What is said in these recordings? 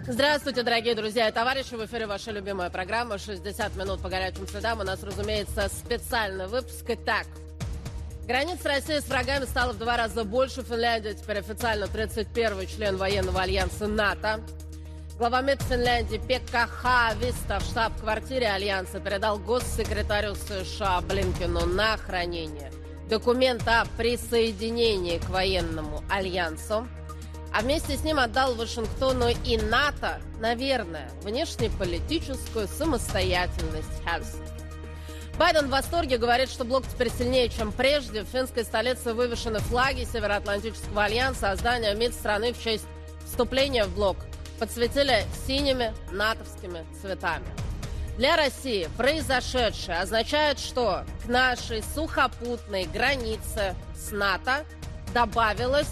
Здравствуйте, дорогие друзья и товарищи. В эфире ваша любимая программа «60 минут по горячим следам». У нас, разумеется, специальный выпуск. Итак, границ России с врагами стало в 2 раза больше. Финляндия теперь официально 31-й член военного альянса НАТО. Глава МИД Финляндии Пекка Хааvisto в штаб-квартире альянса передал госсекретарю США Блинкену на хранение документ о присоединении к военному альянсу. А вместе с ним отдал Вашингтону и НАТО, наверное, внешнеполитическую самостоятельность Хельсинки. Байден в восторге, говорит, что блок теперь сильнее, чем прежде. В финской столице вывешены флаги Североатлантического альянса, а здание МИД страны в честь вступления в блок подсветили синими натовскими цветами. Для России произошедшее означает, что к нашей сухопутной границе с НАТО добавилось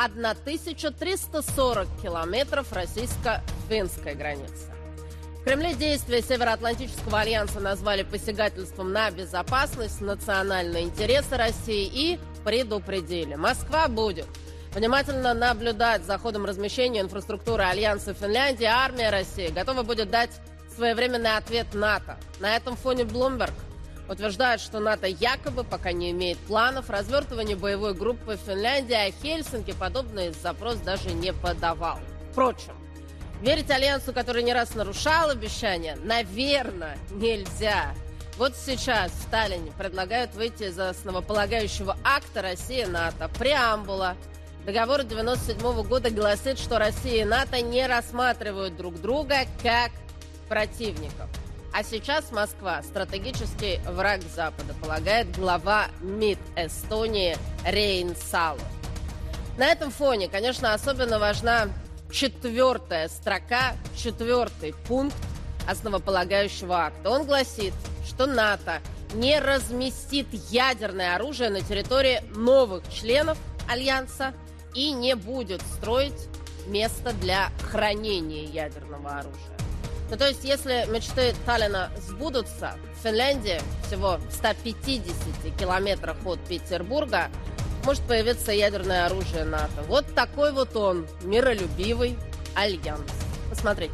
1340 километров российско-финской границы. В Кремле действия Североатлантического альянса назвали посягательством на безопасность, национальные интересы России и предупредили: Москва будет внимательно наблюдать за ходом размещения инфраструктуры альянса Финляндии. Армия России готова будет дать своевременный ответ НАТО. На этом фоне Bloomberg утверждает, что НАТО якобы пока не имеет планов развертывания боевой группы в Финляндии, а Хельсинки подобный запрос даже не подавал. Впрочем, верить альянсу, который не раз нарушал обещания, наверное, нельзя. Вот сейчас в Таллине предлагают выйти из основополагающего акта Россия-НАТО. Преамбула договора 1997 года гласит, что Россия и НАТО не рассматривают друг друга как противников. А сейчас Москва – стратегический враг Запада, полагает глава МИД Эстонии Рейнсалу. На этом фоне, конечно, особенно важна 4-я строка, 4-й пункт основополагающего акта. Он гласит, что НАТО не разместит ядерное оружие на территории новых членов Альянса и не будет строить место для хранения ядерного оружия. Ну, то есть, если мечты Таллина сбудутся, в Финляндии, всего в 150 километрах от Петербурга, может появиться ядерное оружие НАТО. Вот такой вот он, миролюбивый альянс. Посмотрите.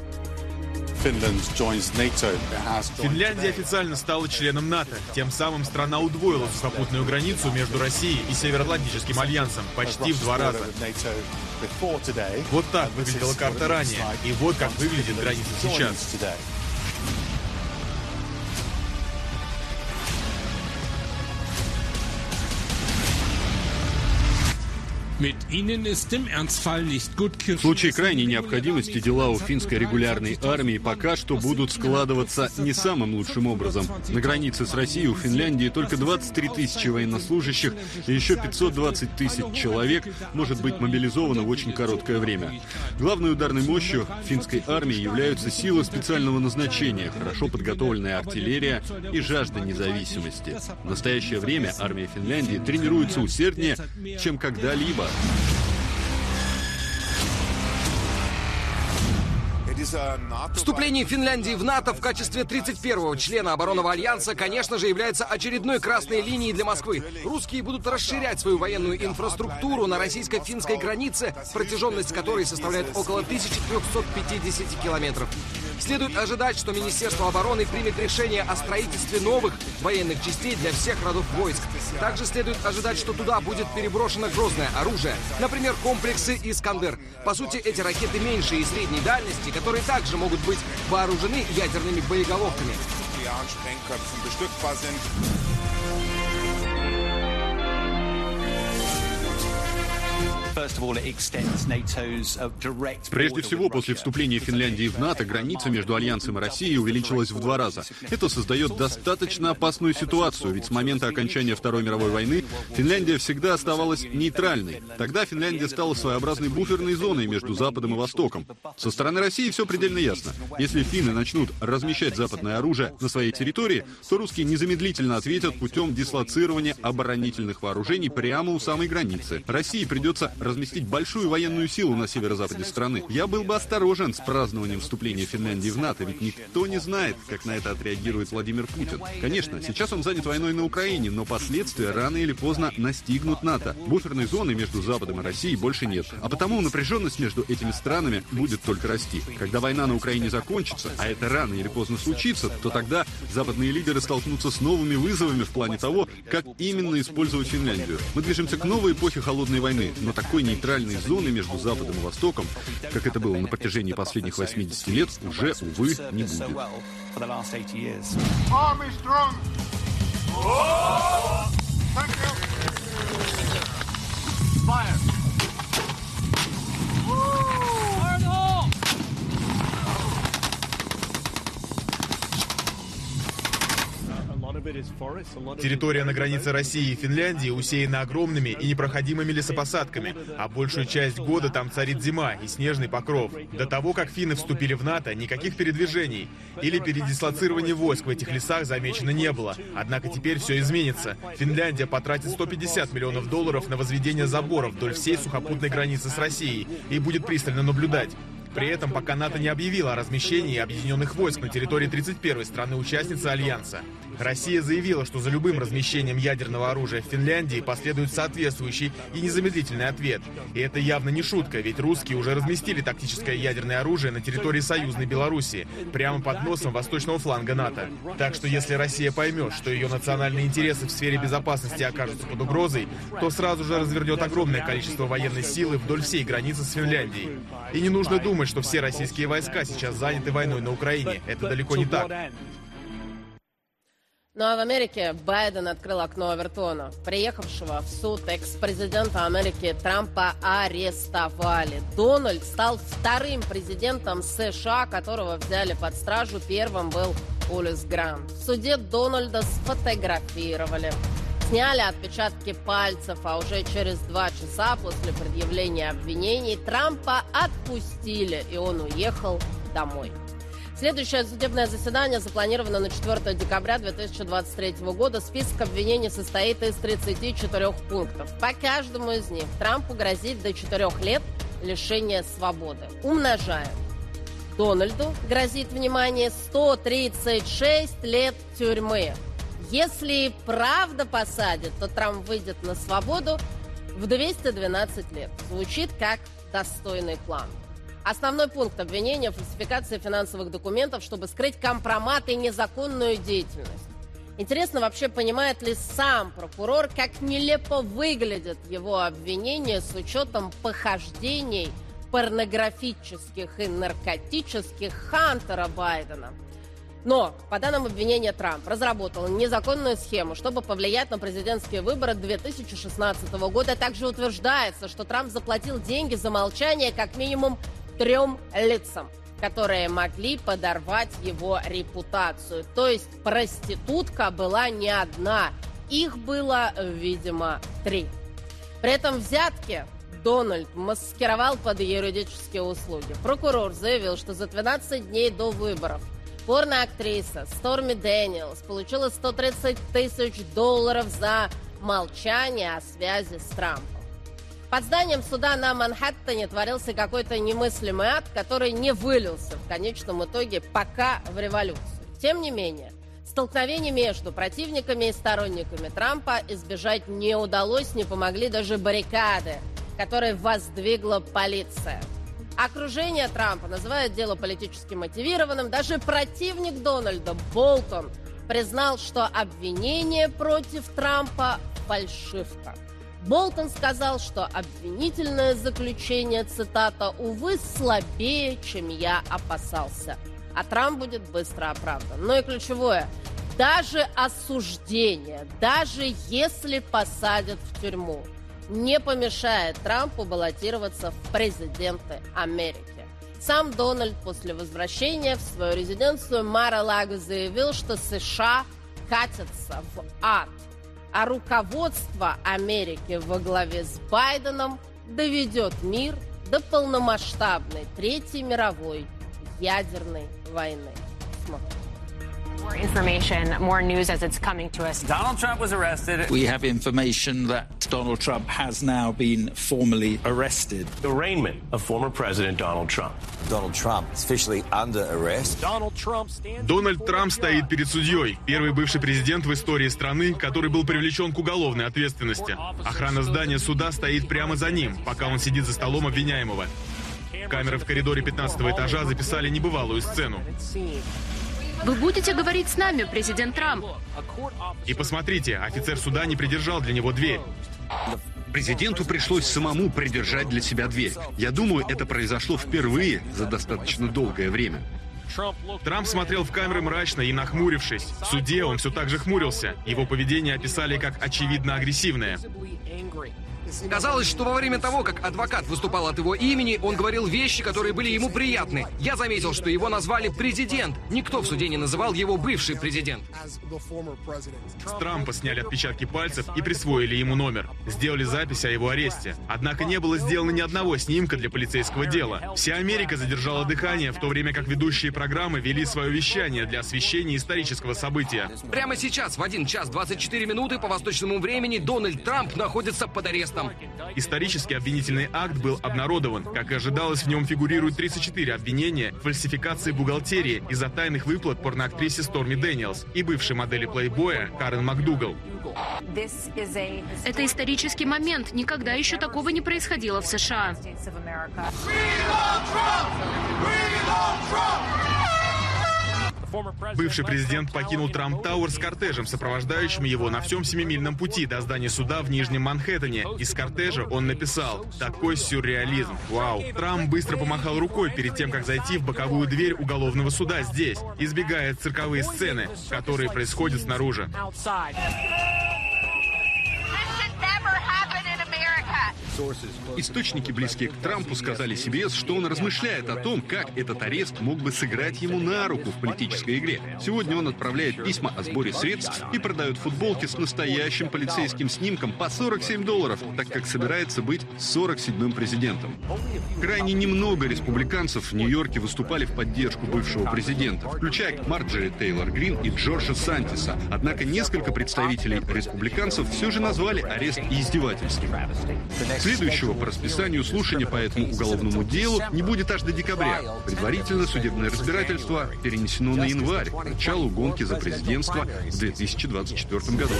Финляндия официально стала членом НАТО. Тем самым страна удвоила сухопутную границу между Россией и Североатлантическим альянсом почти в 2 раза. Вот так выглядела карта ранее, и вот как выглядит граница сейчас. В случае крайней необходимости дела у финской регулярной армии пока что будут складываться не самым лучшим образом. На границе с Россией у Финляндии только 23 тысячи военнослужащих и еще 520 тысяч человек может быть мобилизовано в очень короткое время. Главной ударной мощью финской армии являются силы специального назначения, хорошо подготовленная артиллерия и жажда независимости. В настоящее время армия Финляндии тренируется усерднее, чем когда-либо. Вступление Финляндии в НАТО в качестве 31-го члена оборонного альянса, конечно же, является очередной красной линией для Москвы. Русские будут расширять свою военную инфраструктуру на российско-финской границе, протяженность которой составляет около 1350 километров. Следует ожидать, что Министерство обороны примет решение о строительстве новых военных частей для всех родов войск. Также следует ожидать, что туда будет переброшено грозное оружие, например, комплексы «Искандер». По сути, эти ракеты меньшей и средней дальности, которые также могут быть вооружены ядерными боеголовками. Прежде всего, после вступления Финляндии в НАТО, граница между Альянсом и Россией увеличилась в 2 раза. Это создает достаточно опасную ситуацию, ведь с момента окончания Второй мировой войны Финляндия всегда оставалась нейтральной. Тогда Финляндия стала своеобразной буферной зоной между Западом и Востоком. Со стороны России все предельно ясно. Если финны начнут размещать западное оружие на своей территории, то русские незамедлительно ответят путем дислоцирования оборонительных вооружений прямо у самой границы. России придется разместить большую военную силу на северо-западе страны. Я был бы осторожен с празднованием вступления Финляндии в НАТО, ведь никто не знает, как на это отреагирует Владимир Путин. Конечно, сейчас он занят войной на Украине, но последствия рано или поздно настигнут НАТО. Буферной зоны между Западом и Россией больше нет, а потому напряженность между этими странами будет только расти. Когда война на Украине закончится, а это рано или поздно случится, то тогда западные лидеры столкнутся с новыми вызовами в плане того, как именно использовать Финляндию. Мы движемся к новой эпохе холодной войны, но такой нейтральной зоны между Западом и Востоком, как это было на протяжении последних 80 лет, уже, увы, не будет. Территория на границе России и Финляндии усеяна огромными и непроходимыми лесопосадками, а большую часть года там царит зима и снежный покров. До того, как финны вступили в НАТО, никаких передвижений или передислоцирования войск в этих лесах замечено не было. Однако теперь все изменится. Финляндия потратит $150 миллионов на возведение заборов вдоль всей сухопутной границы с Россией и будет пристально наблюдать. При этом, пока НАТО не объявила о размещении объединенных войск на территории 31-й страны-участницы Альянса. Россия заявила, что за любым размещением ядерного оружия в Финляндии последует соответствующий и незамедлительный ответ. И это явно не шутка, ведь русские уже разместили тактическое ядерное оружие на территории союзной Белоруссии, прямо под носом восточного фланга НАТО. Так что если Россия поймет, что ее национальные интересы в сфере безопасности окажутся под угрозой, то сразу же развернет огромное количество военной силы вдоль всей границы с Финляндией. И не нужно думать, что все российские войска сейчас заняты войной на Украине. Это далеко не так. Ну а в Америке Байден открыл окно Овертона. Приехавшего в суд экс-президента Америки Трампа арестовали. Дональд стал вторым президентом США, которого взяли под стражу. Первым был Улисс Грант. В суде Дональда сфотографировали. Сняли отпечатки пальцев, а уже через 2 часа после предъявления обвинений Трампа отпустили, и он уехал домой. Следующее судебное заседание запланировано на 4 декабря 2023 года. Список обвинений состоит из 34 пунктов. По каждому из них Трампу грозит до 4 лет лишения свободы. Умножаем. Дональду грозит, внимание, 136 лет тюрьмы. Если правда посадят, то Трамп выйдет на свободу в 212 лет. Звучит как достойный план. Основной пункт обвинения – фальсификация финансовых документов, чтобы скрыть компромат и незаконную деятельность. Интересно, вообще понимает ли сам прокурор, как нелепо выглядят его обвинения с учетом похождений порнографических и наркотических Хантера Байдена. Но, по данным обвинения, Трамп разработал незаконную схему, чтобы повлиять на президентские выборы 2016 года. Также утверждается, что Трамп заплатил деньги за молчание как минимум 3 лицам, которые могли подорвать его репутацию. То есть проститутка была не одна, их было, видимо, 3. При этом взятки Дональд маскировал под юридические услуги. Прокурор заявил, что за 12 дней до выборов порноактриса Сторми Дэниелс получила $130 тысяч за молчание о связи с Трампом. Под зданием суда на Манхэттене творился какой-то немыслимый ад, который не вылился в конечном итоге пока в революцию. Тем не менее, столкновений между противниками и сторонниками Трампа избежать не удалось, не помогли даже баррикады, которые воздвигла полиция. Окружение Трампа называет дело политически мотивированным. Даже противник Дональда Болтон признал, что обвинение против Трампа – фальшивка. Болтон сказал, что обвинительное заключение, цитата, «увы, слабее, чем я опасался». А Трамп будет быстро оправдан. Ну и ключевое – даже осуждение, даже если посадят в тюрьму, не помешает Трампу баллотироваться в президенты Америки. Сам Дональд после возвращения в свою резиденцию Мар-а-Лаго заявил, что США катятся в ад, а руководство Америки во главе с Байденом доведет мир до полномасштабной Третьей мировой ядерной войны. Смотрим. More information, more news as it's coming to us. Donald Trump was arrested. We have information that Donald Trump has now been formally arrested. Arraignment of former President Donald Trump. Donald Trump is officially under arrest. Дональд Трамп стоит перед судьей. Первый бывший президент в истории страны, который был привлечен к уголовной ответственности. Охрана здания суда стоит прямо за ним, пока он сидит за столом обвиняемого. Камеры в коридоре 15-го этажа записали небывалую сцену. Вы будете говорить с нами, президент Трамп? И посмотрите, офицер суда не придержал для него дверь. Президенту пришлось самому придержать для себя дверь. Я думаю, это произошло впервые за достаточно долгое время. Трамп смотрел в камеры мрачно и нахмурившись. В суде он все так же хмурился. Его поведение описали как очевидно агрессивное. Казалось, что во время того, как адвокат выступал от его имени, он говорил вещи, которые были ему приятны. Я заметил, что его назвали президент. Никто в суде не называл его бывший президент. С Трампа сняли отпечатки пальцев и присвоили ему номер. Сделали запись о его аресте. Однако не было сделано ни одного снимка для полицейского дела. Вся Америка задержала дыхание, в то время как ведущие программы вели свое вещание для освещения исторического события. Прямо сейчас, в 1 час 24 минуты по восточному времени, Дональд Трамп находится под арестом. Исторический обвинительный акт был обнародован. Как и ожидалось, в нем фигурируют 34 обвинения в фальсификации бухгалтерии из-за тайных выплат порноактрисе Сторми Дэниелс и бывшей модели плейбоя Карен МакДугал. Это исторический момент. Никогда еще такого не происходило в США. Бывший президент покинул Трамп-Тауэр с кортежем, сопровождающим его на всем 7-мильном пути до здания суда в Нижнем Манхэттене. Из кортежа он написал: «Такой сюрреализм! Вау!». Трамп быстро помахал рукой перед тем, как зайти в боковую дверь уголовного суда здесь, избегая цирковые сцены, которые происходят снаружи. Источники, близкие к Трампу, сказали CBS, что он размышляет о том, как этот арест мог бы сыграть ему на руку в политической игре. Сегодня он отправляет письма о сборе средств и продает футболки с настоящим полицейским снимком по $47, так как собирается быть 47-м президентом. Крайне немного республиканцев в Нью-Йорке выступали в поддержку бывшего президента, включая Марджори Тейлор Грин и Джорджа Сантиса. Однако несколько представителей республиканцев все же назвали арест издевательским. Следующего по расписанию слушания по этому уголовному делу не будет аж до декабря. Предварительно судебное разбирательство перенесено на январь, к началу гонки за президентство в 2024 году.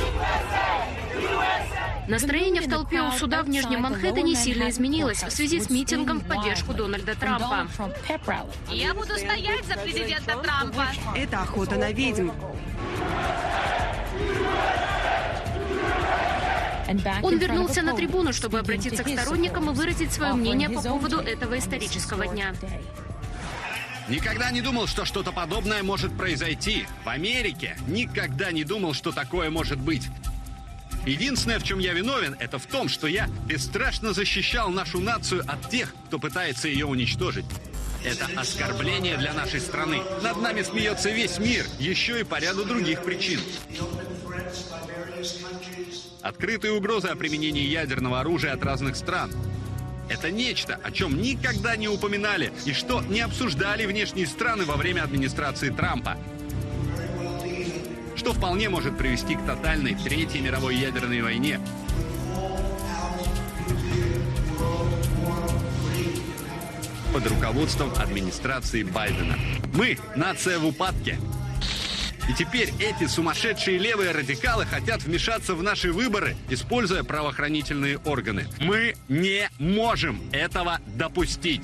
Настроение в толпе у суда в Нижнем Манхэттене сильно изменилось в связи с митингом в поддержку Дональда Трампа. Я буду стоять за президента Трампа. Это охота на ведьм. Он вернулся на трибуну, чтобы обратиться к сторонникам и выразить свое мнение по поводу этого исторического дня. Никогда не думал, что что-то подобное может произойти. В Америке никогда не думал, что такое может быть. Единственное, в чем я виновен, это в том, что я бесстрашно защищал нашу нацию от тех, кто пытается ее уничтожить. Это оскорбление для нашей страны. Над нами смеется весь мир, еще и по ряду других причин. Открытые угрозы о применении ядерного оружия от разных стран. Это нечто, о чем никогда не упоминали и что не обсуждали внешние страны во время администрации Трампа. Что вполне может привести к тотальной Третьей мировой ядерной войне. Под руководством администрации Байдена. Мы – нация в упадке. И теперь эти сумасшедшие левые радикалы хотят вмешаться в наши выборы, используя правоохранительные органы. Мы не можем этого допустить.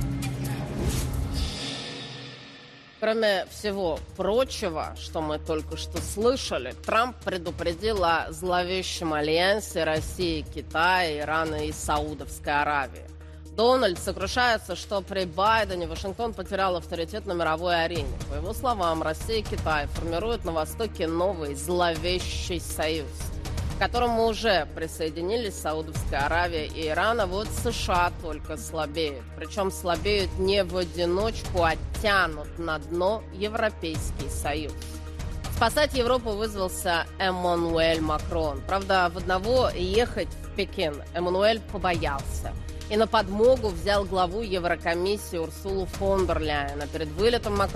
Кроме всего прочего, что мы только что слышали, Трамп предупредил о зловещем альянсе России, Китая, Ирана и Саудовской Аравии. Дональд сокрушается, что при Байдене Вашингтон потерял авторитет на мировой арене. По его словам, Россия и Китай формируют на Востоке новый зловещий союз, к которому уже присоединились Саудовская Аравия и Иран, а вот США только слабеют. Причем слабеют не в одиночку, а тянут на дно Европейский Союз. Спасать Европу вызвался Эммануэль Макрон. Правда, в одного ехать в Пекин Эммануэль побоялся. И на подмогу взял главу Еврокомиссии Урсулу фон дер Ляйен. А перед вылетом Макрон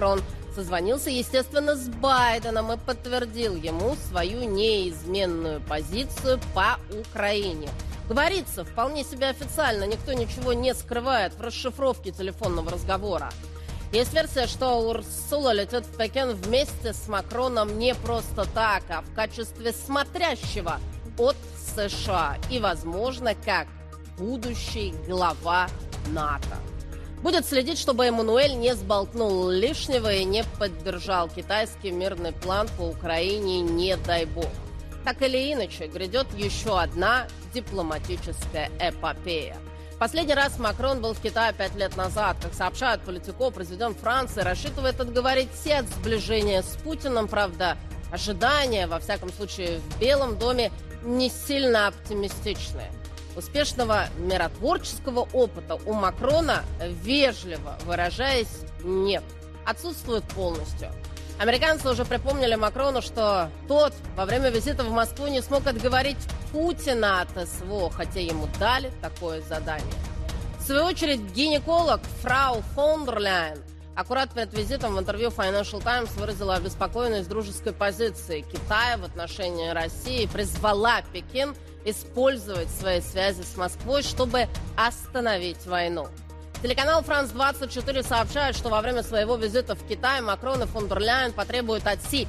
созвонился, естественно, с Байденом и подтвердил ему свою неизменную позицию по Украине. Говорится, вполне себе официально, никто ничего не скрывает в расшифровке телефонного разговора. Есть версия, что Урсула летит в Пекин вместе с Макроном не просто так, а в качестве смотрящего от США и, возможно, как будущий глава НАТО. Будет следить, чтобы Эммануэль не сболтнул лишнего и не поддержал китайский мирный план по Украине, не дай бог. Так или иначе, грядет еще одна дипломатическая эпопея. Последний раз Макрон был в Китае 5 лет назад. Как сообщают Политико, президент Франции рассчитывает отговорить всех от сближения с Путиным. Правда, ожидания, во всяком случае, в Белом доме не сильно оптимистичные. Успешного миротворческого опыта у Макрона, вежливо выражаясь, нет. Отсутствует полностью. Американцы уже припомнили Макрону, что тот во время визита в Москву не смог отговорить Путина от СВО, хотя ему дали такое задание. В свою очередь, гинеколог фрау фон дер Ляйен аккурат перед визитом в интервью Financial Times выразила обеспокоенность дружеской позиции Китая в отношении России и призвала Пекин использовать свои связи с Москвой, чтобы остановить войну. Телеканал «Франс-24» сообщает, что во время своего визита в Китай Макрон и фон дер Ляйен потребуют от Си,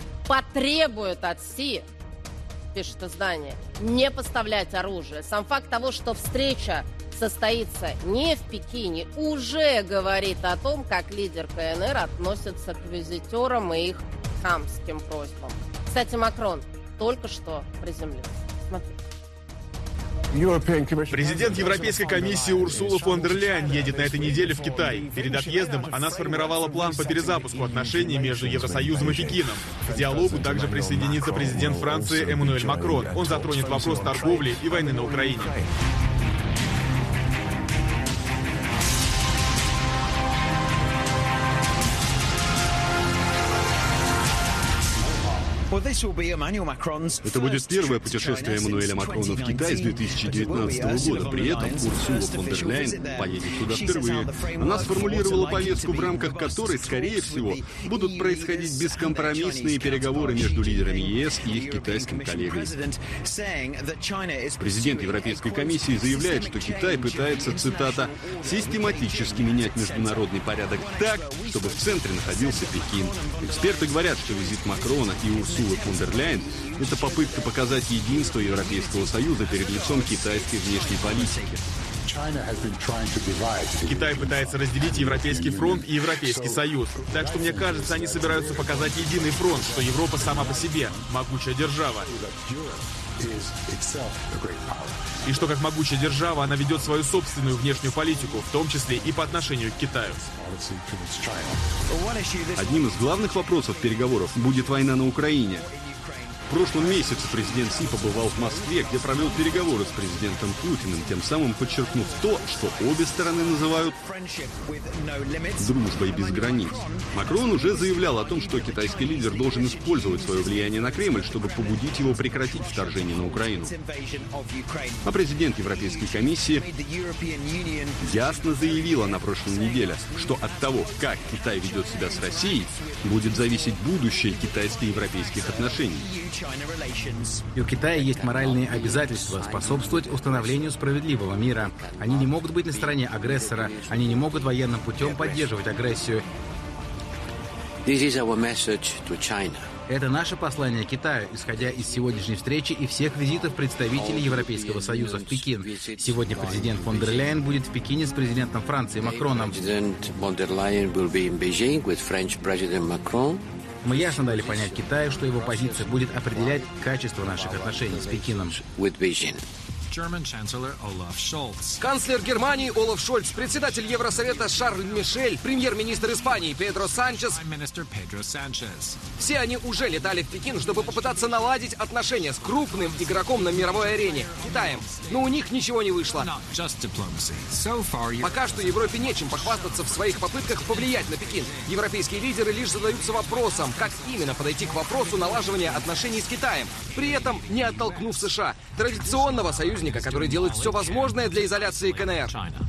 пишет издание, не поставлять оружие. Сам факт того, что встреча состоится не в Пекине, уже говорит о том, как лидер КНР относится к визитерам и их хамским просьбам. Кстати, Макрон только что приземлился. Смотрите. Президент Европейской комиссии Урсула фон дер Ляйен едет на этой неделе в Китай. Перед отъездом она сформировала план по перезапуску отношений между Евросоюзом и Пекином. К диалогу также присоединится президент Франции Эммануэль Макрон. Он затронет вопрос торговли и войны на Украине. Это будет первое путешествие Эммануэля Макрона в Китай с 2019 года. При этом Урсула фон дер Ляйен поедет туда впервые. Она сформулировала повестку, в рамках которой, скорее всего, будут происходить бескомпромиссные переговоры между лидерами ЕС и их китайским коллегой. Президент Европейской комиссии заявляет, что Китай пытается, цитата, «систематически менять международный порядок так, чтобы в центре находился Пекин». Эксперты говорят, что визит Макрона и Урсулы фон дер Ляйен – это попытка показать единство Европейского Союза перед лицом китайской внешней политики. Китай пытается разделить Европейский фронт и Европейский Союз. Так что, мне кажется, они собираются показать единый фронт, что Европа сама по себе могучая держава. И что, как могучая держава, она ведет свою собственную внешнюю политику, в том числе и по отношению к Китаю. Одним из главных вопросов переговоров будет война на Украине. В прошлом месяце президент Си побывал в Москве, где провел переговоры с президентом Путиным, тем самым подчеркнув то, что обе стороны называют дружбой без границ. Макрон уже заявлял о том, что китайский лидер должен использовать свое влияние на Кремль, чтобы побудить его прекратить вторжение на Украину. А президент Европейской комиссии ясно заявила на прошлой неделе, что от того, как Китай ведет себя с Россией, будет зависеть будущее китайско-европейских отношений. И у Китая есть моральные обязательства способствовать установлению справедливого мира. Они не могут быть на стороне агрессора, они не могут военным путем поддерживать агрессию. Это наше послание Китаю, исходя из сегодняшней встречи и всех визитов представителей Европейского Союза в Пекин. Сегодня президент фон дер Ляйен будет в Пекине с президентом Франции Макроном. Мы ясно дали понять Китаю, что его позиция будет определять качество наших отношений с Пекином. Канцлер Германии Олаф Шольц, председатель Евросовета Шарль Мишель, премьер-министр Испании Педро Санчес. Все они уже летали в Пекин, чтобы попытаться наладить отношения с крупным игроком на мировой арене – Китаем. Но у них ничего не вышло. Пока что Европе нечем похвастаться в своих попытках повлиять на Пекин. Европейские лидеры лишь задаются вопросом, как именно подойти к вопросу налаживания отношений с Китаем, при этом не оттолкнув США, традиционного союзника союзника, который делает все возможное для изоляции КНР.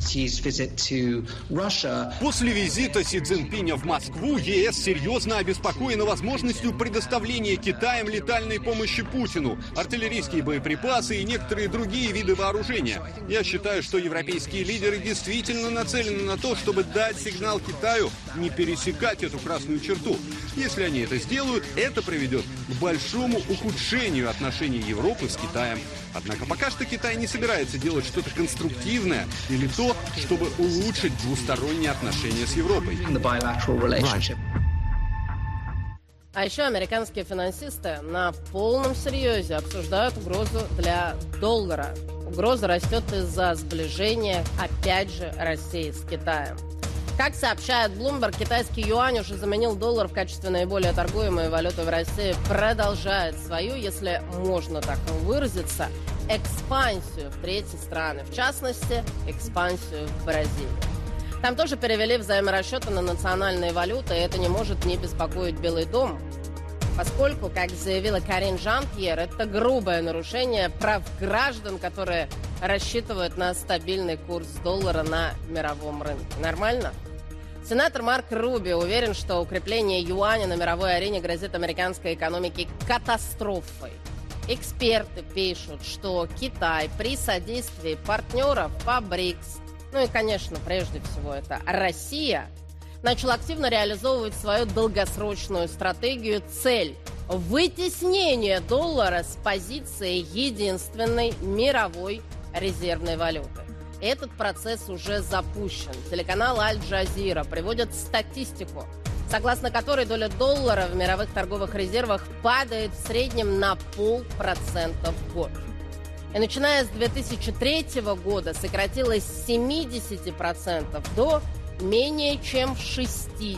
После визита Си Цзиньпиня в Москву ЕС серьезно обеспокоена возможностью предоставления Китаем летальной помощи Путину, артиллерийские боеприпасы и некоторые другие виды вооружения. Я считаю, что европейские лидеры действительно нацелены на то, чтобы дать сигнал Китаю не пересекать эту красную черту. Если они это сделают, это приведет к большому ухудшению отношений Европы с Китаем. Однако пока что Китай не собирается делать что-то конструктивное или то, чтобы улучшить двусторонние отношения с Европой. А еще американские финансисты на полном серьезе обсуждают угрозу для доллара. Угроза растет из-за сближения, опять же, России с Китаем. Как сообщает Bloomberg, китайский юань уже заменил доллар в качестве наиболее торгуемой валюты в России, продолжает свою, если можно так выразиться, экспансию в третьи страны, в частности, экспансию в Бразилию. Там тоже перевели взаиморасчеты на национальные валюты, и это не может не беспокоить Белый дом, поскольку, как заявила Карин Жан-Пьер, это грубое нарушение прав граждан, которые рассчитывают на стабильный курс доллара на мировом рынке. Нормально? Сенатор Марк Руби уверен, что укрепление юаня на мировой арене грозит американской экономике катастрофой. Эксперты пишут, что Китай при содействии партнеров по БРИКС, ну и, конечно, прежде всего это Россия, начал активно реализовывать свою долгосрочную стратегию, цель – вытеснение доллара с позиции единственной мировой резервной валюты. Этот процесс уже запущен. Телеканал Аль-Джазира приводит статистику, согласно которой доля доллара в мировых торговых резервах падает в среднем на 0,5% в год. И начиная с 2003 года сократилась с 70% до менее чем 60%.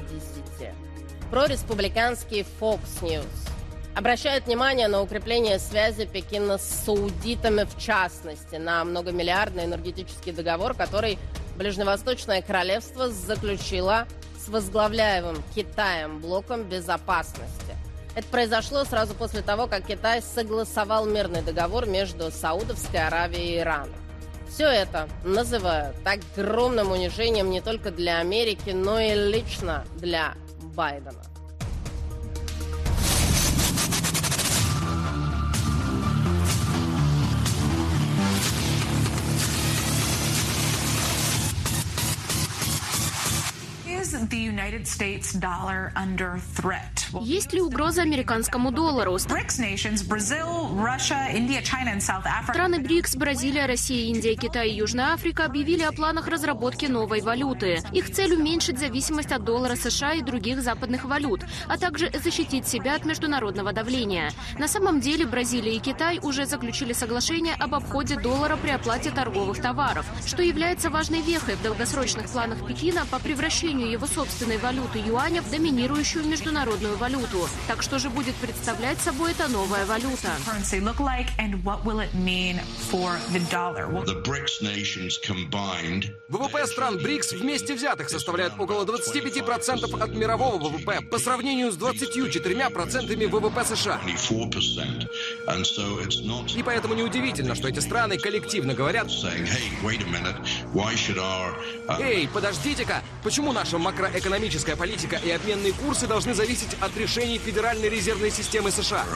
Прореспубликанский Fox News обращает внимание на укрепление связи Пекина с саудитами, в частности, на многомиллиардный энергетический договор, который Ближневосточное королевство заключило с возглавляемым Китаем блоком безопасности. Это произошло сразу после того, как Китай согласовал мирный договор между Саудовской Аравией и Ираном. Все это называют огромным унижением не только для Америки, но и лично для Байдена. Есть ли угроза американскому доллару? Страны БРИКС, Бразилия, Россия, Индия, Китай и Южная Африка объявили о планах разработки новой валюты. Их цель – уменьшить зависимость от доллара США и других западных валют, а также защитить себя от международного давления. На самом деле Бразилия и Китай уже заключили соглашение об обходе доллара при оплате торговых товаров, что является важной вехой в долгосрочных планах Пекина по превращению его собственной валюты юаня в доминирующую международную валюту. Так что же будет представлять собой эта новая валюта? ВВП стран БРИКС вместе взятых составляет около 25% от мирового ВВП по сравнению с 24% ВВП США. И поэтому неудивительно, что эти страны коллективно говорят: «Эй, подождите-ка, почему наша макроэкономическая политика и обменные курсы должны зависеть от решений Федеральной резервной системы США?»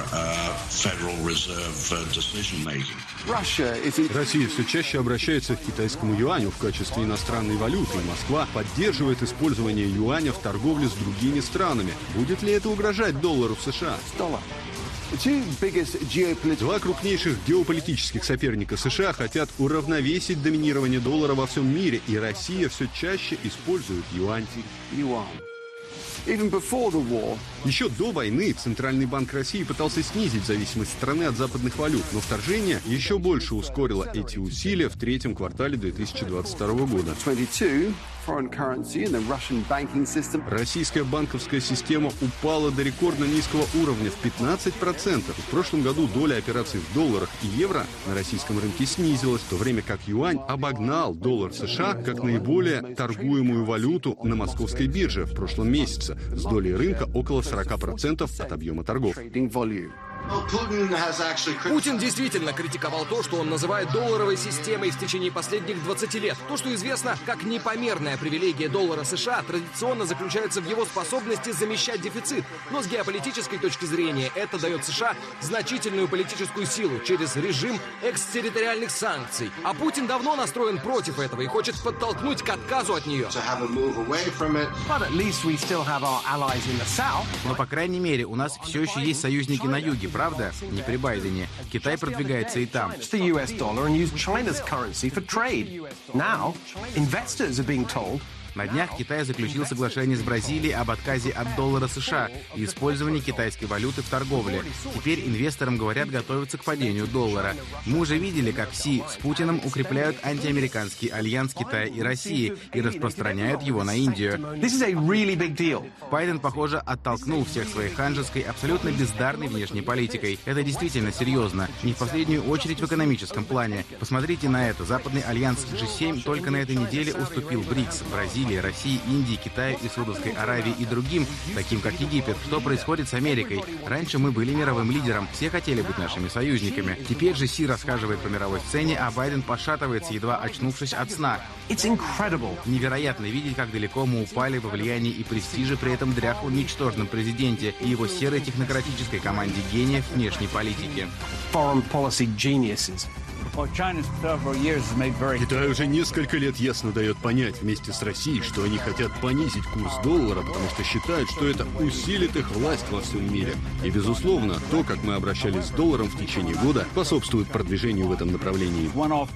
Россия все чаще обращается к китайскому юаню в качестве иностранной валюты, и Москва поддерживает использование юаня в торговле с другими странами. Будет ли это угрожать доллару США? Два крупнейших геополитических соперника США хотят уравновесить доминирование доллара во всем мире, и Россия все чаще использует юань. Еще до войны Центральный банк России пытался снизить зависимость страны от западных валют, но вторжение еще больше ускорило эти усилия в третьем квартале 2022 года. Российская банковская система упала до рекордно низкого уровня в 15%. В прошлом году доля операций в долларах и евро на российском рынке снизилась, в то время как юань обогнал доллар США как наиболее торгуемую валюту на московской бирже в прошлом месяце с долей рынка около 40% от объема торгов. Путин действительно критиковал то, что он называет долларовой системой в течение последних 20 лет. То, что известно как непомерная привилегия доллара США, традиционно заключается в его способности замещать дефицит. Но с геополитической точки зрения это дает США значительную политическую силу через режим экстерриториальных санкций. А Путин давно настроен против этого и хочет подтолкнуть к отказу от нее. Но, по крайней мере, у нас все еще есть союзники на юге, правда? Не при Байдене. Китай продвигается и там. На днях Китай заключил соглашение с Бразилией об отказе от доллара США и использовании китайской валюты в торговле. Теперь инвесторам говорят готовиться к падению доллара. Мы уже видели, как Си с Путиным укрепляют антиамериканский альянс Китая и России и распространяют его на Индию. Байден, похоже, оттолкнул всех своей ханжеской, абсолютно бездарной внешней политикой. Это действительно серьезно, не в последнюю очередь в экономическом плане. Посмотрите на это. Западный альянс G7 только на этой неделе уступил БРИКС, Бразилии, России, Индии, Китаю и Саудовской Аравии и другим, таким как Египет. Что происходит с Америкой? Раньше мы были мировым лидером, все хотели быть нашими союзниками. Теперь же Си расхаживает по мировой сцене, а Байден пошатывается, едва очнувшись от сна. Невероятно видеть, как далеко мы упали во влиянии и престиже при этом дряхлом ничтожном президенте и его серой технократической команде гениев внешней политики. Китай уже несколько лет ясно дает понять вместе с Россией, что они хотят понизить курс доллара, потому что считают, что это усилит их власть во всем мире. И, безусловно, то, как мы обращались с долларом в течение года, способствует продвижению в этом направлении.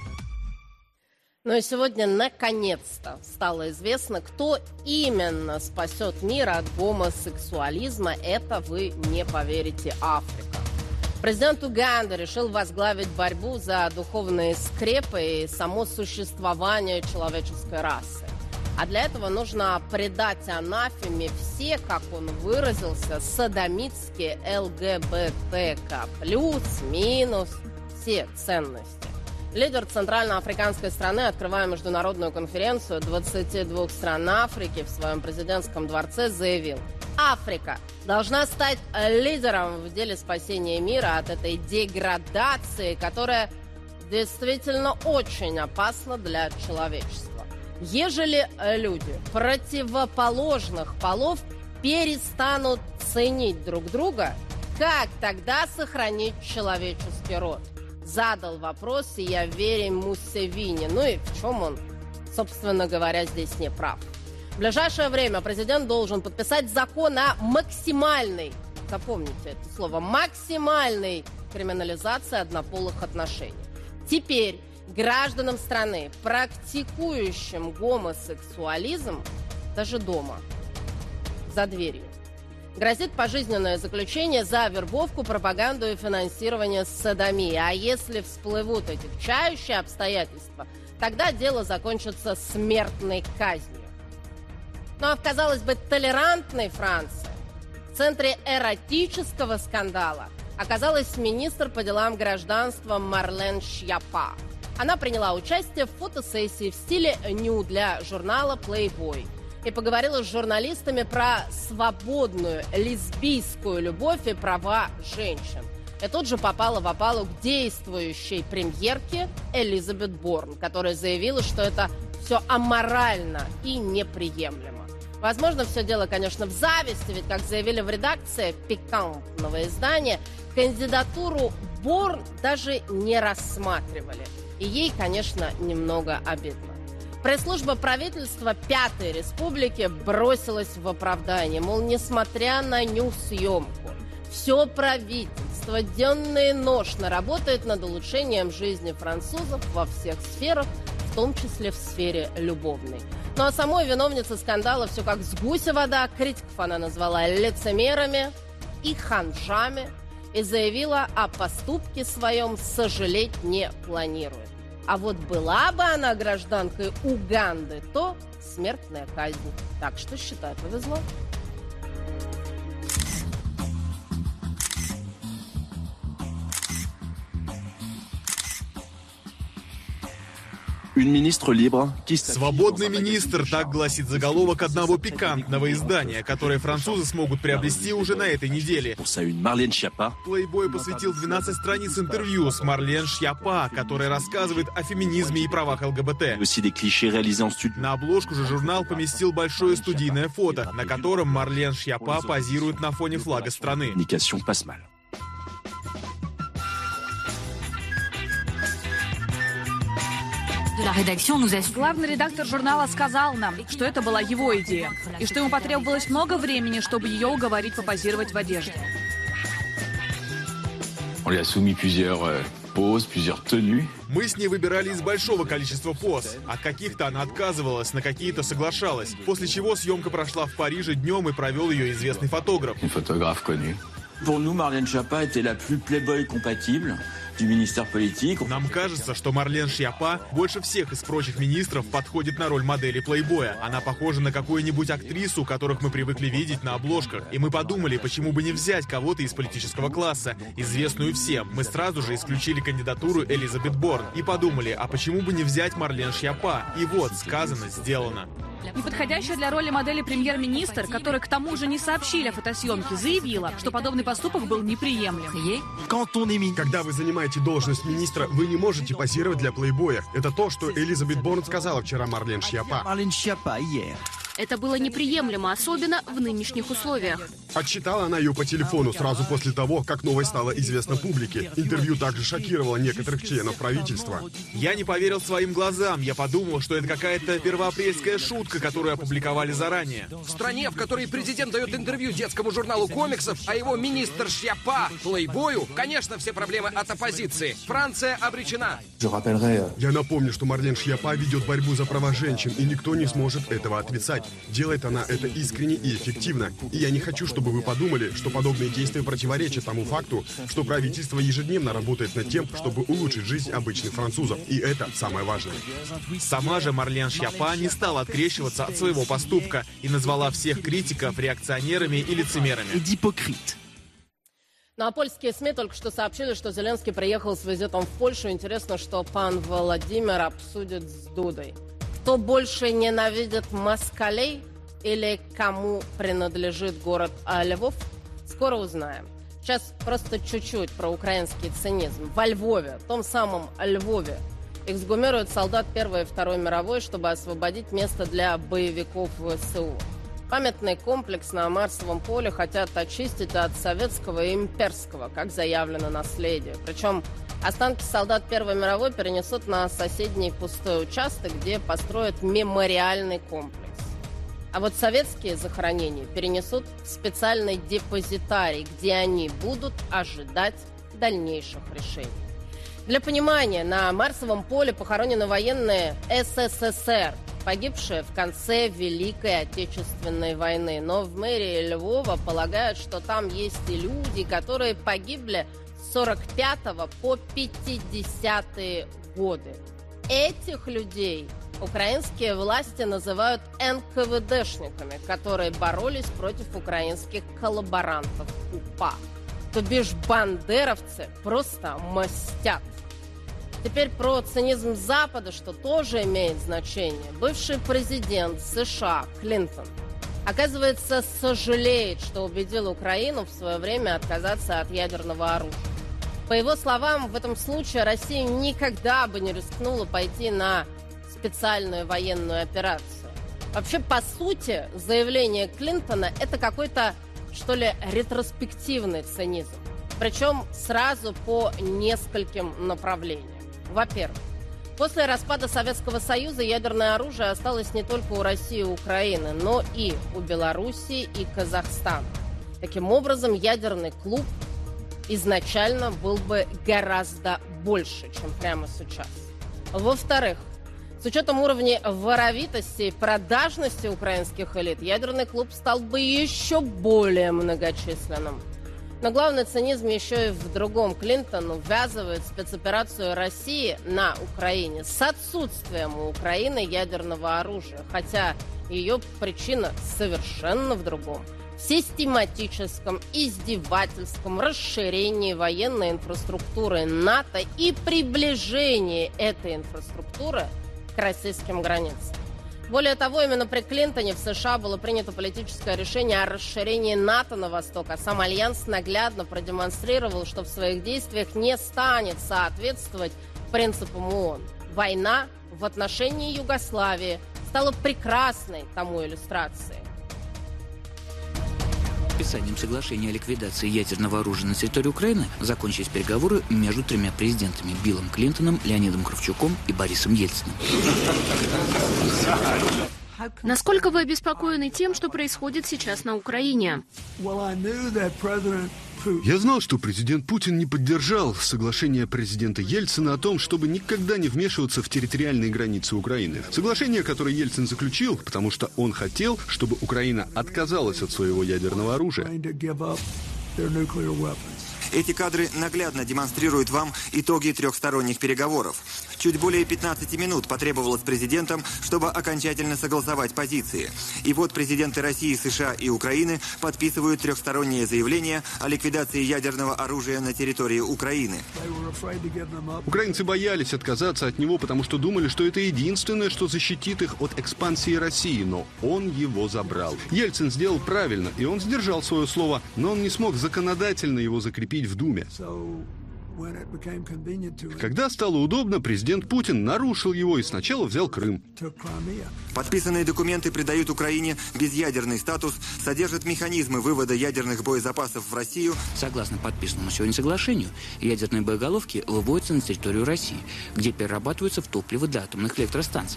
Ну и сегодня наконец-то стало известно, кто именно спасет мир от гомосексуализма. Это вы не поверите, Африка. Президент Уганды решил возглавить борьбу за духовные скрепы и само существование человеческой расы. А для этого нужно предать анафеме все, как он выразился, содомитские ЛГБТК+, минус все ценности. Лидер центральноафриканской страны, открывая международную конференцию 22 стран Африки в своем президентском дворце, заявил: Африка должна стать лидером в деле спасения мира от этой деградации, которая действительно очень опасна для человечества. Ежели люди противоположных полов перестанут ценить друг друга, как тогда сохранить человеческий род? Задал вопрос Йовери Мусевини. Ну и в чем он, собственно говоря, здесь не прав. В ближайшее время президент должен подписать закон о максимальной, запомните это слово, максимальной криминализации однополых отношений. Теперь гражданам страны, практикующим гомосексуализм, даже дома, за дверью, грозит пожизненное заключение за вербовку, пропаганду и финансирование содомии. А если всплывут эти отягчающие обстоятельства, тогда дело закончится смертной казнью. Ну а в, казалось бы, толерантной Франции в центре эротического скандала оказалась министр по делам гражданства Марлен Шьяпа. Она приняла участие в фотосессии в стиле нюд для журнала Playboy и поговорила с журналистами про свободную лесбийскую любовь и права женщин. И тут же попала в опалу к действующей премьерке Элизабет Борн, которая заявила, что это все аморально и неприемлемо. Возможно, все дело, конечно, в зависти, ведь, как заявили в редакции пикантного издания, кандидатуру Борн даже не рассматривали. И ей, конечно, немного обидно. Пресс-служба правительства Пятой Республики бросилась в оправдание, мол, несмотря на нюсъемку, все правительство денно и ношно работает над улучшением жизни французов во всех сферах, в том числе в сфере любовной. Ну а самой виновнице скандала все как с гуся вода. Критиков она назвала лицемерами и ханжами и заявила о поступке своем сожалеть не планирует. А вот была бы она гражданкой Уганды, то смертная казнь. Так что, считай, повезло. Свободный министр, так гласит заголовок одного пикантного издания, которое французы смогут приобрести уже на этой неделе. Playboy посвятил 12 страниц интервью с Марлен Шьяпа, которая рассказывает о феминизме и правах ЛГБТ. На обложку же журнал поместил большое студийное фото, на котором Марлен Шьяпа позирует на фоне флага страны. Главный редактор журнала сказал нам, что это была его идея, и что ему потребовалось много времени, чтобы ее уговорить попозировать в одежде. Мы с ней выбирали из большого количества поз. От каких-то она отказывалась, на какие-то соглашалась. После чего съемка прошла в Париже днем и провел ее известный фотограф. Нам кажется, что Марлен Шьяпа больше всех из прочих министров подходит на роль модели плейбоя. Она похожа на какую-нибудь актрису, которых мы привыкли видеть на обложках. И мы подумали, почему бы не взять кого-то из политического класса, известную всем. Мы сразу же исключили кандидатуру Элизабет Борн и подумали, а почему бы не взять Марлен Шьяпа? И вот, сказано, сделано. Неподходящая для роли модели премьер-министр, которой к тому же не сообщили о фотосъемке, заявила, что подобный поступок был неприемлем. Когда вы занимаете должность министра, вы не можете позировать для плейбоя. Это то, что Элизабет Борн сказала вчера Марлен Шьяпа. Это было неприемлемо, особенно в нынешних условиях. Отчитала она ее по телефону сразу после того, как новость стала известна публике. Интервью также шокировало некоторых членов правительства. Я не поверил своим глазам. Я подумал, что это какая-то первоапрельская шутка, которую опубликовали заранее. В стране, в которой президент дает интервью детскому журналу комиксов, а его министр Шьяпа плейбою, конечно, все проблемы от оппозиции. Франция обречена. Я напомню, что Марлен Шьяпа ведет борьбу за права женщин, и никто не сможет этого отрицать. Делает она это искренне и эффективно. И я не хочу, чтобы вы подумали, что подобные действия противоречат тому факту, что правительство ежедневно работает над тем, чтобы улучшить жизнь обычных французов. И это самое важное. Сама же Марлен Шьяпа не стала открещиваться от своего поступка и назвала всех критиков реакционерами и лицемерами. Ну а польские СМИ только что сообщили, что Зеленский приехал с визитом в Польшу. Интересно, что пан Владимир обсудит с Дудой. Кто больше ненавидит москалей или кому принадлежит город Львов, скоро узнаем. Сейчас просто чуть-чуть про украинский цинизм. Во Львове, в том самом Львове, эксгумируют солдат Первой и Второй мировой, чтобы освободить место для боевиков ВСУ. Памятный комплекс на Марсовом поле хотят очистить от советского и имперского, как заявлено, наследия. Причем останки солдат Первой мировой перенесут на соседний пустой участок, где построят мемориальный комплекс. А вот советские захоронения перенесут в специальный депозитарий, где они будут ожидать дальнейших решений. Для понимания, на Марсовом поле похоронены военные СССР, погибшие в конце Великой Отечественной войны. Но в мэрии Львова полагают, что там есть и люди, которые погибли с 45 по 50-е годы. Этих людей украинские власти называют НКВДшниками, которые боролись против украинских коллаборантов УПА. То бишь бандеровцы просто мстят. Теперь про цинизм Запада, что тоже имеет значение. Бывший президент США Клинтон, оказывается, сожалеет, что убедил Украину в свое время отказаться от ядерного оружия. По его словам, в этом случае Россия никогда бы не рискнула пойти на специальную военную операцию. Вообще, по сути, заявление Клинтона – это какой-то, что ли, ретроспективный цинизм. Причем сразу по нескольким направлениям. Во-первых, после распада Советского Союза ядерное оружие осталось не только у России и Украины, но и у Белоруссии и Казахстана. Таким образом, ядерный клуб изначально был бы гораздо больше, чем прямо сейчас. Во-вторых, с учетом уровня воровитости и продажности украинских элит, ядерный клуб стал бы еще более многочисленным. Но главный цинизм еще и в другом. Клинтон ввязывает спецоперацию России на Украине с отсутствием у Украины ядерного оружия. Хотя ее причина совершенно в другом. В систематическом, издевательском расширении военной инфраструктуры НАТО и приближении этой инфраструктуры к российским границам. Более того, именно при Клинтоне в США было принято политическое решение о расширении НАТО на восток, а сам Альянс наглядно продемонстрировал, что в своих действиях не станет соответствовать принципам ООН. Война в отношении Югославии стала прекрасной тому иллюстрацией. Подписанием соглашения о ликвидации ядерного оружия на территории Украины закончились переговоры между тремя президентами – Биллом Клинтоном, Леонидом Кравчуком и Борисом Ельциным. Насколько вы обеспокоены тем, что происходит сейчас на Украине? Я знал, что президент Путин не поддержал соглашение президента Ельцина о том, чтобы никогда не вмешиваться в территориальные границы Украины. Соглашение, которое Ельцин заключил, потому что он хотел, чтобы Украина отказалась от своего ядерного оружия. Эти кадры наглядно демонстрируют вам итоги трехсторонних переговоров. Чуть более 15 минут потребовалось президентам, чтобы окончательно согласовать позиции. И вот президенты России, США и Украины подписывают трехстороннее заявление о ликвидации ядерного оружия на территории Украины. Украинцы боялись отказаться от него, потому что думали, что это единственное, что защитит их от экспансии России, но он его забрал. Ельцин сделал правильно, и он сдержал свое слово, но он не смог законодательно его закрепить в Думе. Когда стало удобно, президент Путин нарушил его и сначала взял Крым. Подписанные документы придают Украине безъядерный статус, содержат механизмы вывода ядерных боезапасов в Россию. Согласно подписанному сегодня соглашению, ядерные боеголовки выводятся на территорию России, где перерабатываются в топливо для атомных электростанций.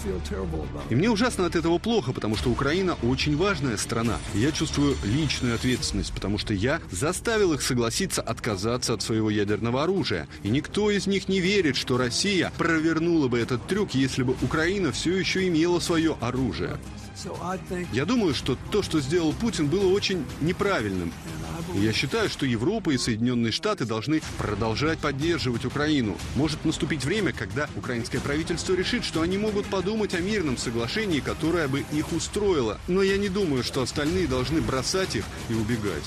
И мне ужасно от этого плохо, потому что Украина очень важная страна. И я чувствую личную ответственность, потому что я заставил их согласиться отказаться от своего ядерного оружия. И никто из них не верит, что Россия провернула бы этот трюк, если бы Украина все еще имела свое оружие. Я думаю, что то, что сделал Путин, было очень неправильным. И я считаю, что Европа и Соединенные Штаты должны продолжать поддерживать Украину. Может наступить время, когда украинское правительство решит, что они могут подумать о мирном соглашении, которое бы их устроило. Но я не думаю, что остальные должны бросать их и убегать.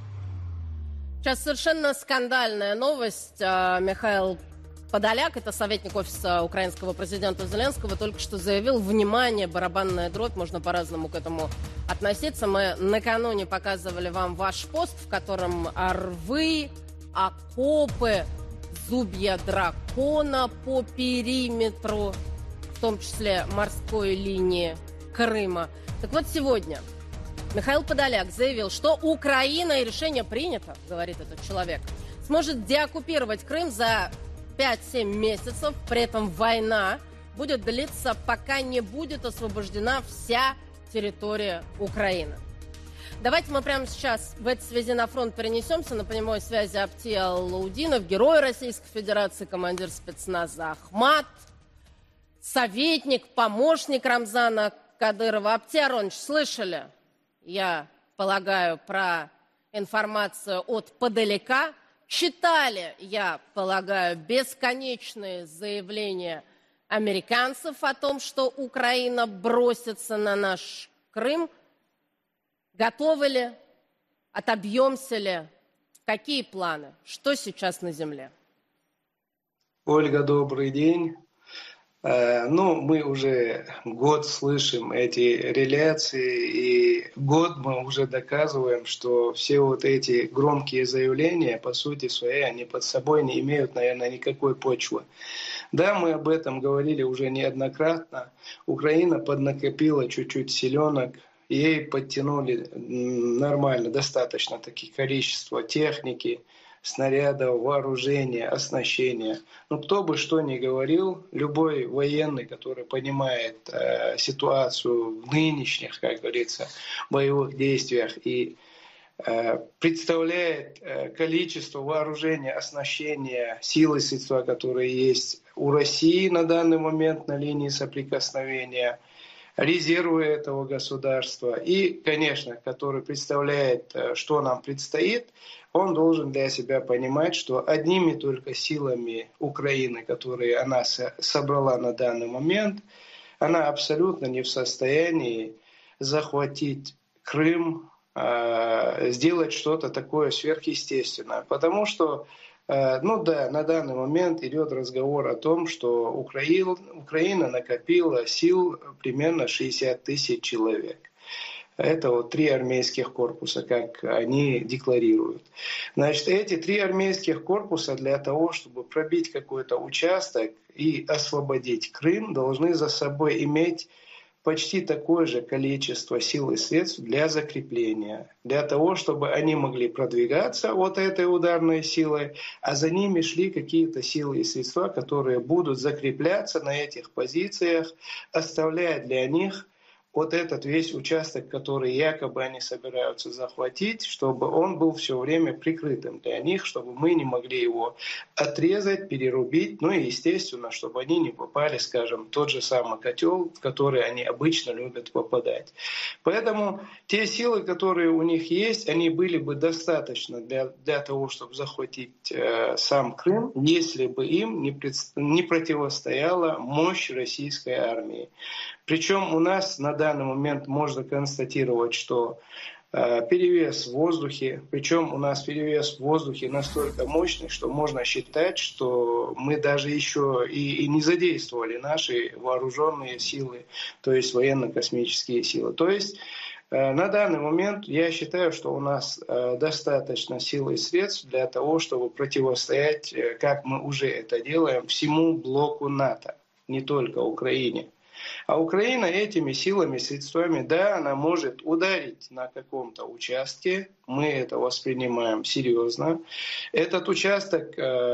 Сейчас совершенно скандальная новость. Михаил Подоляк, это советник офиса украинского президента Зеленского, только что заявил: внимание, барабанная дробь, можно по-разному к этому относиться. Мы накануне показывали вам ваш пост, в котором рвы, окопы, зубья дракона по периметру, в том числе морской линии Крыма. Так вот, сегодня Михаил Подоляк заявил, что Украина, и решение принято, говорит этот человек, сможет деоккупировать Крым за 5-7 месяцев. При этом война будет длиться, пока не будет освобождена вся территория Украины. Давайте мы прямо сейчас в этой связи на фронт перенесемся. На прямой связи Аптия Лаудинов, герой Российской Федерации, командир спецназа Ахмат, советник, помощник Рамзана Кадырова. Аптия Аронович, слышали? Я полагаю, про информацию от Подоляка. Читали, я полагаю, бесконечные заявления американцев о том, что Украина бросится на наш Крым. Готовы ли? Отобьемся ли? Какие планы? Что сейчас на земле? Ольга, добрый день. Мы уже год слышим эти реляции, и год мы уже доказываем, что все вот эти громкие заявления, по сути своей, они под собой не имеют, наверное, никакой почвы. Да, мы об этом говорили уже неоднократно. Украина поднакопила чуть-чуть силенок, ей подтянули нормально, достаточно таких количества техники, снарядов, вооружения, оснащения. Кто бы что ни говорил, любой военный, который понимает ситуацию в нынешних, как говорится, боевых действиях и представляет количество вооружения, оснащения, силы и средства, которые есть у России на данный момент на линии соприкосновения, резервы этого государства и, конечно, который представляет, что нам предстоит, он должен для себя понимать, что одними только силами Украины, которые она собрала на данный момент, она абсолютно не в состоянии захватить Крым, сделать что-то такое сверхъестественное. Потому что Ну да, на данный момент идет разговор о том, что Украина накопила сил примерно 60 тысяч человек. Это вот 3 армейских корпуса, как они декларируют. Значит, эти 3 армейских корпуса для того, чтобы пробить какой-то участок и освободить Крым, должны за собой иметь почти такое же количество сил и средств для закрепления, для того, чтобы они могли продвигаться вот этой ударной силой, а за ними шли какие-то силы и средства, которые будут закрепляться на этих позициях, оставляя для них вот этот весь участок, который якобы они собираются захватить, чтобы он был все время прикрытым для них, чтобы мы не могли его отрезать, перерубить, ну и, естественно, чтобы они не попали, скажем, в тот же самый котел, в который они обычно любят попадать. Поэтому те силы, которые у них есть, они были бы достаточно для того, чтобы захватить сам Крым, если бы им не противостояла мощь российской армии. Причем у нас на данный момент можно констатировать, что перевес в воздухе, причем у нас перевес в воздухе настолько мощный, что можно считать, что мы даже еще и не задействовали наши вооруженные силы, то есть военно-космические силы. То есть на данный момент я считаю, что у нас достаточно сил и средств для того, чтобы противостоять, как мы уже это делаем, всему блоку НАТО, не только Украине. А Украина этими силами, средствами, да, она может ударить на каком-то участке. Мы это воспринимаем серьезно. Этот участок,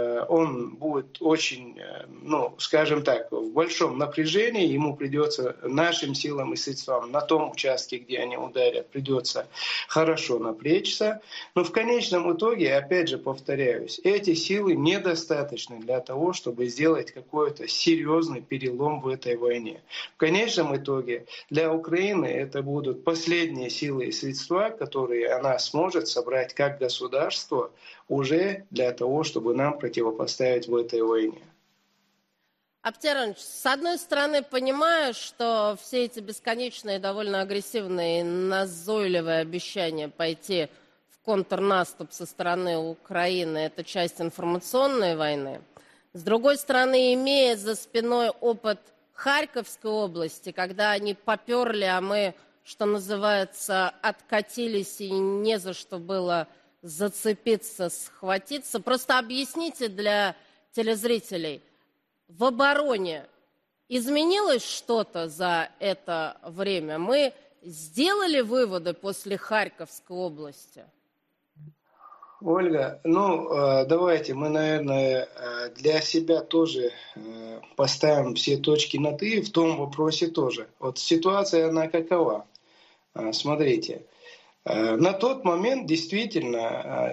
он будет очень, ну, скажем так, в большом напряжении. Ему придется нашим силам и средствам на том участке, где они ударят, придется хорошо напрячься. Но в конечном итоге, опять же повторяюсь, эти силы недостаточны для того, чтобы сделать какой-то серьезный перелом в этой войне. В конечном итоге для Украины это будут последние силы и средства, которые она сможет собрать как государство уже для того, чтобы нам противопоставить в этой войне. Аптер Иванович, с одной стороны, понимаю, что все эти бесконечные, довольно агрессивные, назойливые обещания пойти в контрнаступ со стороны Украины – это часть информационной войны. С другой стороны, имея за спиной опыт Харьковской области, когда они поперли, а мы, что называется, откатились и не за что было зацепиться, схватиться. Просто объясните для телезрителей, в обороне изменилось что-то за это время? Мы сделали выводы после Харьковской области? Ольга, давайте мы, наверное, для себя тоже поставим все точки над «и» в том вопросе тоже. Вот ситуация, она какова? Смотрите, на тот момент действительно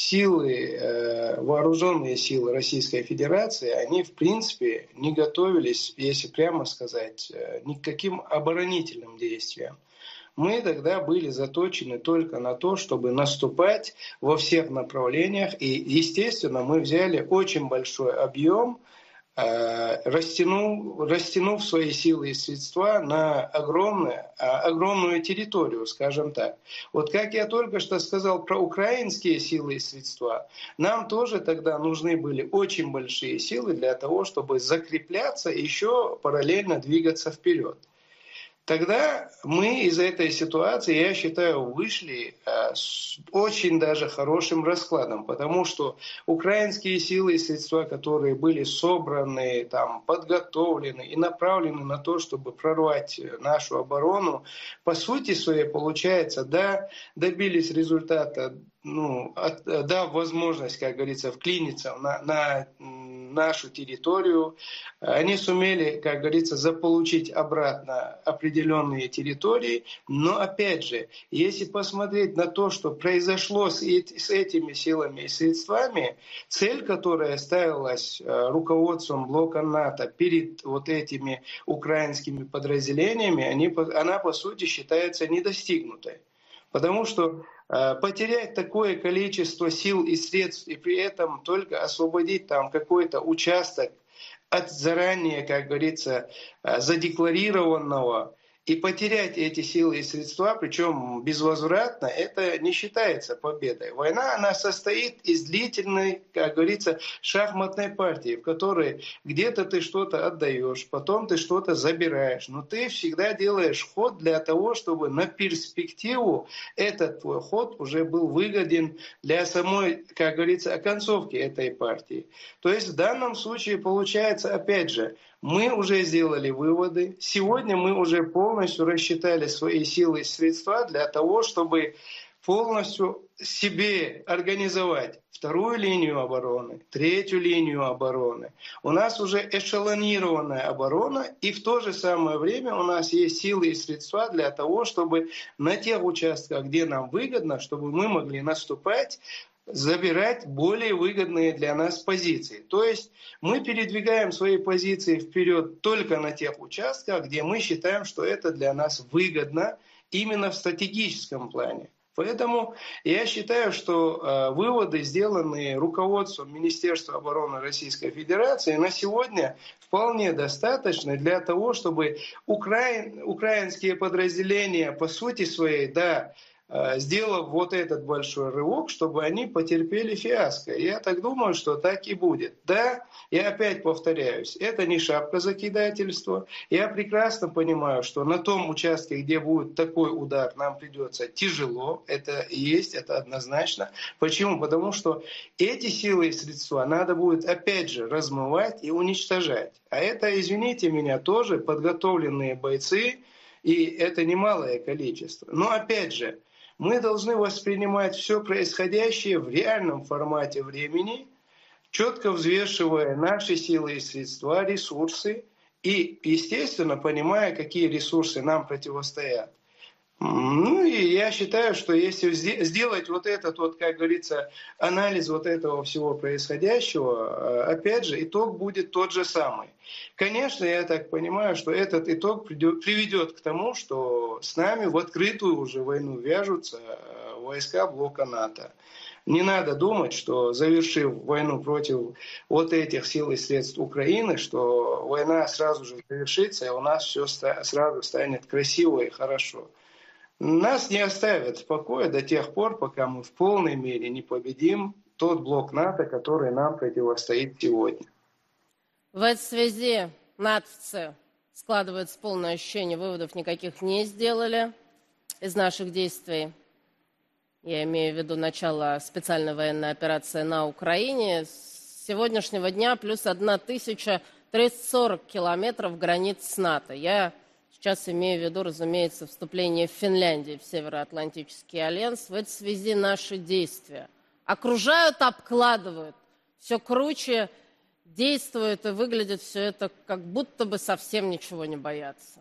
силы, вооруженные силы Российской Федерации, они в принципе не готовились, если прямо сказать, ни к каким оборонительным действиям. Мы тогда были заточены только на то, чтобы наступать во всех направлениях. И, естественно, мы взяли очень большой объем, растянув свои силы и средства на огромную территорию, скажем так. Вот как я только что сказал про украинские силы и средства, нам тоже тогда нужны были очень большие силы для того, чтобы закрепляться и еще параллельно двигаться вперед. Тогда мы из этой ситуации, я считаю, вышли с очень даже хорошим раскладом, потому что украинские силы и средства, которые были собраны, подготовлены и направлены на то, чтобы прорвать нашу оборону, по сути своей, получается, да, добились результата, дав возможность, как говорится, вклиниться на нашу территорию. Они сумели, как говорится, заполучить обратно определенные территории. Но, опять же, если посмотреть на то, что произошло с этими силами и средствами, цель, которая ставилась руководством блока НАТО перед вот этими украинскими подразделениями, она, по сути, считается недостигнутой. Потому что потерять такое количество сил и средств и при этом только освободить там какой-то участок от заранее, как говорится, задекларированного и потерять эти силы и средства, причем безвозвратно, это не считается победой. Война, она состоит из длительной, как говорится, шахматной партии, в которой где-то ты что-то отдаешь, потом ты что-то забираешь, но ты всегда делаешь ход для того, чтобы на перспективу этот твой ход уже был выгоден для самой, как говорится, оконцовки этой партии. То есть в данном случае получается, опять же, мы уже сделали выводы. Сегодня мы уже полностью рассчитали свои силы и средства для того, чтобы полностью себе организовать вторую линию обороны, третью линию обороны. У нас уже эшелонированная оборона, и в то же самое время у нас есть силы и средства для того, чтобы на тех участках, где нам выгодно, чтобы мы могли наступать, забирать более выгодные для нас позиции. То есть мы передвигаем свои позиции вперед только на тех участках, где мы считаем, что это для нас выгодно именно в стратегическом плане. Поэтому я считаю, что выводы, сделанные руководством Министерства обороны Российской Федерации, на сегодня вполне достаточны для того, чтобы украинские подразделения по сути своей, сделав вот этот большой рывок, чтобы они потерпели фиаско. Я так думаю, что так и будет. Да, я опять повторяюсь, это не шапкозакидательство. Я прекрасно понимаю, что на том участке, где будет такой удар, нам придется тяжело. Это есть, это однозначно. Почему? Потому что эти силы и средства надо будет опять же размывать и уничтожать. А это, извините меня, тоже подготовленные бойцы, и это немалое количество. Но опять же, мы должны воспринимать все происходящее в реальном формате времени, четко взвешивая наши силы и средства, ресурсы, и, естественно, понимая, какие ресурсы нам противостоят. Ну и я считаю, что если сделать вот этот, как говорится, анализ вот этого всего происходящего, опять же, итог будет тот же самый. Конечно, я так понимаю, что этот итог приведет к тому, что с нами в открытую уже войну вяжутся войска блока НАТО. Не надо думать, что завершив войну против вот этих сил и средств Украины, что война сразу же завершится, и у нас все сразу станет красиво и хорошо. Нас не оставят в покое до тех пор, пока мы в полной мере не победим тот блок НАТО, который нам противостоит сегодня. В этой связи натовцы, складывается полное ощущение, выводов никаких не сделали из наших действий. Я имею в виду начало специальной военной операции на Украине. С сегодняшнего дня плюс 1340 километров границ с НАТО. Я сейчас имею в виду, разумеется, вступление Финляндии в Североатлантический альянс. В этой связи наши действия окружают, обкладывают, все круче действует и выглядит все это, как будто бы совсем ничего не боятся.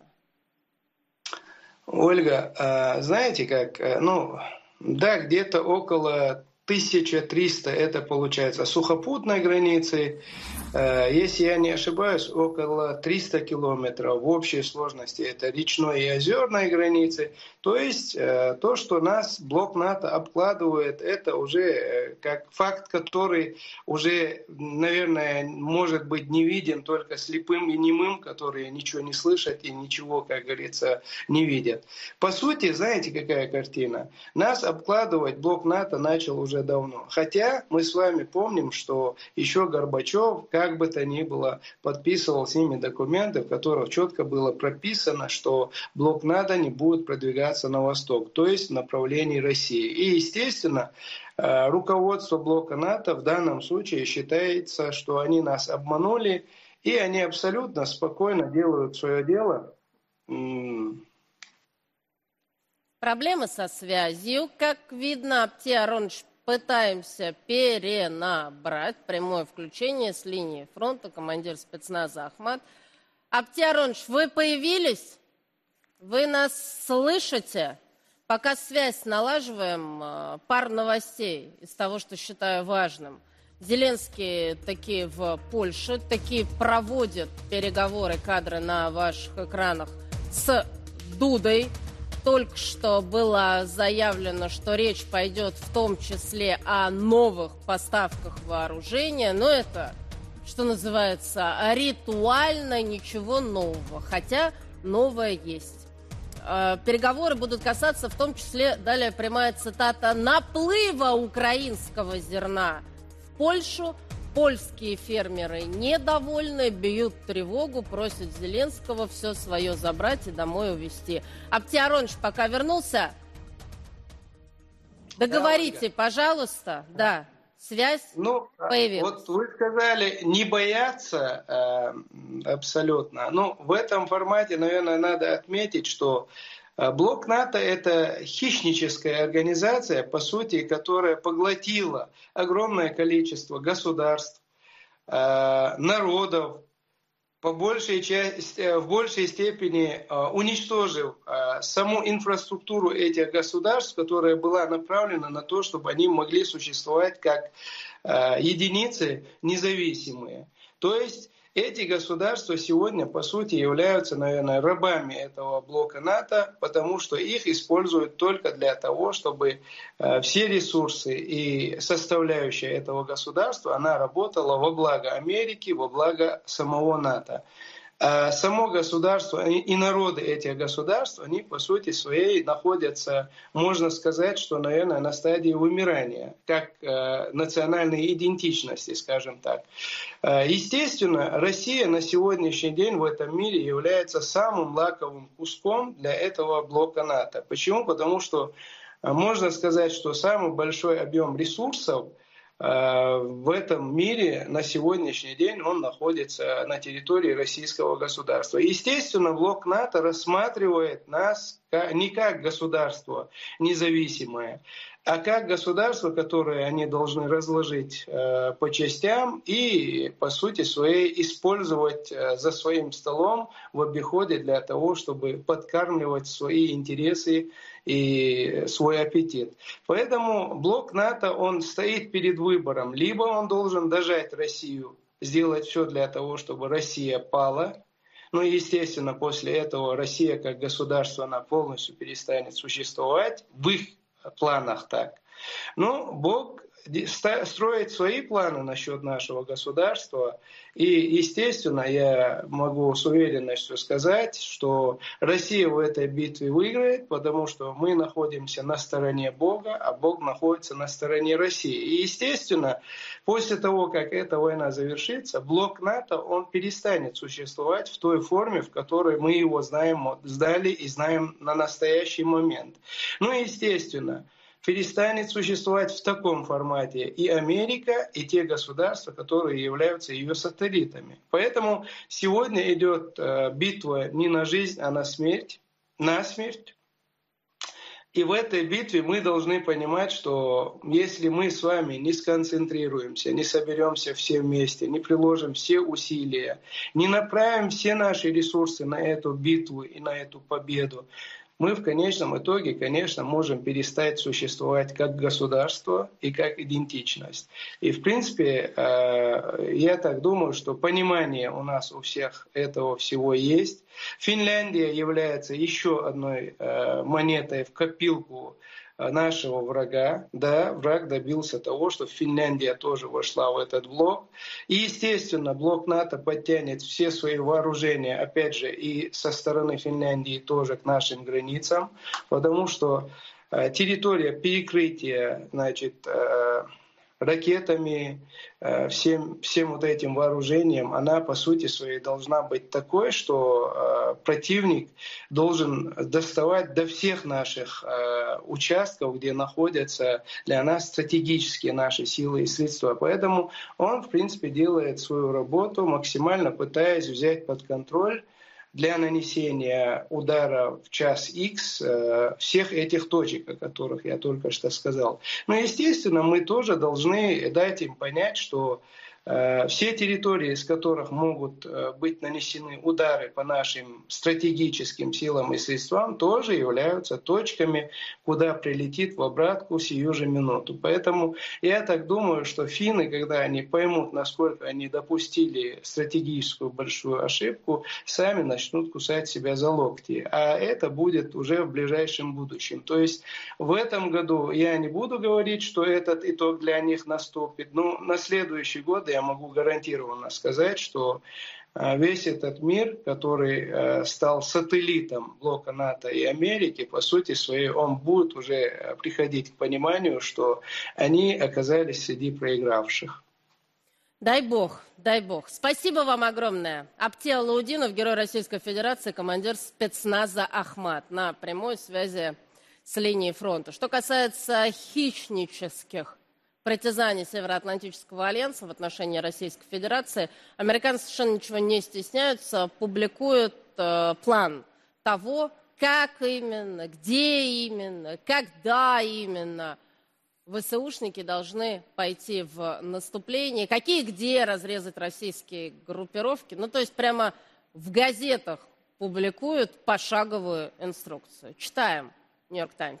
Ольга, знаете как, да, где-то около 1300 это получается сухопутной границей. Если я не ошибаюсь, около 300 километров в общей сложности это речной и озерной границы. То есть то, что нас блок НАТО обкладывает, это уже как факт, который уже, наверное, может быть не виден только слепым и немым, которые ничего не слышат и ничего, как говорится, не видят. По сути, знаете, какая картина? Нас обкладывать блок НАТО начал уже давно. Хотя мы с вами помним, что еще Горбачев, как бы то ни было, подписывал с ними документы, в которых четко было прописано, что блок НАТО не будет продвигаться на восток, то есть в направлении России. И, естественно, руководство блока НАТО в данном случае считается, что они нас обманули, и они абсолютно спокойно делают свое дело. Проблемы со связью, как видно, Аптиаронович, пытаемся перенабрать прямое включение с линии фронта, командир спецназа Ахмат. Аптиаронович, вы появились? Вы нас слышите? Пока связь налаживаем, пара новостей из того, что считаю важным. Зеленский такие в Польше, такие проводят переговоры, кадры на ваших экранах с Дудой. Только что было заявлено, что речь пойдет в том числе о новых поставках вооружения. Но это, что называется, ритуально ничего нового. Хотя новое есть. Переговоры будут касаться в том числе, далее прямая цитата, наплыва украинского зерна в Польшу. Польские фермеры недовольны, бьют тревогу, просят Зеленского все свое забрать и домой увезти. Аптиаронович пока вернулся? Договорите, пожалуйста. Да, связь появилась. Вот вы сказали, не бояться абсолютно. Ну, в этом формате, наверное, надо отметить, что блок НАТО – это хищническая организация, по сути, которая поглотила огромное количество государств, народов, в большей степени уничтожив саму инфраструктуру этих государств, которая была направлена на то, чтобы они могли существовать как единицы независимые. То есть эти государства сегодня, по сути, являются, наверное, рабами этого блока НАТО, потому что их используют только для того, чтобы все ресурсы и составляющая этого государства, она работала во благо Америки, во благо самого НАТО. А само государство и народы этих государств, они по сути своей находятся, можно сказать, что, наверное, на стадии вымирания, как национальной идентичности, скажем так. Естественно, Россия на сегодняшний день в этом мире является самым лакомым куском для этого блока НАТО. Почему? Потому что можно сказать, что самый большой объем ресурсов в этом мире на сегодняшний день он находится на территории российского государства. Естественно, блок НАТО рассматривает нас не как государство независимое, а как государство, которое они должны разложить по частям и, по сути своей, использовать за своим столом в обиходе для того, чтобы подкармливать свои интересы и свой аппетит. Поэтому блок НАТО, он стоит перед выбором. Либо он должен дожать Россию, сделать все для того, чтобы Россия пала. Ну и, естественно, после этого Россия как государство, она полностью перестанет существовать. В их планах так. Но Бог строит свои планы насчет нашего государства. И, естественно, я могу с уверенностью сказать, что Россия в этой битве выиграет, потому что мы находимся на стороне Бога, а Бог находится на стороне России. И, естественно, после того, как эта война завершится, блок НАТО, он перестанет существовать в той форме, в которой мы его знали и знаем на настоящий момент. Ну и, естественно, перестанет существовать в таком формате и Америка, и те государства, которые являются ее сателлитами. Поэтому сегодня идет битва не на жизнь, а на смерть. И в этой битве мы должны понимать, что если мы с вами не сконцентрируемся, не соберемся все вместе, не приложим все усилия, не направим все наши ресурсы на эту битву и на эту победу, мы в конечном итоге, конечно, можем перестать существовать как государство и как идентичность. И, в принципе, я так думаю, что понимание у нас у всех этого всего есть. Финляндия является еще одной монетой в копилку нашего врага. Да, враг добился того, что Финляндия тоже вошла в этот блок. И, естественно, блок НАТО подтянет все свои вооружения, опять же, и со стороны Финляндии тоже к нашим границам, потому что территория перекрытия, ракетами, всем вот этим вооружением, она по сути своей должна быть такой, что противник должен доставать до всех наших участков, где находятся для нас стратегические наши силы и средства. Поэтому он, в принципе, делает свою работу, максимально пытаясь взять под контроль для нанесения удара в час X всех этих точек, о которых я только что сказал. Но, естественно, мы тоже должны дать им понять, что все территории, с которых могут быть нанесены удары по нашим стратегическим силам и средствам, тоже являются точками, куда прилетит в обратку сию же минуту. Поэтому я так думаю, что финны, когда они поймут, насколько они допустили стратегическую большую ошибку, сами начнут кусать себя за локти. А это будет уже в ближайшем будущем. То есть в этом году я не буду говорить, что этот итог для них наступит. Но на следующий год я могу гарантированно сказать, что весь этот мир, который стал сателлитом блока НАТО и Америки, по сути своей, он будет уже приходить к пониманию, что они оказались среди проигравших. Дай бог, дай бог. Спасибо вам огромное. Аптел Лаудинов, герой Российской Федерации, командир спецназа «Ахмат» на прямой связи с линией фронта. Что касается хищнических притязаний Североатлантического альянса в отношении Российской Федерации, американцы совершенно ничего не стесняются, публикуют план того, как именно, где именно, когда именно ВСУшники должны пойти в наступление, какие где разрезать российские группировки. Ну, то есть прямо в газетах публикуют пошаговую инструкцию. Читаем «Нью-Йорк Таймс».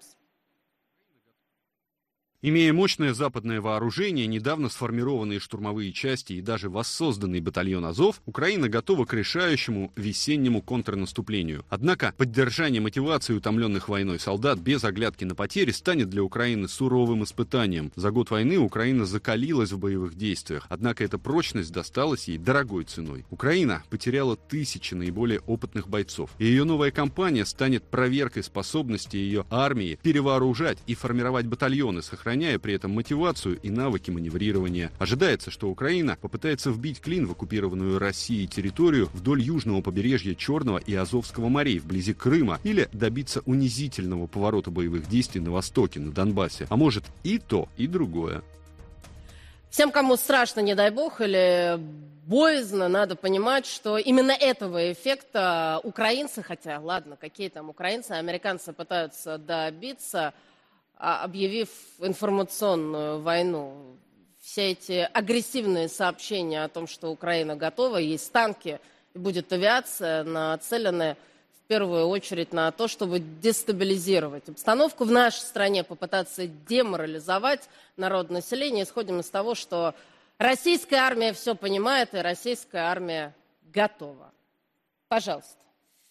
Имея мощное западное вооружение, недавно сформированные штурмовые части и даже воссозданный батальон «Азов», Украина готова к решающему весеннему контрнаступлению. Однако поддержание мотивации утомленных войной солдат без оглядки на потери станет для Украины суровым испытанием. За год войны Украина закалилась в боевых действиях, однако эта прочность досталась ей дорогой ценой. Украина потеряла тысячи наиболее опытных бойцов, и ее новая кампания станет проверкой способности ее армии перевооружать и формировать батальоны, сохраняя при этом мотивацию и навыки маневрирования. Ожидается, что Украина попытается вбить клин в оккупированную Россией территорию вдоль южного побережья Черного и Азовского морей, вблизи Крыма, или добиться унизительного поворота боевых действий на востоке, на Донбассе. А может и то, и другое. Всем, кому страшно, не дай бог, или боязно, надо понимать, что именно этого эффекта украинцы, хотя, ладно, какие там украинцы, американцы пытаются добиться, объявив информационную войну. Все эти агрессивные сообщения о том, что Украина готова, есть танки и будет авиация, нацелены в первую очередь на то, чтобы дестабилизировать обстановку в нашей стране, попытаться деморализовать народное население. Исходим из того, что российская армия все понимает и российская армия готова. Пожалуйста.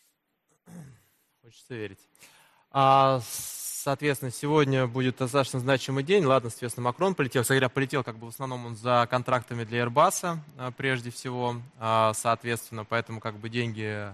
Хочется верить. Соответственно, сегодня будет достаточно значимый день. Ладно, соответственно, Макрон полетел. Кстати говоря, полетел как бы в основном он за контрактами для Airbus, прежде всего. Соответственно, поэтому как бы деньги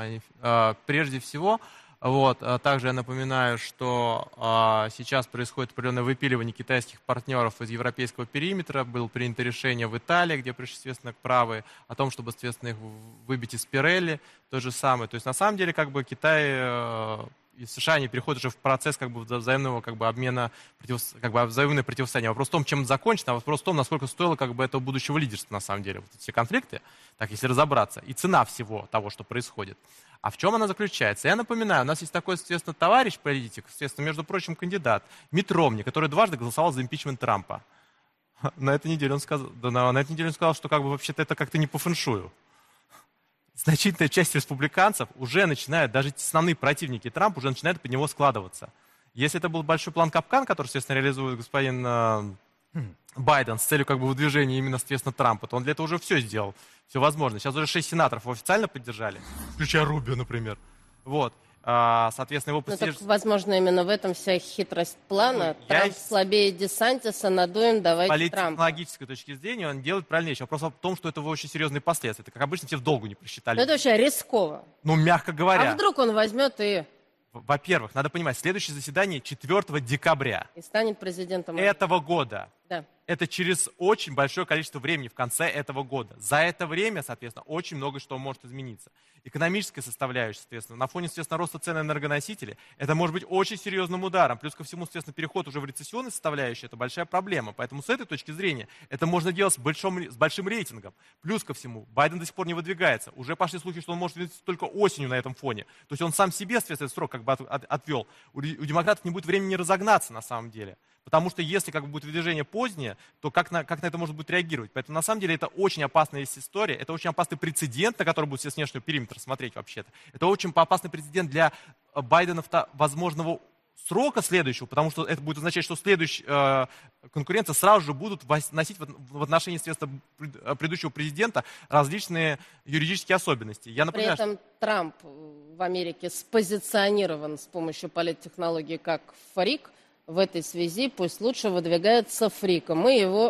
прежде всего. Вот. Также я напоминаю, что сейчас происходит определенное выпиливание китайских партнеров из европейского периметра. Было принято решение в Италии, где пришли, естественно, к правой, о том, чтобы, соответственно, их выбить из Пирелли. То же самое. То есть, на самом деле, как бы Китай и США, они переходят уже в процесс как бы взаимного как бы обмена, взаимное противостояние. Вопрос в том, чем это закончится, а вопрос в том, насколько стоило как бы этого будущего лидерства на самом деле. Вот эти все конфликты, так если разобраться, и цена всего того, что происходит. А в чем она заключается? Я напоминаю, у нас есть такой, соответственно, товарищ политик, соответственно, между прочим, кандидат Митт Ромни, который дважды голосовал за импичмент Трампа. На этой неделе он сказал, что как бы вообще-то это как-то не по фэншую. Значительная часть республиканцев уже начинает, даже основные противники Трампа уже начинают под него складываться. Если это был большой план капкан, который, естественно, реализует господин Байден с целью как бы выдвижения именно, соответственно, Трампа, то он для этого уже все сделал, все возможно. Сейчас уже 6 сенаторов его официально поддержали, включая Рубио, например. Вот. Соответственно, его так, возможно, именно в этом вся хитрость плана. Трамп слабее Десантиса, надуем, давайте Трампа. С политтехнологической точки зрения он делает правильнее. Вопрос в том, что это очень серьезные последствия. Это, как обычно, все в долгу не просчитали. Но это вообще рисково. Ну, мягко говоря. А вдруг он возьмет и... Во-первых, надо понимать, следующее заседание 4 декабря. И станет президентом этого года. Да. Это через очень большое количество времени в конце этого года. За это время, соответственно, очень много что может измениться. Экономическая составляющая, соответственно, на фоне, соответственно, роста цен на энергоносители, это может быть очень серьезным ударом. Плюс ко всему, соответственно, переход уже в рецессионную составляющую, это большая проблема. Поэтому с этой точки зрения это можно делать с большим рейтингом. Плюс ко всему, Байден до сих пор не выдвигается. Уже пошли слухи, что он может выдвинуться только осенью на этом фоне. То есть он сам себе, соответственно, срок как бы отвел. У демократов не будет времени разогнаться на самом деле. Потому что если как бы будет выдвижение позднее, то как на это можно будет реагировать? Поэтому на самом деле это очень опасная история, это очень опасный прецедент, на который будет все с внешнего периметра смотреть вообще-то. Это очень опасный прецедент для Байдена возможного срока следующего, потому что это будет означать, что следующая конкуренция сразу же будут вносить в отношении, соответственно, предыдущего президента различные юридические особенности. Я напоминаю, при этом Трамп в Америке спозиционирован с помощью политтехнологии как фрик. В этой связи пусть лучше выдвигается фриком. Мы его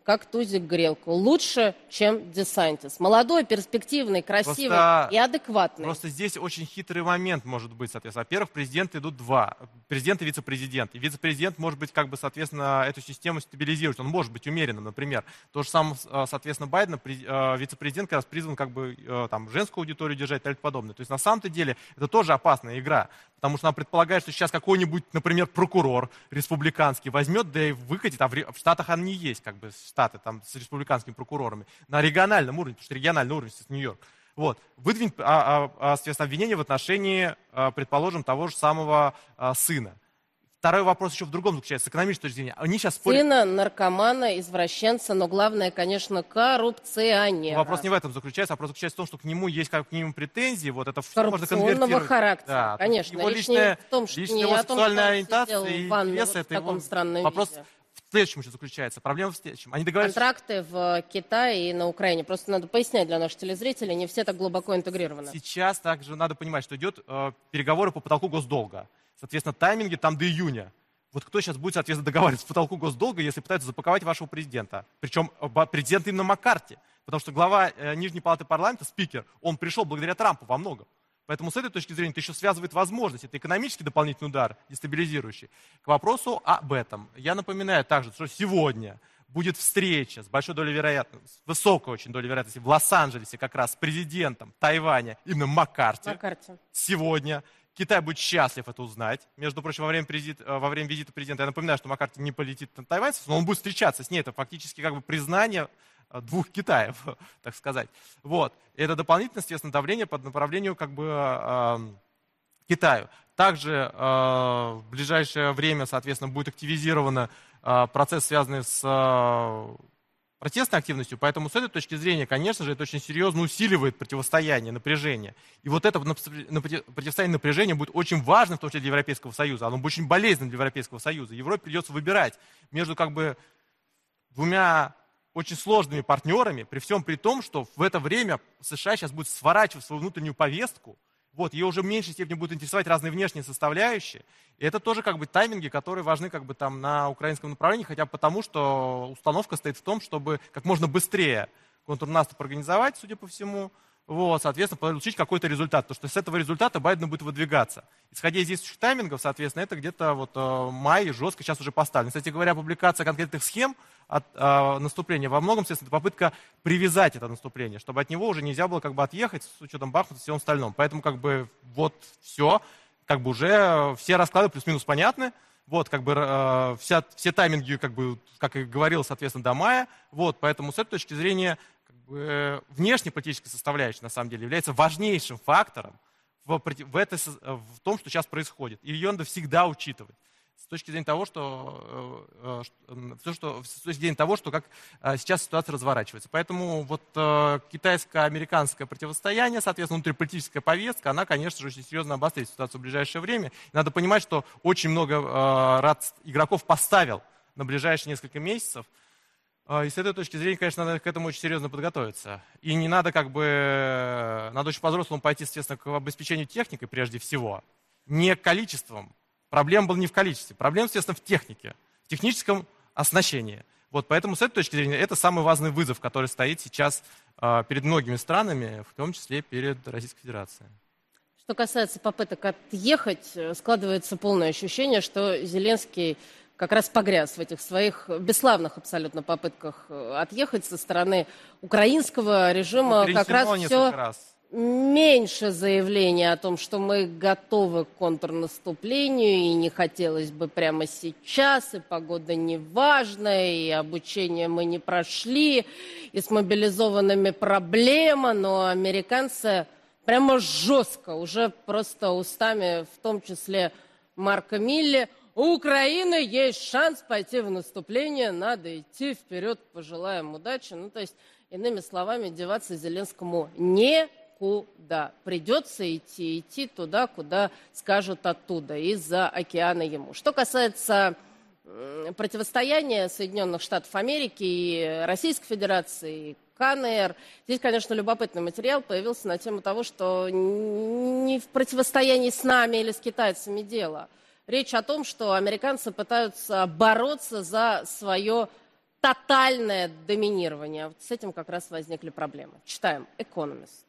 как тузик грелку. Лучше, чем Десантис. Молодой, перспективный, красивый и адекватный. Просто здесь очень хитрый момент может быть, соответственно. Во-первых, президенты идут два. Президент и вице-президент. И вице-президент может быть, как бы, соответственно, эту систему стабилизировать. Он может быть умеренным, например. То же самое, соответственно, Байдена, вице-президент как раз призван, как бы, там, женскую аудиторию держать и так подобное. То есть, на самом-то деле, это тоже опасная игра. Потому что она предполагает, что сейчас какой-нибудь, например, прокурор республиканский возьмет, да и выкатит, а в Штатах они есть, как бы, Штаты там с республиканскими прокурорами, на региональном уровне, потому что региональный уровень, это Нью-Йорк. Вот. Выдвинет, соответственно, обвинение в отношении, предположим, того же самого сына. Второй вопрос еще в другом заключается, с экономической точки зрения. Они сейчас спорят... Сына, наркомана, извращенца, но главное, конечно, коррупционера. Вопрос не в этом заключается, вопрос заключается в том, что к нему есть как минимум претензии, вот это все можно конвертировать. Коррупционного характера, да, конечно. Его личная сексуальная ориентация и вес, это его вопрос виде. В следующем еще заключается. Проблема в следующем. Они договорились... Контракты в Китае и на Украине. Просто надо пояснять для наших телезрителей, не все так глубоко интегрированы. Сейчас также надо понимать, что идет переговоры по потолку госдолга. Соответственно, тайминги там до июня. Вот кто сейчас будет, соответственно, договариваться по потолку госдолга, если пытаются запаковать вашего президента? Причем президент именно Маккарти. Потому что глава Нижней палаты парламента, спикер, он пришел благодаря Трампу во многом. Поэтому с этой точки зрения это еще связывает возможность. Это экономический дополнительный удар, дестабилизирующий. К вопросу об этом. Я напоминаю также, что сегодня будет встреча с большой долей вероятности, с высокой очень долей вероятности в Лос-Анджелесе как раз с президентом Тайваня, именно Маккарти. Сегодня. Китай будет счастлив это узнать. Между прочим, во время визита президента, я напоминаю, что Маккарти не полетит на тайваньцев, но он будет встречаться с ней. Это фактически как бы признание двух Китаев, так сказать. Вот. И это дополнительное, естественно, давление под направлению как бы Китаю. Также в ближайшее время, соответственно, будет активизирован процесс, связанный с протестной активностью, поэтому с этой точки зрения, конечно же, это очень серьезно усиливает противостояние, напряжение. И вот это противостояние напряжения будет очень важным, в том числе для Европейского Союза. Оно будет очень болезненным для Европейского Союза. Европе придется выбирать между как бы двумя очень сложными партнерами, при всем при том, что в это время США сейчас будет сворачивать свою внутреннюю повестку. Вот, ее уже в меньшей степени будут интересовать разные внешние составляющие. И это тоже как бы тайминги, которые важны как бы там на украинском направлении, хотя бы потому, что установка стоит в том, чтобы как можно быстрее контрнаступ организовать, судя по всему, вот, соответственно, получить какой-то результат. Потому что с этого результата Байден будет выдвигаться. Исходя из действующих таймингов, соответственно, это где-то вот май жестко сейчас уже поставлено. Кстати говоря, публикация конкретных схем от наступления во многом, естественно, это попытка привязать это наступление, чтобы от него уже нельзя было как бы отъехать с учетом Бахмута и всем остальном. Поэтому как бы вот все, как бы уже все расклады плюс-минус понятны. Вот, как бы все тайминги, как бы, как и говорил, соответственно, до мая. Вот, поэтому с этой точки зрения внешнеполитическая составляющая, на самом деле, является важнейшим фактором в том, что сейчас происходит. И ее надо всегда учитывать. С точки зрения того, что как сейчас ситуация разворачивается. Поэтому вот китайско-американское противостояние, соответственно, внутриполитическая повестка, она, конечно же, очень серьезно обострит ситуацию в ближайшее время. Надо понимать, что очень много игроков поставил на ближайшие несколько месяцев. И с этой точки зрения, конечно, надо к этому очень серьезно подготовиться. И не надо надо очень по-взрослому пойти, естественно, к обеспечению техникой прежде всего. Не количеством. Проблема была не в количестве. Проблема, естественно, в технике, в техническом оснащении. Вот, поэтому с этой точки зрения это самый важный вызов, который стоит сейчас перед многими странами, в том числе перед Российской Федерацией. Что касается попыток отъехать, складывается полное ощущение, что Зеленский как раз погряз в этих своих бесславных абсолютно попытках отъехать со стороны украинского режима. Как раз все меньше заявлений о том, что мы готовы к контрнаступлению, и не хотелось бы прямо сейчас, и погода не важная, и обучение мы не прошли, и с мобилизованными проблема, но американцы прямо жестко, уже просто устами, в том числе Марка Милли, у Украины есть шанс пойти в наступление, надо идти вперед, пожелаем удачи. Ну, то есть, иными словами, деваться Зеленскому некуда. Придется идти туда, куда скажут оттуда, из-за океана ему. Что касается противостояния Соединенных Штатов Америки и Российской Федерации, КНР, здесь, конечно, любопытный материал появился на тему того, что не в противостоянии с нами или с китайцами дело. Речь о том, что американцы пытаются бороться за свое тотальное доминирование. Вот с этим как раз возникли проблемы. Читаем «Экономист».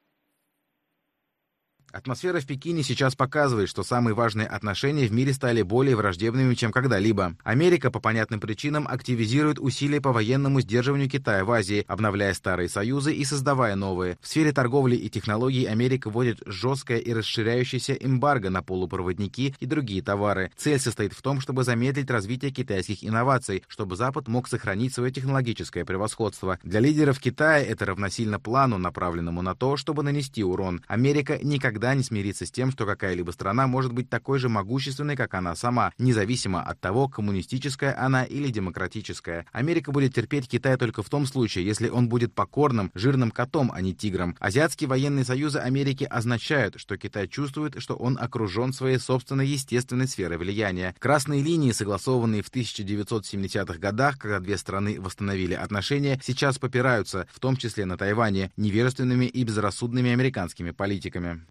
Атмосфера в Пекине сейчас показывает, что самые важные отношения в мире стали более враждебными, чем когда-либо. Америка по понятным причинам активизирует усилия по военному сдерживанию Китая в Азии, обновляя старые союзы и создавая новые. В сфере торговли и технологий Америка вводит жесткое и расширяющееся эмбарго на полупроводники и другие товары. Цель состоит в том, чтобы замедлить развитие китайских инноваций, чтобы Запад мог сохранить свое технологическое превосходство. Для лидеров Китая это равносильно плану, направленному на то, чтобы нанести урон. Америка никогда не смирится с тем, что какая-либо страна может быть такой же могущественной, как она сама, независимо от того, коммунистическая она или демократическая. Америка будет терпеть Китай только в том случае, если он будет покорным, жирным котом, а не тигром. Азиатские военные союзы Америки означают, что Китай чувствует, что он окружен своей собственной естественной сферой влияния. Красные линии, согласованные в 1970-х годах, когда две страны восстановили отношения, сейчас попираются, в том числе на Тайване, невежественными и безрассудными американскими политиками.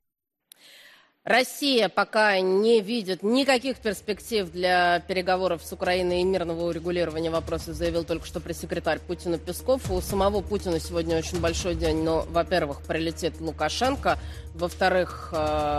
Россия пока не видит никаких перспектив для переговоров с Украиной и мирного урегулирования вопроса, заявил только что пресс-секретарь Путина Песков. У самого Путина сегодня очень большой день, но, во-первых, прилетит Лукашенко, во-вторых,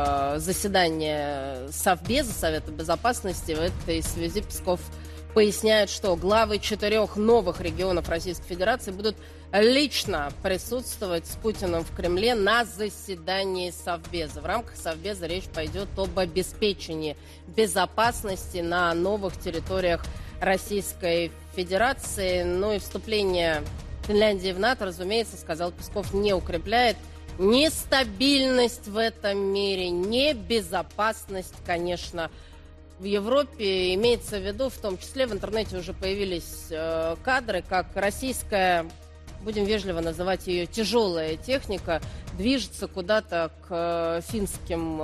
заседание Совбеза, Совета Безопасности. В этой связи Песков поясняет, что главы 4 новых регионов Российской Федерации будут лично присутствовать с Путиным в Кремле на заседании Совбеза. В рамках Совбеза речь пойдет об обеспечении безопасности на новых территориях Российской Федерации. Ну и вступление Финляндии в НАТО, разумеется, сказал Песков, не укрепляет ни стабильность в этом мире, ни безопасность, конечно, в Европе. Имеется в виду, в том числе в интернете уже появились кадры, как российская, будем вежливо называть ее, тяжелая техника движется куда-то к финским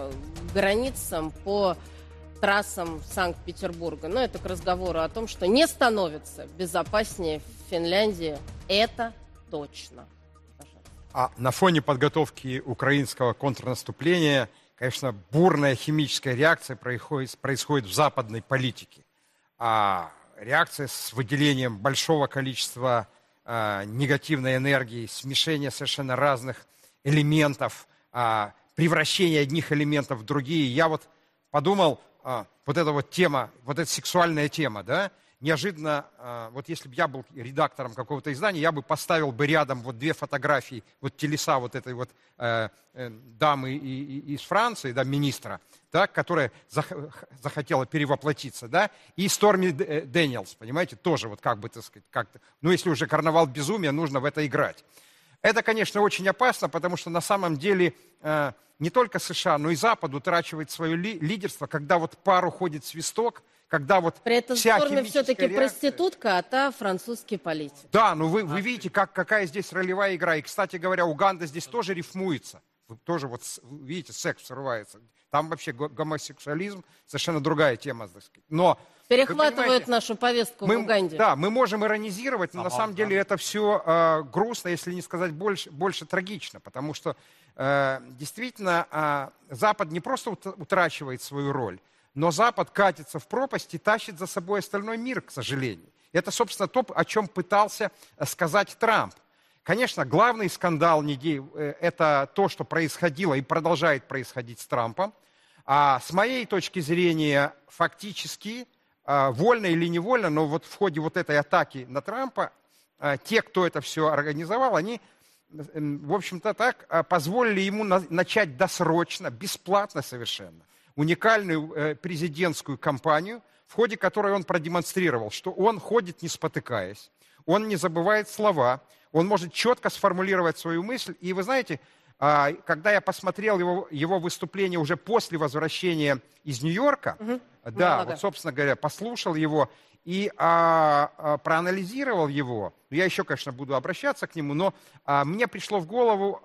границам по трассам Санкт-Петербурга. Но это к разговору о том, что не становится безопаснее в Финляндии. Это точно. А на фоне подготовки украинского контрнаступления, конечно, бурная химическая реакция происходит в западной политике. А реакция с выделением большого количества негативной энергии, смешение совершенно разных элементов, превращение одних элементов в другие. Я вот подумал, вот эта вот тема, вот эта сексуальная тема, да, неожиданно, вот если бы я был редактором какого-то издания, я бы поставил бы рядом вот две фотографии, вот телеса вот этой вот дамы из Франции, да, министра, да, которая захотела перевоплотиться, да, и Сторми Дэниелс, понимаете, тоже вот как бы, так сказать, как-то, ну, если уже карнавал безумия, нужно в это играть. Это, конечно, очень опасно, потому что на самом деле не только США, но и Запад утрачивает свое лидерство, когда вот пар уходит свисток, когда вот при этом вся Сторми все-таки реакция... проститутка, а та французский политик. Да, ну вы видите, какая здесь ролевая игра. И, кстати говоря, Уганда здесь тоже рифмуется. Тоже вот, видите, секс срывается. Там вообще гомосексуализм совершенно другая тема, так сказать. Но перехватывают нашу повестку в Уганде. Да, мы можем иронизировать, но на самом деле это все грустно, если не сказать больше трагично. Потому что действительно Запад не просто утрачивает свою роль, но Запад катится в пропасть и тащит за собой остальной мир, к сожалению. Это, собственно, то, о чем пытался сказать Трамп. Конечно, главный скандал недели – это то, что происходило и продолжает происходить с Трампом. А с моей точки зрения, фактически, вольно или невольно, но вот в ходе вот этой атаки на Трампа, те, кто это все организовал, они, в общем-то, так позволили ему начать досрочно, бесплатно совершенно, уникальную президентскую кампанию, в ходе которой он продемонстрировал, что он ходит не спотыкаясь, он не забывает слова, он может четко сформулировать свою мысль. И вы знаете, когда я посмотрел его выступление уже после возвращения из Нью-Йорка, да, вот, собственно говоря, послушал его и проанализировал его, я еще, конечно, буду обращаться к нему, но мне пришло в голову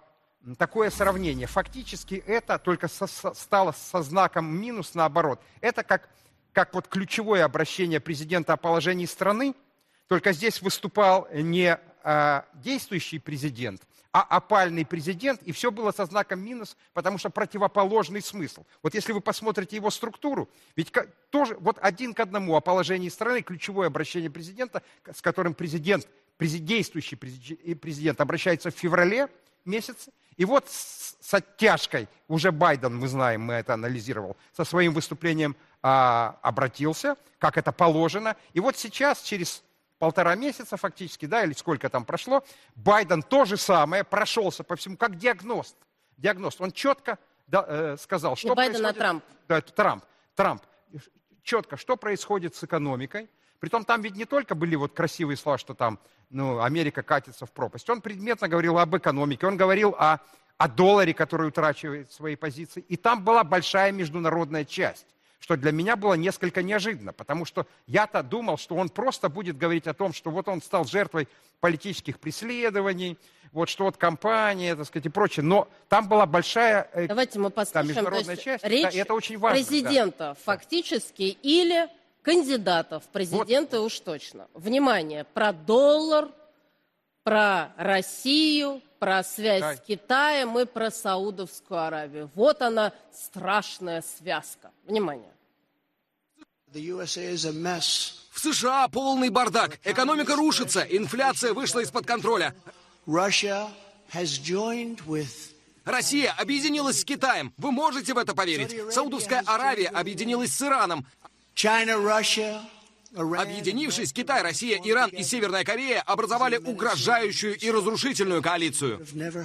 такое сравнение. Фактически это только стало со знаком минус наоборот. Это как вот ключевое обращение президента о положении страны, только здесь выступал не действующий президент, а опальный президент, и все было со знаком минус, потому что противоположный смысл. Вот если вы посмотрите его структуру, ведь тоже вот один к одному о положении страны, ключевое обращение президента, с которым действующий президент обращается в феврале месяце, и вот с оттяжкой, уже Байден, мы знаем, мы это анализировал, со своим выступлением обратился, как это положено, и вот сейчас, через 1,5 месяца фактически, да, или сколько там прошло, Байден то же самое прошелся по всему, как диагност. Он четко сказал, что происходит... Байден, а Трамп. Трамп. Четко, что происходит с экономикой. Притом там ведь не только были вот красивые слова, что там, Америка катится в пропасть. Он предметно говорил об экономике, он говорил о долларе, который утрачивает свои позиции. И там была большая международная часть, что для меня было несколько неожиданно, потому что я-то думал, что он просто будет говорить о том, что вот он стал жертвой политических преследований, вот что вот компания, так сказать, и прочее. Но там была большая Давайте мы послушаем, международная часть, речь это очень важно. Президента фактически или кандидатов в президенты уж точно. Внимание, про доллар, про Россию, про связь с Китаем и про Саудовскую Аравию. Вот она, страшная связка. Внимание. В США полный бардак. Экономика рушится, инфляция вышла из-под контроля. Россия объединилась с Китаем. Вы можете в это поверить? Саудовская Аравия объединилась с Ираном. Объединившись, Китай, Россия, Иран и Северная Корея образовали угрожающую и разрушительную коалицию.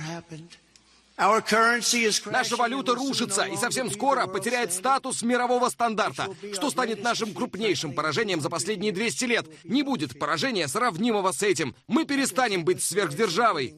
Наша валюта рушится и совсем скоро потеряет статус мирового стандарта, что станет нашим крупнейшим поражением за последние 200 лет. Не будет поражения, сравнимого с этим. Мы перестанем быть сверхдержавой.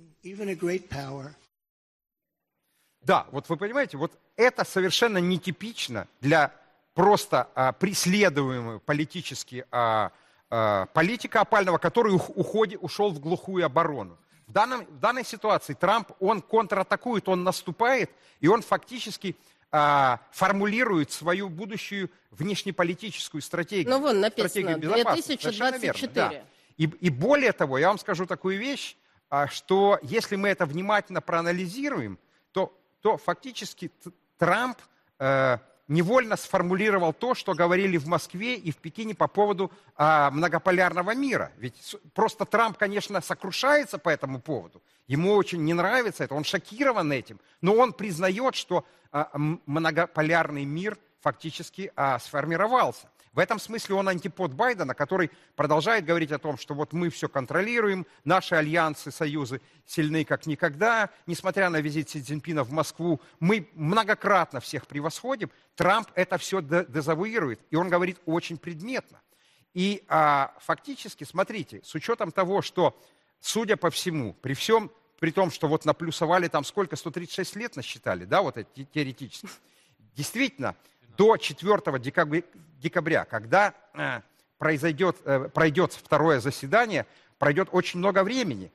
Да, вот вы понимаете, вот это совершенно нетипично для просто преследуемого политически политика опального, который ушел в глухую оборону. В данной ситуации Трамп, он контратакует, он наступает, и он фактически формулирует свою будущую внешнеполитическую стратегию. Ну, вон написано, 2024. Да. И более того, я вам скажу такую вещь, что если мы это внимательно проанализируем, то фактически Трамп невольно сформулировал то, что говорили в Москве и в Пекине по поводу многополярного мира. Ведь просто Трамп, конечно, сокрушается по этому поводу. Ему очень не нравится это, он шокирован этим. Но он признает, что многополярный мир фактически сформировался. В этом смысле он антипод Байдена, который продолжает говорить о том, что вот мы все контролируем, наши альянсы, союзы сильны как никогда. Несмотря на визит Си Цзиньпина в Москву, мы многократно всех превосходим. Трамп это все дезавуирует, и он говорит очень предметно. И фактически, смотрите, с учетом того, что, судя по всему, при том, что вот наплюсовали там сколько, 136 лет насчитали, да, вот это теоретически, действительно, до 4 декабря, когда пройдет второе заседание, пройдет очень много времени.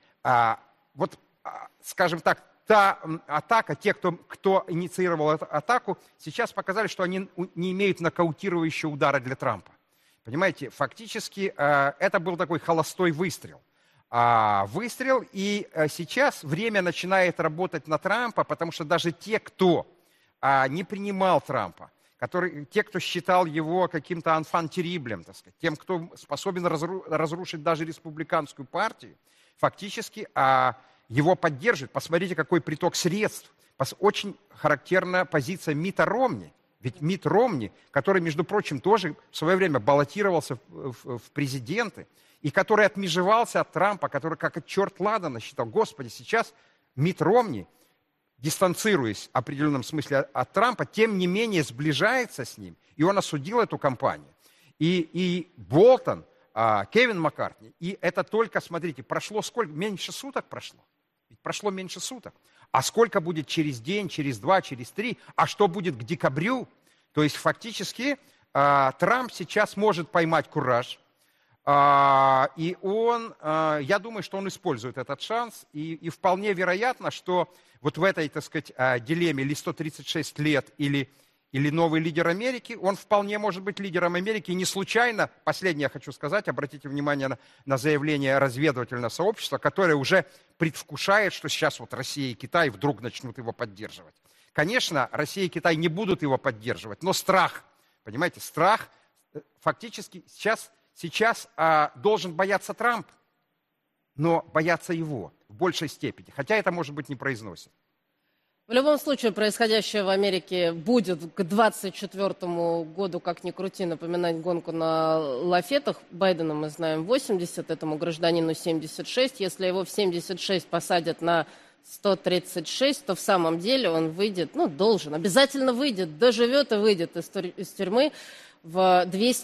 Скажем так, та атака, те, кто инициировал эту атаку, сейчас показали, что они не имеют нокаутирующего удара для Трампа. Понимаете, фактически это был такой холостой выстрел. И сейчас время начинает работать на Трампа, потому что даже те, кто не принимал Трампа, те, кто считал его каким-то enfant terrible, так сказать, тем, кто способен разрушить даже республиканскую партию, фактически его поддерживают. Посмотрите, какой приток средств. Очень характерна позиция Митта Ромни. Ведь Митт Ромни, который, между прочим, тоже в свое время баллотировался в президенты, и который отмежевался от Трампа, который как от черт ладана считал, господи, сейчас Митт Ромни, дистанцируясь в определенном смысле от Трампа, тем не менее сближается с ним, и он осудил эту кампанию. И Болтон, Кевин Маккартни, и это только, смотрите, прошло сколько? Меньше суток прошло. Ведь прошло меньше суток. А сколько будет через день, через 2, через 3? А что будет к декабрю? То есть фактически Трамп сейчас может поймать кураж, и он, я думаю, что он использует этот шанс, и вполне вероятно, что вот в этой, так сказать, дилемме или 136 лет, или или новый лидер Америки, он вполне может быть лидером Америки. И не случайно, последнее я хочу сказать, обратите внимание на заявление разведывательного сообщества, которое уже предвкушает, что сейчас вот Россия и Китай вдруг начнут его поддерживать. Конечно, Россия и Китай не будут его поддерживать, но страх, понимаете, страх фактически сейчас должен бояться Трамп, но бояться его в большей степени, хотя это, может быть, не произносит. В любом случае, происходящее в Америке будет к 2024 году, как ни крути, напоминать гонку на лафетах. Байдена мы знаем 80, этому гражданину 76. Если его в 76 посадят на 136, то в самом деле он выйдет, обязательно выйдет, доживет и выйдет из тюрьмы в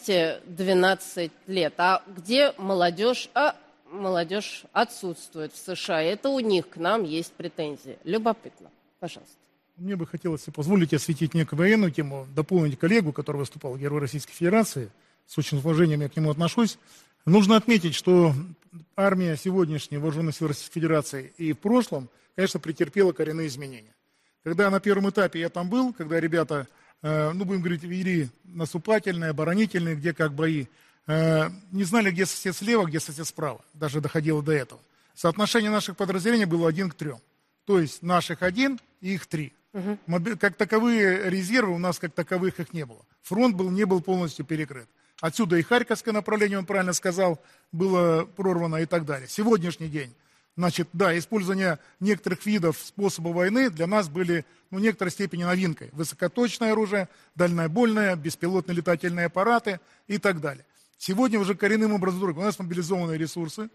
212 лет. А где молодежь? Молодежь отсутствует в США. И это у них к нам есть претензии. Любопытно. Пожалуйста. Мне бы хотелось, если позволите, осветить некую военную тему, дополнить коллегу, который выступал, герой Российской Федерации. С очень уважением я к нему отношусь. Нужно отметить, что армия сегодняшняя, вооруженных сил Российской Федерации и в прошлом, конечно, претерпела коренные изменения. Когда на первом этапе я там был, когда ребята, будем говорить, вели наступательные, оборонительные, где как бои, не знали, где сосед слева, где сосед справа. Даже доходило до этого. Соотношение наших подразделений было 1 к 3. То есть наших 1 и их 3. Как таковые резервы, у нас как таковых их не было. Фронт не был полностью перекрыт. Отсюда и Харьковское направление, он правильно сказал, было прорвано и так далее. Сегодняшний день, использование некоторых видов способов войны для нас были в некоторой степени новинкой. Высокоточное оружие, дальнобойное, беспилотные летательные аппараты и так далее. Сегодня уже коренным образом у нас мобилизованные ресурсы.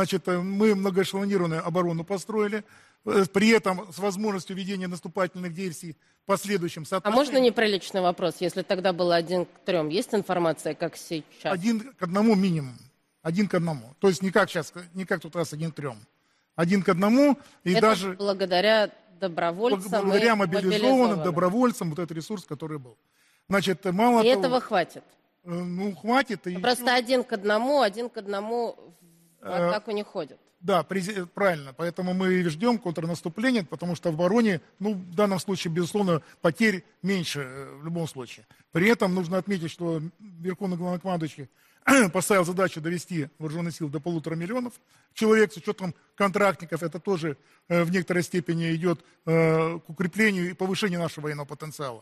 Мы многоэшелонированную оборону построили. При этом с возможностью ведения наступательных действий в последующем соотношении. А можно неприличный вопрос? Если тогда было 1 к 3, есть информация, как сейчас? 1 к 1 минимум. 1 к 1. То есть не как сейчас, не как тут раз 1 к 3. 1 к 1. И это даже благодаря добровольцам. Благодаря мобилизованным добровольцам, вот этот ресурс, который был. Мало того, этого хватит? Хватит. Просто 1 к 1, 1 к 1 в атаку не ходит. Да, правильно. Поэтому мы ждем контрнаступления, потому что в обороне, в данном случае, безусловно, потерь меньше в любом случае. При этом нужно отметить, что Верховный главнокомандующий поставил задачу довести вооруженные силы до 1,5 миллиона человек с учетом контрактников. Это тоже в некоторой степени идет к укреплению и повышению нашего военного потенциала.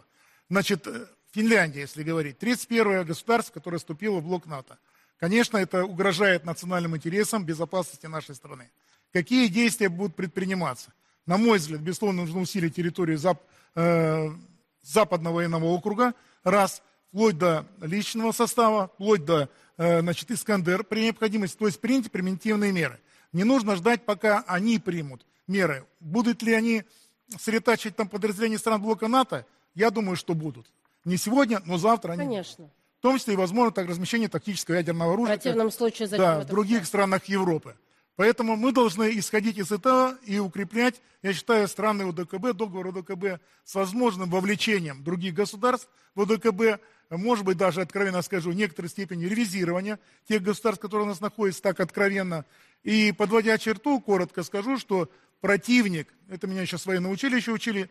Финляндия, если говорить, 31-е государство, которое вступило в блок НАТО. Конечно, это угрожает национальным интересам, безопасности нашей страны. Какие действия будут предприниматься? На мой взгляд, безусловно, нужно усилить территорию Западного военного округа, вплоть до личного состава, вплоть до Искандер при необходимости, то есть принять превентивные меры. Не нужно ждать, пока они примут меры. Будут ли они сосредотачивать там подразделения стран блока НАТО? Я думаю, что будут. Не сегодня, но завтра они. Конечно. В том числе и, возможно, размещение тактического ядерного оружия. В противном случае в других странах Европы. Поэтому мы должны исходить из этого и укреплять, я считаю, страны ОДКБ, договор ОДКБ с возможным вовлечением других государств в ОДКБ, может быть, даже, откровенно скажу, в некоторой степени ревизирования тех государств, которые у нас находятся так откровенно. И, подводя черту, коротко скажу, что противник, это меня сейчас в военном училище учили,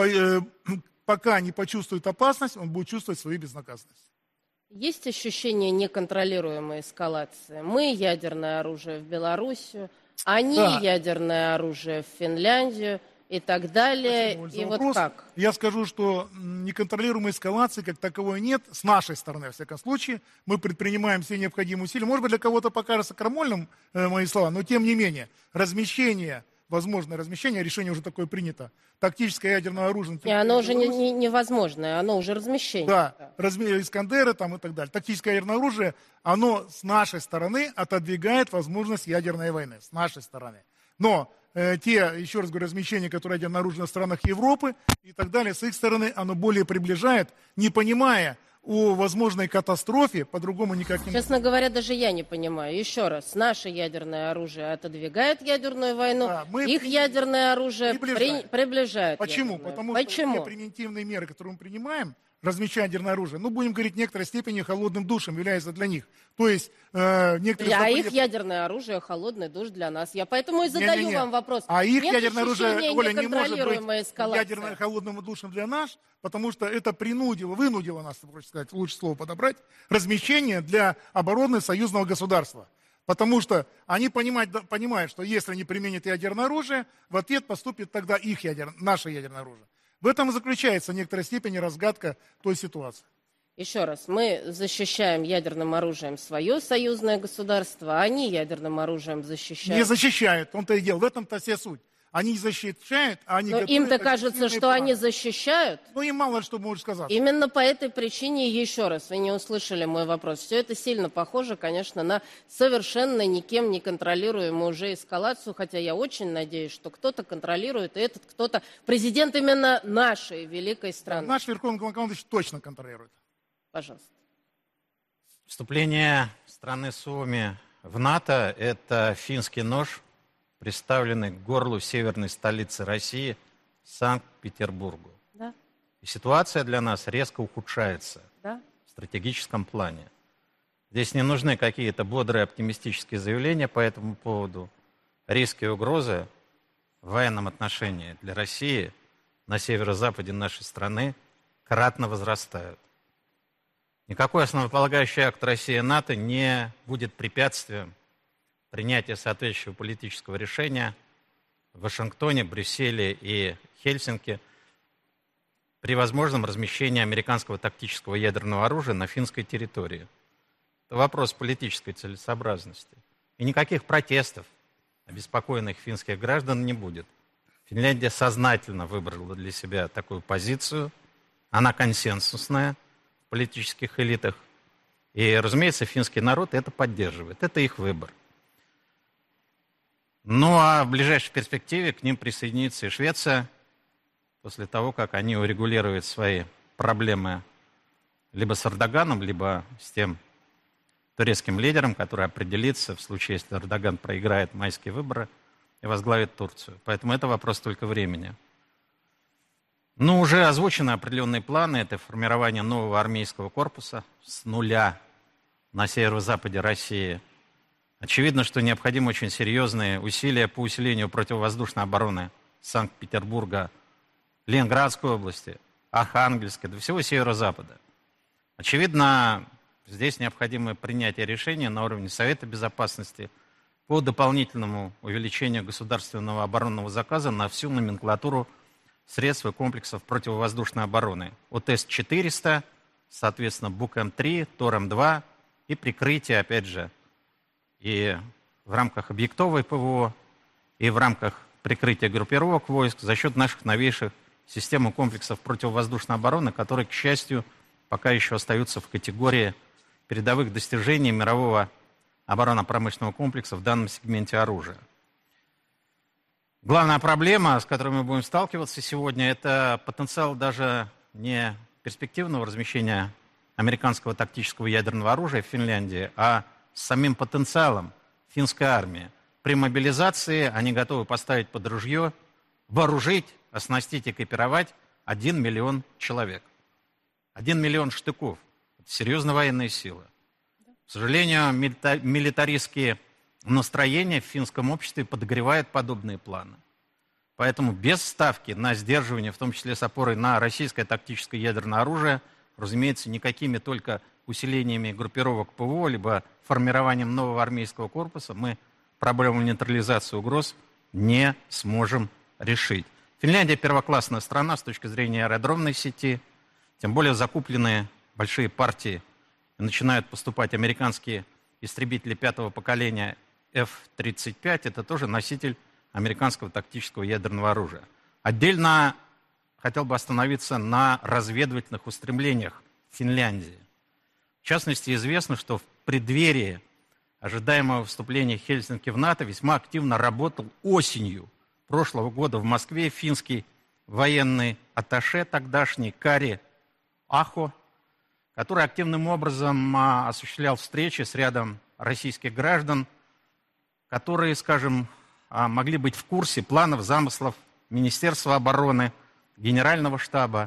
пока не почувствует опасность, он будет чувствовать свою безнаказанность. Есть ощущение неконтролируемой эскалации? Мы ядерное оружие в Белоруссию, они ядерное оружие в Финляндию и так далее. И вот как? Я скажу, что неконтролируемой эскалации как таковой нет. С нашей стороны, во всяком случае, мы предпринимаем все необходимые усилия. Может быть, для кого-то покажется крамольным мои слова, но тем не менее, возможное размещение, решение уже такое принято. Тактическое ядерное оружие. И оно уже невозможное, оно уже размещение. Да, Искандеры там и так далее. Тактическое ядерное оружие, оно с нашей стороны отодвигает возможность ядерной войны. С нашей стороны. Но еще раз говорю, размещения, которые ядерное оружие в странах Европы и так далее, с их стороны оно более приближает, не понимая о возможной катастрофе, по-другому никак не... Честно говоря, даже я не понимаю. Еще раз, наше ядерное оружие отодвигает ядерную войну, их ядерное оружие приближает. Почему? Потому что те превентивные меры, которые мы принимаем, размещать ядерное оружие, ну, будем говорить, в некоторой степени холодным душем является для них. То есть некоторые... А их ядерное оружие холодный душ для нас. Я поэтому и задаю вам вопрос. А их Нет ядерное оружие, Оля, не может быть эскалация. ядерным холодным душем для нас, потому что это вынудило нас, так сказать, лучше слово подобрать, размещение для обороны союзного государства. Потому что они понимают, что если они применят ядерное оружие, в ответ поступит тогда наше ядерное оружие. В этом и заключается в некоторой степени разгадка той ситуации. Еще раз, мы защищаем ядерным оружием свое союзное государство, а они ядерным оружием защищают. Не защищают, в том-то и дело, в этом-то вся суть. Они защищают, а они... Но им-то кажется, что они защищают. Ну, им мало что может сказать. Именно по этой причине, еще раз, вы не услышали мой вопрос. Все это сильно похоже, конечно, на совершенно никем не контролируемую уже эскалацию, хотя я очень надеюсь, что кто-то контролирует, и этот кто-то президент именно нашей великой страны. Наш Верховный Главнокомандующий точно контролирует. Пожалуйста. Вступление страны Суоми в НАТО – это финский нож, приставленный к горлу северной столицы России, Санкт-Петербургу. Да. И ситуация для нас резко ухудшается в стратегическом плане. Здесь не нужны какие-то бодрые оптимистические заявления по этому поводу. Риски и угрозы в военном отношении для России на северо-западе нашей страны кратно возрастают. Никакой основополагающий акт России и НАТО не будет препятствием принятия соответствующего политического решения в Вашингтоне, Брюсселе и Хельсинки при возможном размещении американского тактического ядерного оружия на финской территории. Это вопрос политической целесообразности. И никаких протестов обеспокоенных финских граждан не будет. Финляндия сознательно выбрала для себя такую позицию. Она консенсусная в политических элитах. И, разумеется, финский народ это поддерживает. Это их выбор. Ну а в ближайшей перспективе к ним присоединится и Швеция, после того, как они урегулируют свои проблемы либо с Эрдоганом, либо с тем турецким лидером, который определится в случае, если Эрдоган проиграет майские выборы и возглавит Турцию. Поэтому это вопрос только времени. Ну, уже озвучены определенные планы. Это формирование нового армейского корпуса с нуля на северо-западе России. Очевидно, что необходимы очень серьезные усилия по усилению противовоздушной обороны Санкт-Петербурга, Ленинградской области, Архангельска, до всего северо-запада. Очевидно, здесь необходимо принятие решения на уровне Совета Безопасности по дополнительному увеличению государственного оборонного заказа на всю номенклатуру средств и комплексов противовоздушной обороны. От С-400, соответственно, БУК-М3, ТОР-М2 и прикрытие, опять же, и в рамках объектовой ПВО, и в рамках прикрытия группировок войск за счет наших новейших систем и комплексов противовоздушной обороны, которые, к счастью, пока еще остаются в категории передовых достижений мирового оборонно-промышленного комплекса в данном сегменте оружия. Главная проблема, с которой мы будем сталкиваться сегодня, это потенциал даже не перспективного размещения американского тактического ядерного оружия в Финляндии, а с самим потенциалом финской армии. При мобилизации они готовы поставить под ружье, вооружить, оснастить, экипировать 1 миллион человек. 1 миллион штыков. Это серьезная военная сила. К сожалению, милитаристские настроения в финском обществе подогревают подобные планы. Поэтому без ставки на сдерживание, в том числе с опорой на российское тактическое ядерное оружие, разумеется, никакими только усилениями группировок ПВО, либо формированием нового армейского корпуса мы проблему нейтрализации угроз не сможем решить. Финляндия первоклассная страна с точки зрения аэродромной сети, тем более закупленные большие партии, начинают поступать американские истребители 5-го поколения F-35, это тоже носитель американского тактического ядерного оружия. Отдельно хотел бы остановиться на разведывательных устремлениях Финляндии. В частности, известно, что в преддверии ожидаемого вступления Хельсинки в НАТО весьма активно работал осенью прошлого года в Москве финский военный атташе тогдашний Кари Ахо, который активным образом осуществлял встречи с рядом российских граждан, которые, скажем, могли быть в курсе планов, замыслов Министерства обороны, Генерального штаба,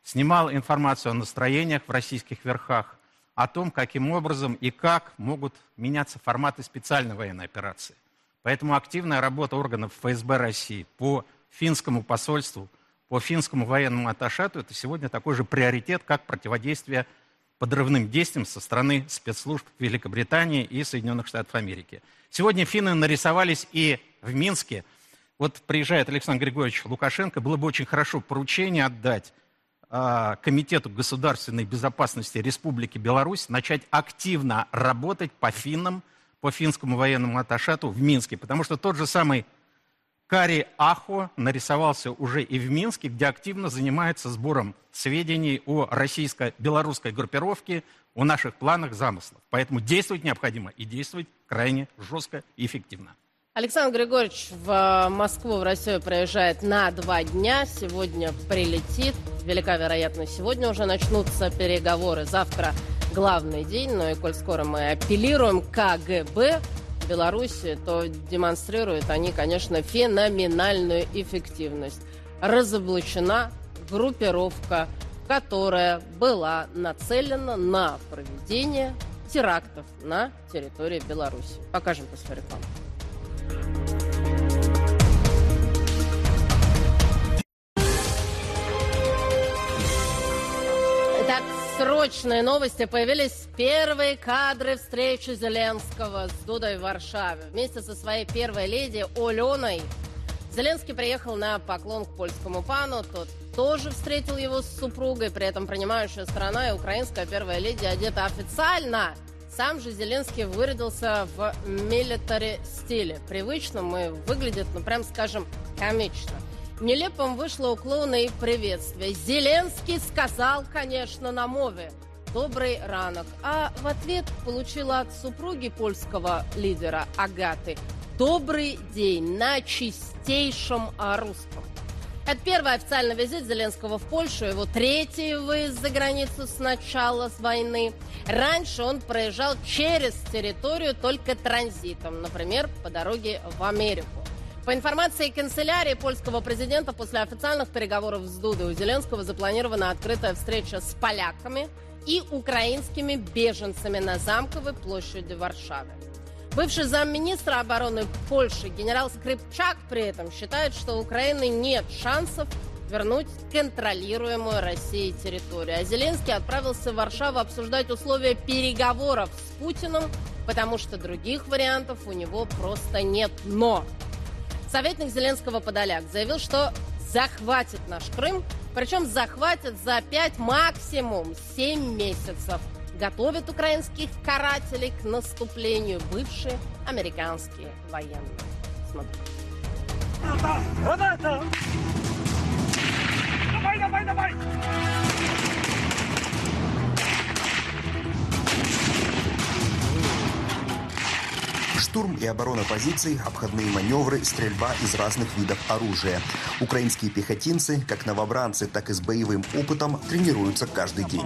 снимал информацию о настроениях в российских верхах, о том, каким образом и как могут меняться форматы специальной военной операции. Поэтому активная работа органов ФСБ России по финскому посольству, по финскому военному атташату – это сегодня такой же приоритет, как противодействие подрывным действиям со стороны спецслужб Великобритании и Соединенных Штатов Америки. Сегодня финны нарисовались и в Минске. Вот приезжает Александр Григорьевич Лукашенко, было бы очень хорошо поручение отдать Комитету государственной безопасности Республики Беларусь начать активно работать по финнам, по финскому военному атташату в Минске. Потому что тот же самый Кари Ахо нарисовался уже и в Минске, где активно занимается сбором сведений о российско-белорусской группировке, о наших планах, замыслах. Поэтому действовать необходимо и действовать крайне жестко и эффективно. Александр Григорьевич в Москву, в Россию приезжает на 2 дня. Сегодня прилетит. Велика вероятность, сегодня уже начнутся переговоры. Завтра главный день. Но и коль скоро мы апеллируем к КГБ Беларуси, то демонстрируют они, конечно, феноменальную эффективность. Разоблачена группировка, которая была нацелена на проведение терактов на территории Беларуси. Покажем после рекламы. Итак, срочные новости. Появились первые кадры встречи Зеленского с Дудой в Варшаве. Вместе со своей первой леди Оленой Зеленский приехал на поклон к польскому пану. Тот тоже встретил его с супругой. При этом принимающая сторона и украинская первая леди одета официально. Сам же Зеленский вырядился в милитари стиле. Привычным и выглядит, прям скажем, комично. Нелепым вышло у клоуна и приветствие. Зеленский сказал, конечно, на мове «добрый ранок», а в ответ получила от супруги польского лидера Агаты «добрый день» на чистейшем русском. Это первый официальный визит Зеленского в Польшу, его третий выезд за границу с начала войны. Раньше он проезжал через территорию только транзитом, например, по дороге в Америку. По информации канцелярии польского президента, после официальных переговоров с Дудой у Зеленского запланирована открытая встреча с поляками и украинскими беженцами на Замковой площади в Варшаве. Бывший замминистра обороны Польши генерал Скрипчак при этом считает, что у Украины нет шансов вернуть контролируемую Россией территорию. А Зеленский отправился в Варшаву обсуждать условия переговоров с Путиным, потому что других вариантов у него просто нет. Но советник Зеленского Подоляк заявил, что захватит наш Крым, причем захватит за 5, максимум 7 месяцев. Готовят украинских карателей к наступлению бывшие американские военные. Смотрите. Давай! Штурм и оборона позиций, обходные маневры, стрельба из разных видов оружия. Украинские пехотинцы, как новобранцы, так и с боевым опытом, тренируются каждый день.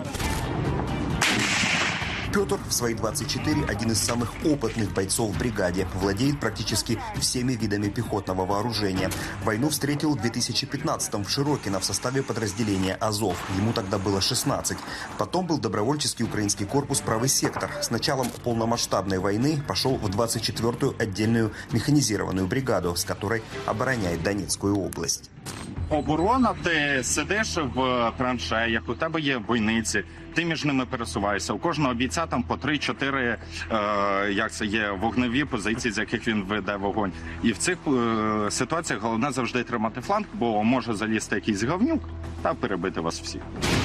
Петр в свои 24 один из самых опытных бойцов в бригаде. Владеет практически всеми видами пехотного вооружения. Войну встретил в 2015-м в Широкино в составе подразделения «Азов». Ему тогда было 16. Потом был добровольческий украинский корпус «Правый сектор». С началом полномасштабной войны пошел в 24-ю отдельную механизированную бригаду, с которой обороняет Донецкую область. Оборона, ти сидиш в траншеях, у тебе є бойниці, ти між ними пересуваєшся. У кожного бійця там по 3-4 є вогневі позиції, з яких він веде вогонь. І в цих ситуаціях головне завжди тримати фланг, бо може залізти якийсь говнюк та перебити вас всіх.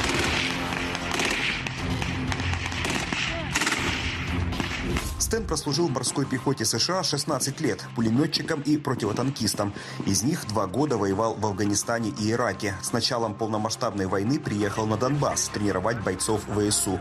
Стэн прослужил в морской пехоте США 16 лет, пулеметчиком и противотанкистом. Из них 2 года воевал в Афганистане и Ираке. С началом полномасштабной войны приехал на Донбасс тренировать бойцов ВСУ.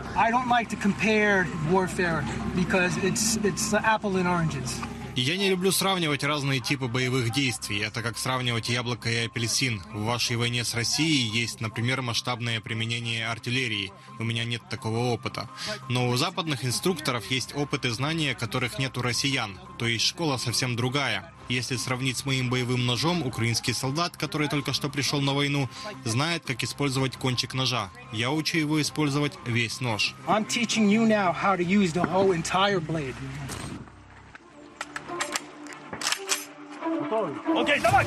Я не люблю сравнивать разные типы боевых действий. Это как сравнивать яблоко и апельсин. В вашей войне с Россией есть, например, масштабное применение артиллерии. У меня нет такого опыта. Но у западных инструкторов есть опыт и знания, которых нет у россиян. То есть школа совсем другая. Если сравнить с моим боевым ножом, украинский солдат, который только что пришел на войну, знает, как использовать кончик ножа. Я учу его использовать весь нож. Окей, давай!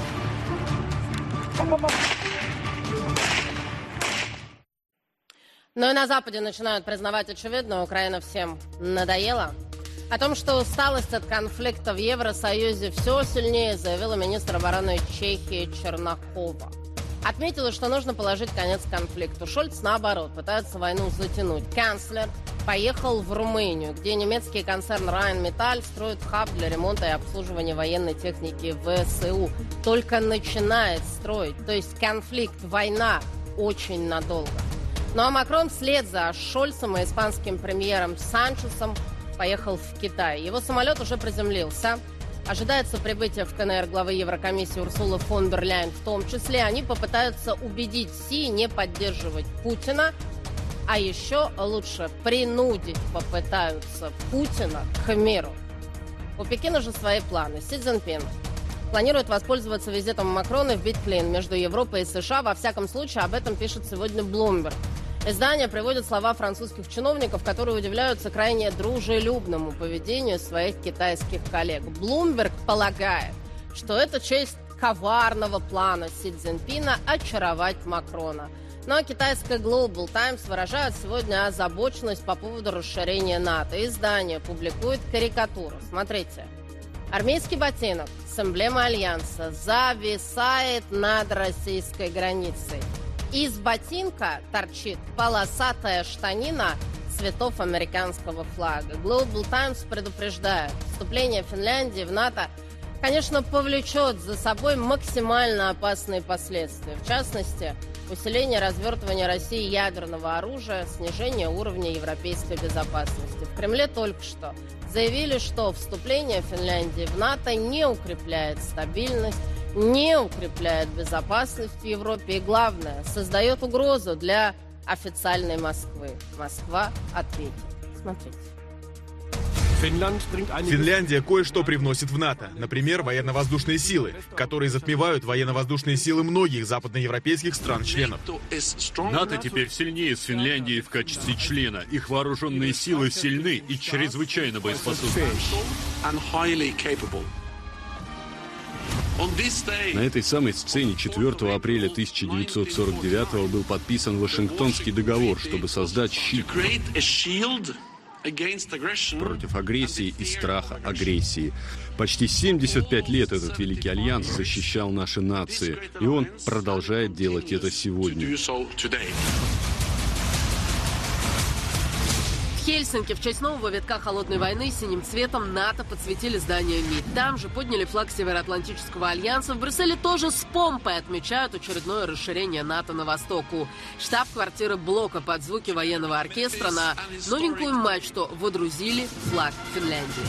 Ну и на Западе начинают признавать очевидное: Украина всем надоела. О том, что усталость от конфликта в Евросоюзе все сильнее, заявила министр обороны Чехии Чернахова. Отметила, что нужно положить конец конфликту. Шольц, наоборот, пытается войну затянуть. Канцлер поехал в Румынию, где немецкий концерн Rheinmetall строит хаб для ремонта и обслуживания военной техники ВСУ. Только начинает строить. То есть конфликт, война очень надолго. Ну а Макрон вслед за Шольцем и испанским премьером Санчесом поехал в Китай. Его самолет уже приземлился. Ожидается прибытие в КНР главы Еврокомиссии Урсулы фон дер Ляйен в том числе. Они попытаются убедить Си не поддерживать Путина, а еще лучше принудить попытаются Путина к миру. У Пекина же свои планы. Си Цзиньпин планирует воспользоваться визитом Макрона и вбить клин между Европой и США. Во всяком случае, об этом пишет сегодня Bloomberg. Издание приводит слова французских чиновников, которые удивляются крайне дружелюбному поведению своих китайских коллег. Bloomberg полагает, что это часть коварного плана Си Цзиньпина очаровать Макрона. Но китайская Global Times выражает сегодня озабоченность по поводу расширения НАТО. Издание публикует карикатуру. Смотрите. Армейский ботинок с эмблемой Альянса зависает над российской границей. Из ботинка торчит полосатая штанина цветов американского флага. Global Times предупреждает, вступление Финляндии в НАТО, конечно, повлечет за собой максимально опасные последствия. В частности, усиление развертывания России ядерного оружия, снижение уровня европейской безопасности. В Кремле только что заявили, что вступление Финляндии в НАТО не укрепляет стабильность, не укрепляет безопасность в Европе и, главное, создает угрозу для официальной Москвы. Москва ответит. Смотрите. Финляндия кое-что привносит в НАТО. Например, военно-воздушные силы, которые затмевают военно-воздушные силы многих западноевропейских стран-членов. НАТО теперь сильнее с Финляндией в качестве члена. Их вооруженные силы сильны и чрезвычайно боеспособны. На этой самой сцене 4 апреля 1949 был подписан Вашингтонский договор, чтобы создать щит против агрессии и страха агрессии. Почти 75 лет этот великий альянс защищал наши нации, и он продолжает делать это сегодня. В Хельсинки в честь нового витка холодной войны синим цветом НАТО подсветили здание МИД. Там же подняли флаг Североатлантического альянса. В Брюсселе тоже с помпой отмечают очередное расширение НАТО на восток. У штаб-квартиры блока под звуки военного оркестра на новенькую мачту водрузили флаг Финляндии.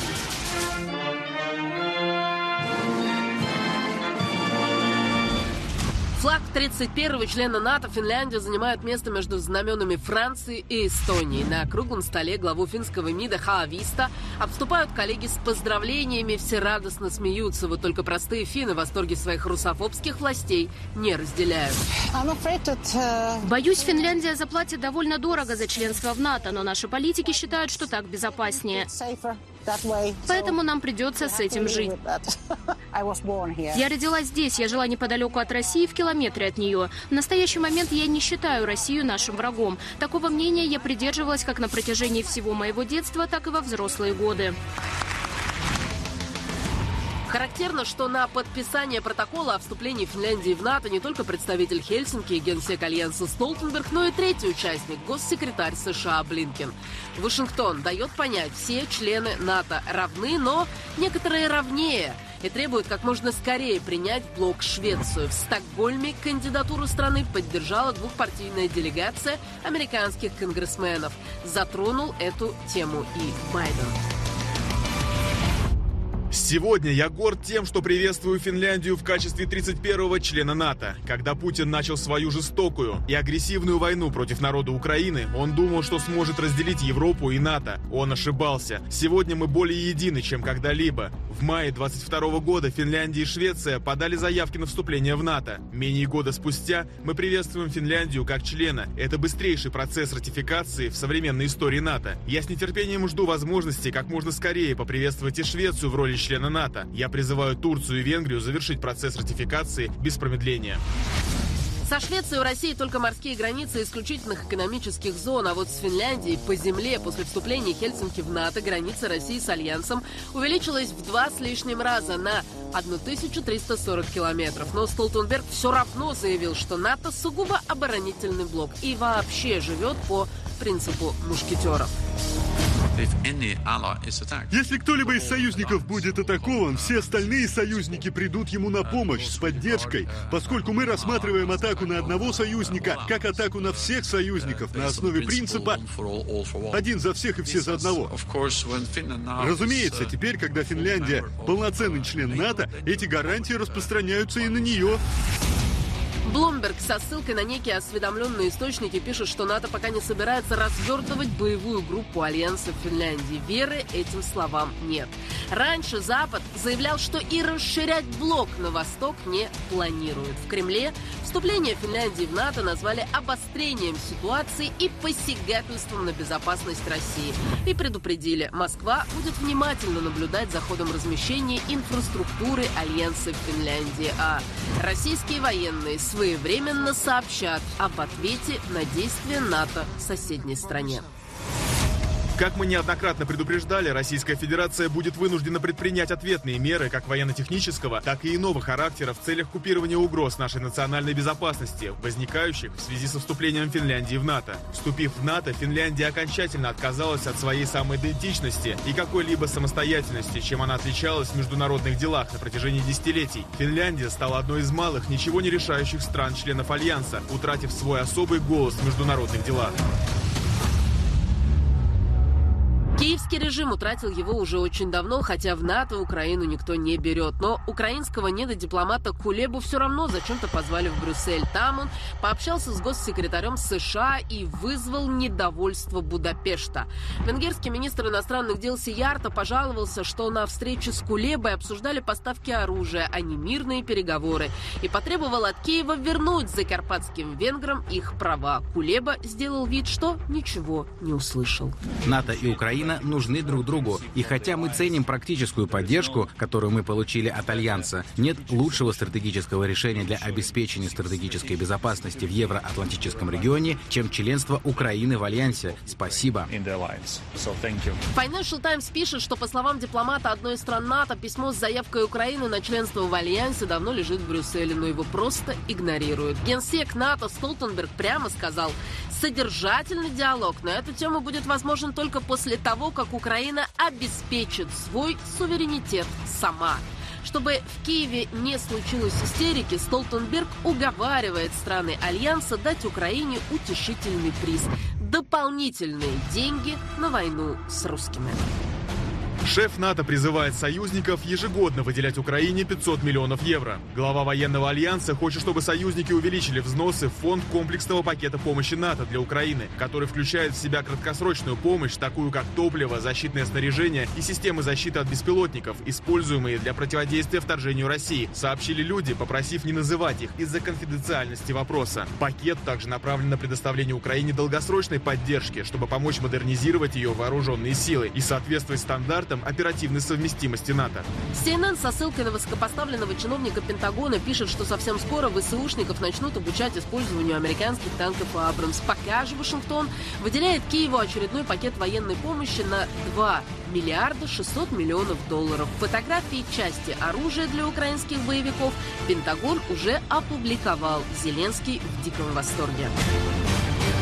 Флаг 31-го члена НАТО Финляндия занимает место между знаменами Франции и Эстонии. На круглом столе главу финского МИДа Хааvisto обступают коллеги с поздравлениями, все радостно смеются. Вот только простые финны в восторге своих русофобских властей не разделяют. Боюсь, Финляндия заплатит довольно дорого за членство в НАТО, но наши политики считают, что так безопаснее. Поэтому нам придется с этим жить. Я родилась здесь, я жила неподалеку от России, в километре от нее. В настоящий момент я не считаю Россию нашим врагом. Такого мнения я придерживалась как на протяжении всего моего детства, так и во взрослые годы. Характерно, что на подписание протокола о вступлении Финляндии в НАТО не только представитель Хельсинки и генсек Альянса Столтенберг, но и третий участник, госсекретарь США Блинкен. Вашингтон дает понять, все члены НАТО равны, но некоторые равнее и требуют как можно скорее принять в блок Швецию. В Стокгольме кандидатуру страны поддержала двухпартийная делегация американских конгрессменов. Затронул эту тему и Байден. Сегодня я горд тем, что приветствую Финляндию в качестве 31-го члена НАТО. Когда Путин начал свою жестокую и агрессивную войну против народа Украины, он думал, что сможет разделить Европу и НАТО. Он ошибался. Сегодня мы более едины, чем когда-либо. В мае 22 года Финляндия и Швеция подали заявки на вступление в НАТО. Менее года спустя мы приветствуем Финляндию как члена. Это быстрейший процесс ратификации в современной истории НАТО. Я с нетерпением жду возможности как можно скорее поприветствовать и Швецию в роли члена НАТО. Я призываю Турцию и Венгрию завершить процесс ратификации без промедления. Со Швецией у России только морские границы исключительных экономических зон, а вот с Финляндией по земле после вступления Хельсинки в НАТО граница России с Альянсом увеличилась в 2 с лишним раза на 1340 километров. Но Столтенберг все равно заявил, что НАТО сугубо оборонительный блок и вообще живет по принципу мушкетеров. Если кто-либо из союзников будет атакован, все остальные союзники придут ему на помощь с поддержкой, поскольку мы рассматриваем атаку на одного союзника как атаку на всех союзников на основе принципа «один за всех и все за одного». Разумеется, теперь, когда Финляндия полноценный член НАТО, эти гарантии распространяются и на нее. Bloomberg со ссылкой на некие осведомленные источники пишет, что НАТО пока не собирается развертывать боевую группу Альянса в Финляндии. Веры этим словам нет. Раньше Запад заявлял, что и расширять блок на восток не планирует. В Кремле вступление Финляндии в НАТО назвали обострением ситуации и посягательством на безопасность России. И предупредили, Москва будет внимательно наблюдать за ходом размещения инфраструктуры Альянса в Финляндии. А российские военные своевременно сообщат об ответе на действия НАТО в соседней стране. Как мы неоднократно предупреждали, Российская Федерация будет вынуждена предпринять ответные меры как военно-технического, так и иного характера в целях купирования угроз нашей национальной безопасности, возникающих в связи со вступлением Финляндии в НАТО. Вступив в НАТО, Финляндия окончательно отказалась от своей самоидентичности и какой-либо самостоятельности, чем она отличалась в международных делах на протяжении десятилетий. Финляндия стала одной из малых, ничего не решающих стран-членов Альянса, утратив свой особый голос в международных делах. Киевский режим утратил его уже очень давно, хотя в НАТО Украину никто не берет. Но украинского недодипломата Кулебу все равно зачем-то позвали в Брюссель. Там он пообщался с госсекретарем США и вызвал недовольство Будапешта. Венгерский министр иностранных дел Сиярто пожаловался, что на встрече с Кулебой обсуждали поставки оружия, а не мирные переговоры. И потребовал от Киева вернуть закарпатским венграм их права. Кулеба сделал вид, что ничего не услышал. НАТО и Украина нужны друг другу. И хотя мы ценим практическую поддержку, которую мы получили от Альянса, нет лучшего стратегического решения для обеспечения стратегической безопасности в Евроатлантическом регионе, чем членство Украины в Альянсе. Спасибо. Financial Times пишет, что, по словам дипломата одной из стран НАТО, письмо с заявкой Украины на членство в Альянсе давно лежит в Брюсселе, но его просто игнорируют. Генсек НАТО Столтенберг прямо сказал, содержательный диалог на эту тему будет возможен только после того, как Украина обеспечит свой суверенитет сама. Чтобы в Киеве не случилось истерики, Столтенберг уговаривает страны Альянса дать Украине утешительный приз – дополнительные деньги на войну с русскими. Шеф НАТО призывает союзников ежегодно выделять Украине 500 миллионов евро. Глава военного альянса хочет, чтобы союзники увеличили взносы в фонд комплексного пакета помощи НАТО для Украины, который включает в себя краткосрочную помощь, такую как топливо, защитное снаряжение и системы защиты от беспилотников, используемые для противодействия вторжению России, сообщили люди, попросив не называть их из-за конфиденциальности вопроса. Пакет также направлен на предоставление Украине долгосрочной поддержки, чтобы помочь модернизировать ее вооруженные силы и соответствовать стандартам оперативной совместимости НАТО. CNN со ссылкой на высокопоставленного чиновника Пентагона пишет, что совсем скоро ВСУшников начнут обучать использованию американских танков «Абрамс». Пока же Вашингтон выделяет Киеву очередной пакет военной помощи на 2 миллиарда 600 миллионов долларов. Фотографии части оружия для украинских боевиков Пентагон уже опубликовал. Зеленский в диком восторге.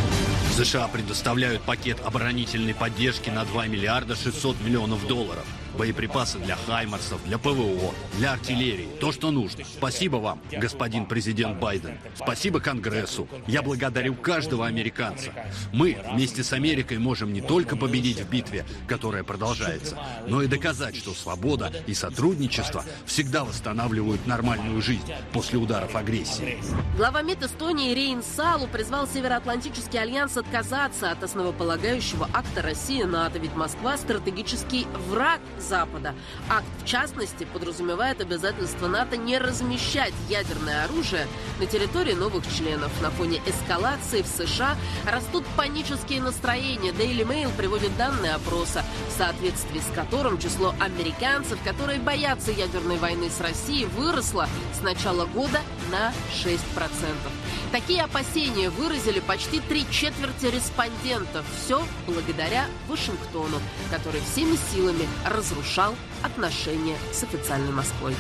США предоставляют пакет оборонительной поддержки на 2 миллиарда 600 миллионов долларов. боеприпасы для хаймарсов, для ПВО, для артиллерии. То, что нужно. Спасибо вам, господин президент Байден. Спасибо Конгрессу. Я благодарю каждого американца. Мы вместе с Америкой можем не только победить в битве, которая продолжается, но и доказать, что свобода и сотрудничество всегда восстанавливают нормальную жизнь после ударов агрессии. Глава МИД Эстонии Рейн Салу призвал Североатлантический альянс отказаться от основополагающего акта России НАТО, ведь Москва – стратегический враг Запада. Акт, в частности, подразумевает обязательство НАТО не размещать ядерное оружие на территории новых членов. На фоне эскалации в США растут панические настроения. Daily Mail приводит данные опроса, в соответствии с которым число американцев, которые боятся ядерной войны с Россией, выросло с начала года на 6%. Такие опасения выразили почти 3/4 респондентов. Все благодаря Вашингтону, который всеми силами разрушал отношения с официальной Москвой.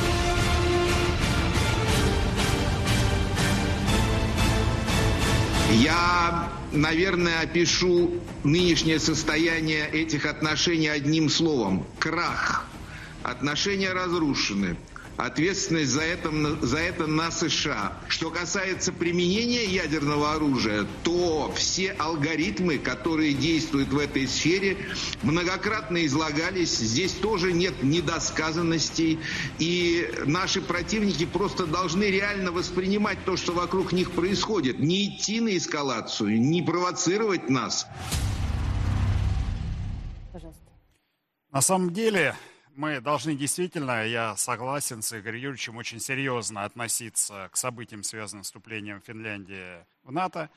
Я, наверное, опишу нынешнее состояние этих отношений одним словом – крах. Отношения разрушены. Ответственность за это на США. Что касается применения ядерного оружия, то все алгоритмы, которые действуют в этой сфере, многократно излагались. Здесь тоже нет недосказанностей. И наши противники просто должны реально воспринимать то, что вокруг них происходит. Не идти на эскалацию, не провоцировать нас. Пожалуйста. На самом деле... Мы должны действительно, я согласен с Игорем Юрьевичем, очень серьезно относиться к событиям, связанным с вступлением Финляндии в НАТО,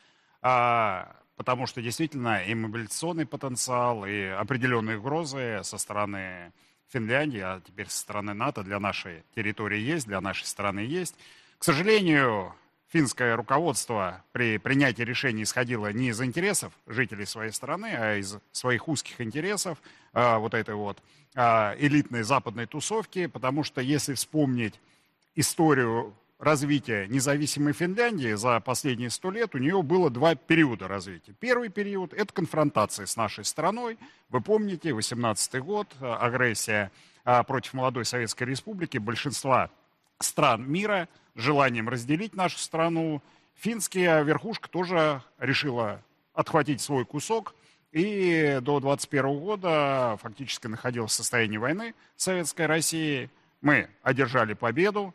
потому что действительно и мобилизационный потенциал, и определенные угрозы со стороны Финляндии, а теперь со стороны НАТО для нашей территории есть, для нашей страны есть. К сожалению, финское руководство при принятии решений исходило не из интересов жителей своей страны, а из своих узких интересов, вот этой вот элитной западной тусовки, потому что если вспомнить историю развития независимой Финляндии за последние 100 лет, у нее было 2 периода развития. Первый период – это конфронтация с нашей страной. Вы помните, 18-й год, агрессия против молодой Советской Республики, большинства стран мира, желанием разделить нашу страну. Финская верхушка тоже решила отхватить свой кусок. И до 21 года фактически находилась в состоянии войны с Советской Россией. Мы одержали победу.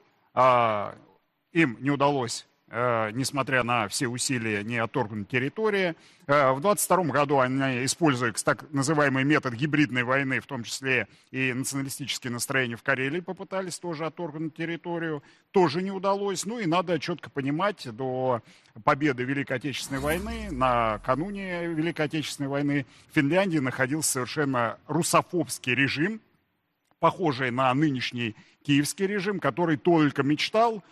Им не удалось, несмотря на все усилия, не отторгнуть территории. В 22 году они, используя так называемый метод гибридной войны, в том числе и националистические настроения в Карелии, попытались тоже отторгнуть территорию. Тоже не удалось. Ну и надо четко понимать, до победы Великой Отечественной войны, накануне Великой Отечественной войны, в Финляндии находился совершенно русофобский режим, похожий на нынешний киевский режим, который только мечтал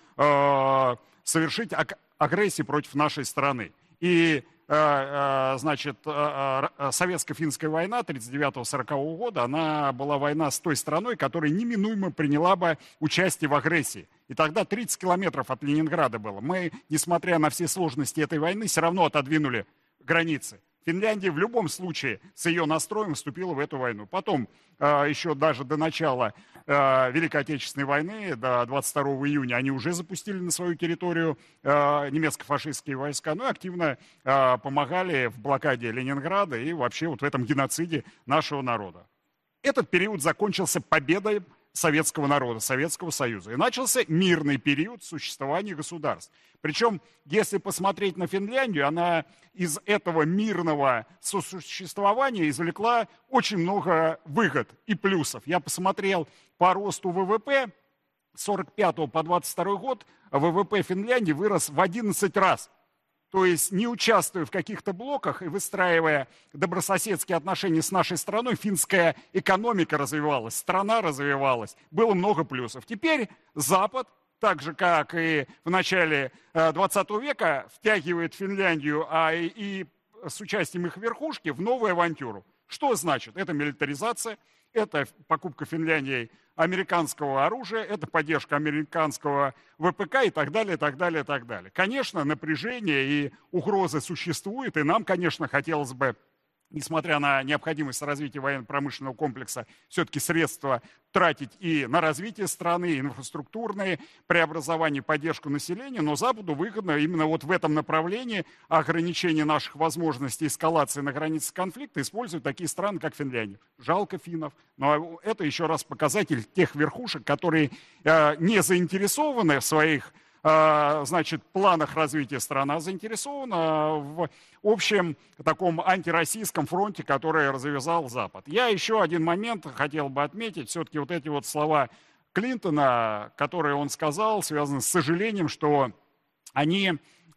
совершить агрессию против нашей страны. И, значит, советско-финская война 1939-1940 года, она была война с той страной, которая неминуемо приняла бы участие в агрессии. И тогда 30 километров от Ленинграда было. Мы, несмотря на все сложности этой войны, все равно отодвинули границы. Финляндия в любом случае с ее настроем вступила в эту войну. Потом, еще даже до начала Великой Отечественной войны, до 22 июня, они уже запустили на свою территорию немецко-фашистские войска, ну и активно помогали в блокаде Ленинграда и вообще вот в этом геноциде нашего народа. Этот период закончился победой советского народа, Советского Союза. И начался мирный период существования государств. Причем, если посмотреть на Финляндию, она из этого мирного сосуществования извлекла очень много выгод и плюсов. Я посмотрел по росту ВВП с 1945 по 1922 год, ВВП Финляндии вырос в 11 раз. То есть, не участвуя в каких-то блоках и выстраивая добрососедские отношения с нашей страной, финская экономика развивалась, страна развивалась, было много плюсов. Теперь Запад, так же, как и в начале 20 века, втягивает Финляндию, и с участием их верхушки, в новую авантюру. Что значит? Это милитаризация, это покупка Финляндией американского оружия, это поддержка американского ВПК и так далее, и так далее, и так далее. Конечно, напряжение и угрозы существуют, и нам, конечно, хотелось бы несмотря на необходимость развития военно-промышленного комплекса, все-таки средства тратить и на развитие страны, и инфраструктурные преобразования, поддержку населения, но Западу выгодно именно вот в этом направлении ограничения наших возможностей эскалации на границе конфликта используют такие страны, как Финляндия. Жалко финнов, но это еще раз показатель тех верхушек, которые не заинтересованы в своих планах развития страны, а заинтересована в общем таком антироссийском фронте, который развязал Запад. Я еще один момент хотел бы отметить. Все-таки вот эти вот слова Клинтона, которые он сказал, связаны с сожалением, что они,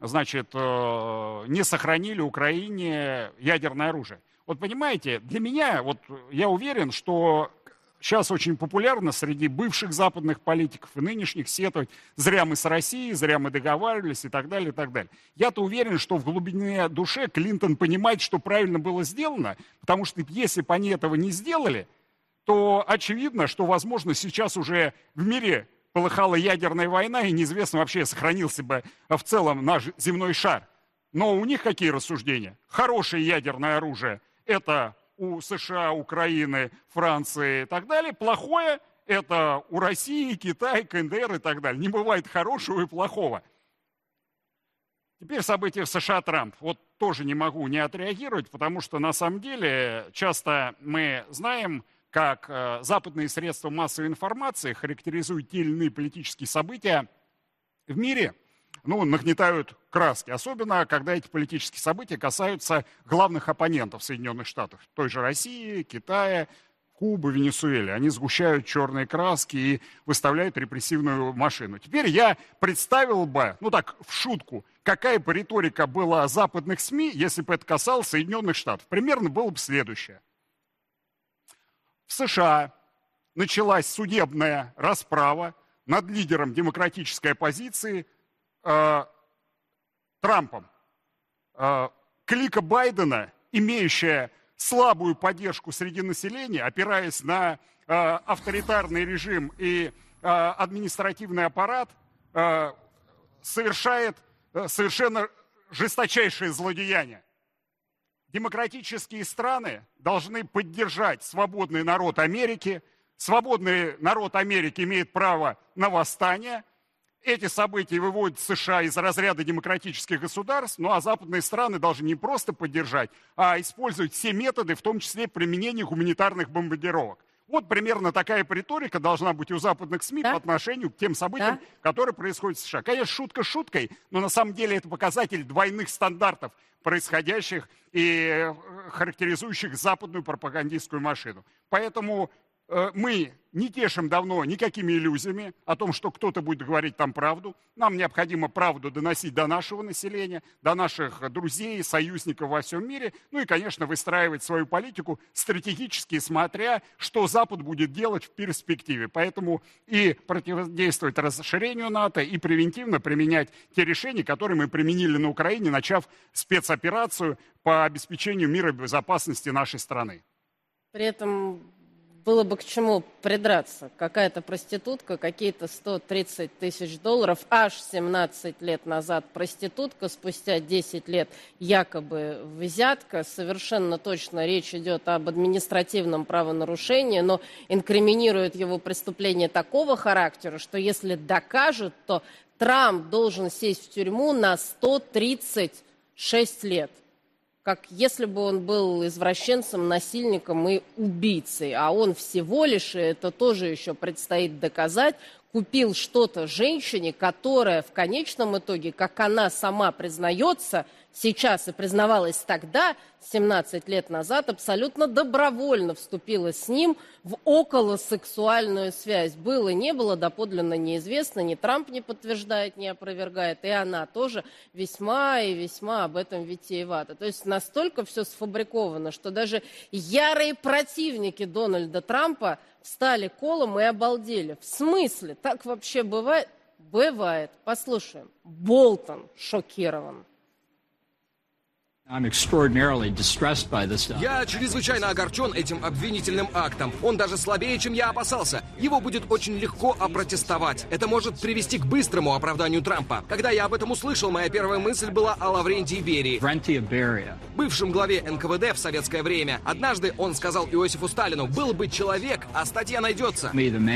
не сохранили Украине ядерное оружие. Вот понимаете, для меня, вот я уверен, что сейчас очень популярно среди бывших западных политиков и нынешних сетовать: зря мы с Россией, зря мы договаривались и так далее, и так далее. Я-то уверен, что в глубине души Клинтон понимает, что правильно было сделано, потому что если бы они этого не сделали, то очевидно, что, возможно, сейчас уже в мире полыхала ядерная война, и неизвестно вообще, сохранился бы в целом наш земной шар. Но у них какие рассуждения? Хорошее ядерное оружие – это у США, Украины, Франции и так далее. Плохое – это у России, Китая, КНДР и так далее. Не бывает хорошего и плохого. Теперь события в США, Трамп. Вот тоже не могу не отреагировать, потому что на самом деле часто мы знаем, как западные средства массовой информации характеризуют те или иные политические события в мире, нагнетают краски. Особенно, когда эти политические события касаются главных оппонентов Соединенных Штатов. Той же России, Китая, Кубы, Венесуэлы. Они сгущают черные краски и выставляют репрессивную машину. Теперь я представил бы, в шутку, какая бы риторика была западных СМИ, если бы это касалось Соединенных Штатов. Примерно было бы следующее. В США началась судебная расправа над лидером демократической оппозиции Трампом. Клика Байдена, имеющая слабую поддержку среди населения, опираясь на авторитарный режим и административный аппарат, совершает совершенно жесточайшее злодеяние. Демократические страны должны поддержать свободный народ Америки. Свободный народ Америки имеет право на восстание. Эти события выводят США из разряда демократических государств, а западные страны должны не просто поддержать, а использовать все методы, в том числе применение гуманитарных бомбардировок. Вот примерно такая риторика должна быть у западных СМИ по отношению к тем событиям, которые происходят в США. Конечно, шутка шуткой, но на самом деле это показатель двойных стандартов, происходящих и характеризующих западную пропагандистскую машину. Поэтому мы не тешим давно никакими иллюзиями о том, что кто-то будет говорить там правду. Нам необходимо правду доносить до нашего населения, до наших друзей, союзников во всем мире. И, конечно, выстраивать свою политику стратегически, смотря, что Запад будет делать в перспективе. Поэтому и противодействовать расширению НАТО, и превентивно применять те решения, которые мы применили на Украине, начав спецоперацию по обеспечению мира и безопасности нашей страны. При этом было бы к чему придраться. Какая-то проститутка, какие-то 130 тысяч долларов, аж 17 лет назад проститутка, спустя 10 лет якобы взятка. Совершенно точно речь идет об административном правонарушении, но инкриминирует его преступление такого характера, что если докажут, то Трамп должен сесть в тюрьму на 136 лет. Как если бы он был извращенцем, насильником и убийцей. А он всего лишь, и это тоже еще предстоит доказать, купил что-то женщине, которая в конечном итоге, как она сама признается сейчас и признавалась тогда, 17 лет назад, абсолютно добровольно вступила с ним в околосексуальную связь. Было, не было, доподлинно неизвестно, ни Трамп не подтверждает, не опровергает, и она тоже весьма и весьма об этом витиевата. То есть настолько все сфабриковано, что даже ярые противники Дональда Трампа встали колом и обалдели. В смысле? Так вообще бывает? Бывает. Послушаем. Болтон шокирован. Я чрезвычайно огорчен этим обвинительным актом. Он даже слабее, чем я опасался. Его будет очень легко опротестовать. Это может привести к быстрому оправданию Трампа. Когда я об этом услышал, моя первая мысль была о Лаврентии Берии, бывшем главе НКВД в советское время. Однажды он сказал Иосифу Сталину: «Был бы человек, а статья найдется».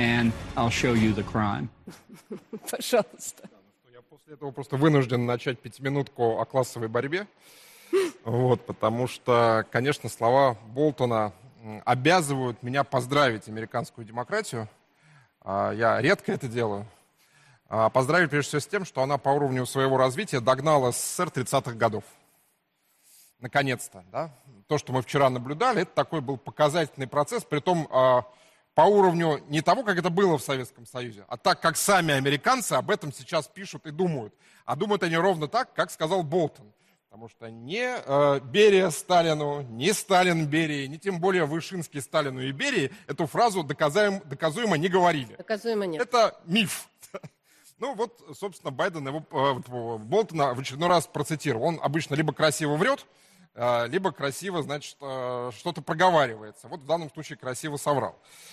Пожалуйста. Я после этого просто вынужден начать пятиминутку о классовой борьбе. Вот, потому что, конечно, слова Болтона обязывают меня поздравить американскую демократию. Я редко это делаю. Поздравить прежде всего с тем, что она по уровню своего развития догнала СССР 30-х годов. Наконец-то, да? То, что мы вчера наблюдали, это такой был показательный процесс, притом по уровню не того, как это было в Советском Союзе, а так, как сами американцы об этом сейчас пишут и думают. А думают они ровно так, как сказал Болтон. Потому что ни Берия Сталину, ни Сталин Берии, ни тем более Вышинский Сталину и Берии эту фразу доказуемо не говорили. Доказуемо нет. Это миф. Ну вот, собственно, Байден его, Болтона в очередной раз процитировал. Он обычно либо красиво врет, либо красиво, значит, что-то проговаривается. Вот в данном случае красиво соврал.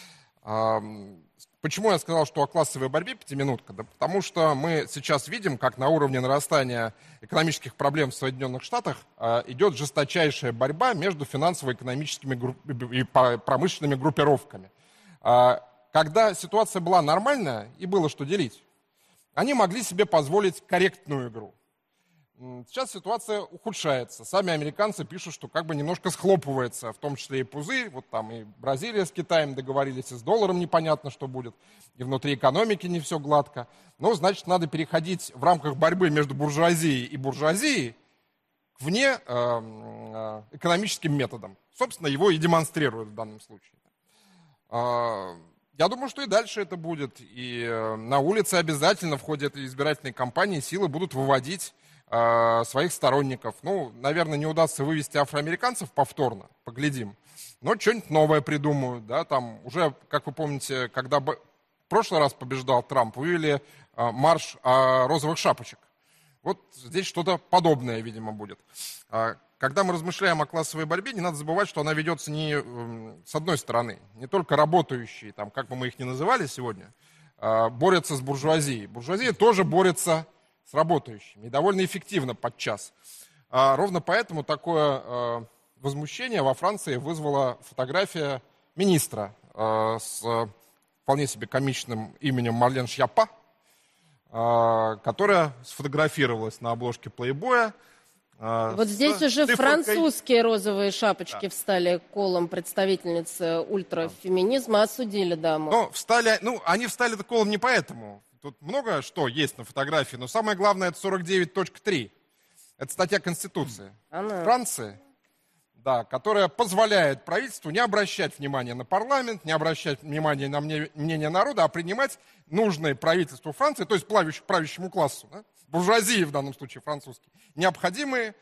Почему я сказал, что о классовой борьбе пятиминутка? Да потому что мы сейчас видим, как на уровне нарастания экономических проблем в Соединенных Штатах идет жесточайшая борьба между финансово-экономическими и промышленными группировками. Когда ситуация была нормальная и было что делить, они могли себе позволить корректную игру. Сейчас ситуация ухудшается. Сами американцы пишут, что как бы немножко схлопывается, в том числе и пузырь. Вот там и Бразилия с Китаем договорились, и с долларом непонятно, что будет. И внутри экономики не все гладко. Ну, значит, надо переходить в рамках борьбы между буржуазией и буржуазией к вне экономическим методам. Собственно, его и демонстрируют в данном случае. Я думаю, что и дальше это будет. И на улице обязательно в ходе этой избирательной кампании силы будут выводить своих сторонников. Ну, наверное, не удастся вывести афроамериканцев повторно, поглядим. Но что-нибудь новое придумают, да, там уже, как вы помните, когда в прошлый раз побеждал Трамп, вывели марш розовых шапочек. Вот здесь что-то подобное, видимо, будет. Когда мы размышляем о классовой борьбе, не надо забывать, что она ведется не с одной стороны. Не только работающие, там, как бы мы их ни называли сегодня, борются с буржуазией. Буржуазия тоже борется с работающими, и довольно эффективно подчас. Ровно поэтому такое возмущение во Франции вызвала фотография министра с вполне себе комичным именем Марлен Шьяпа, которая сфотографировалась на обложке Плейбоя. Вот здесь уже французские розовые шапочки встали колом представительницы ультрафеминизма, осудили даму. Они встали колом не поэтому. Тут много что есть на фотографии, но самое главное, это 49.3. Это статья Конституции Франции, да, которая позволяет правительству не обращать внимания на парламент, не обращать внимания на мнение народа, а принимать нужные правительству Франции, то есть правящему классу, да, буржуазии в данном случае французский, необходимые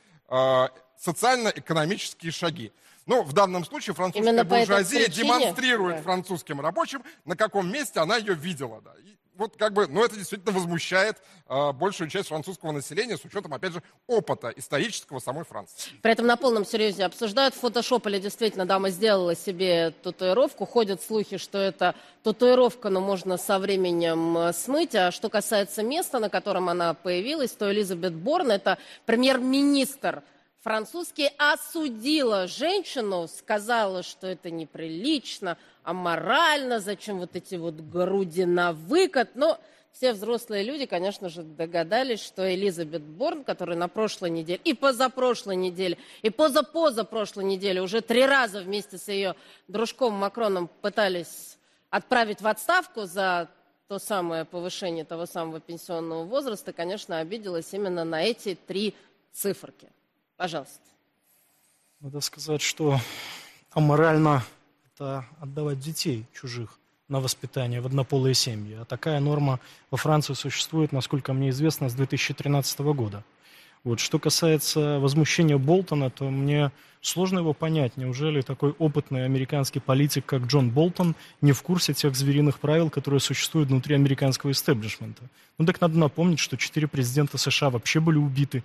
социально-экономические шаги. Ну, в данном случае французская буржуазия демонстрирует французским рабочим, на каком месте она ее видела. Да. И вот как бы, это действительно возмущает большую часть французского населения с учетом, опять же, опыта исторического самой Франции. При этом на полном серьезе обсуждают, фотошоп или действительно дама сделала себе татуировку. Ходят слухи, что это татуировка, но можно со временем смыть. А что касается места, на котором она появилась, то Элизабет Борн, это премьер-министр французский, осудила женщину, сказала, что это неприлично, аморально, зачем вот эти вот груди на выкат. Но все взрослые люди, конечно же, догадались, что Элизабет Борн, которая на прошлой неделе, и позапрошлой неделе, и позапрошлой неделе уже 3 раза вместе с ее дружком Макроном пытались отправить в отставку за то самое повышение того самого пенсионного возраста, конечно, обиделась именно на эти 3 циферки. Пожалуйста. Надо сказать, что аморально это отдавать детей чужих на воспитание в однополые семьи. А такая норма во Франции существует, насколько мне известно, с 2013 года. Вот. Что касается возмущения Болтона, то мне сложно его понять. Неужели такой опытный американский политик, как Джон Болтон, не в курсе тех звериных правил, которые существуют внутри американского истеблишмента? Так надо напомнить, что 4 президента США вообще были убиты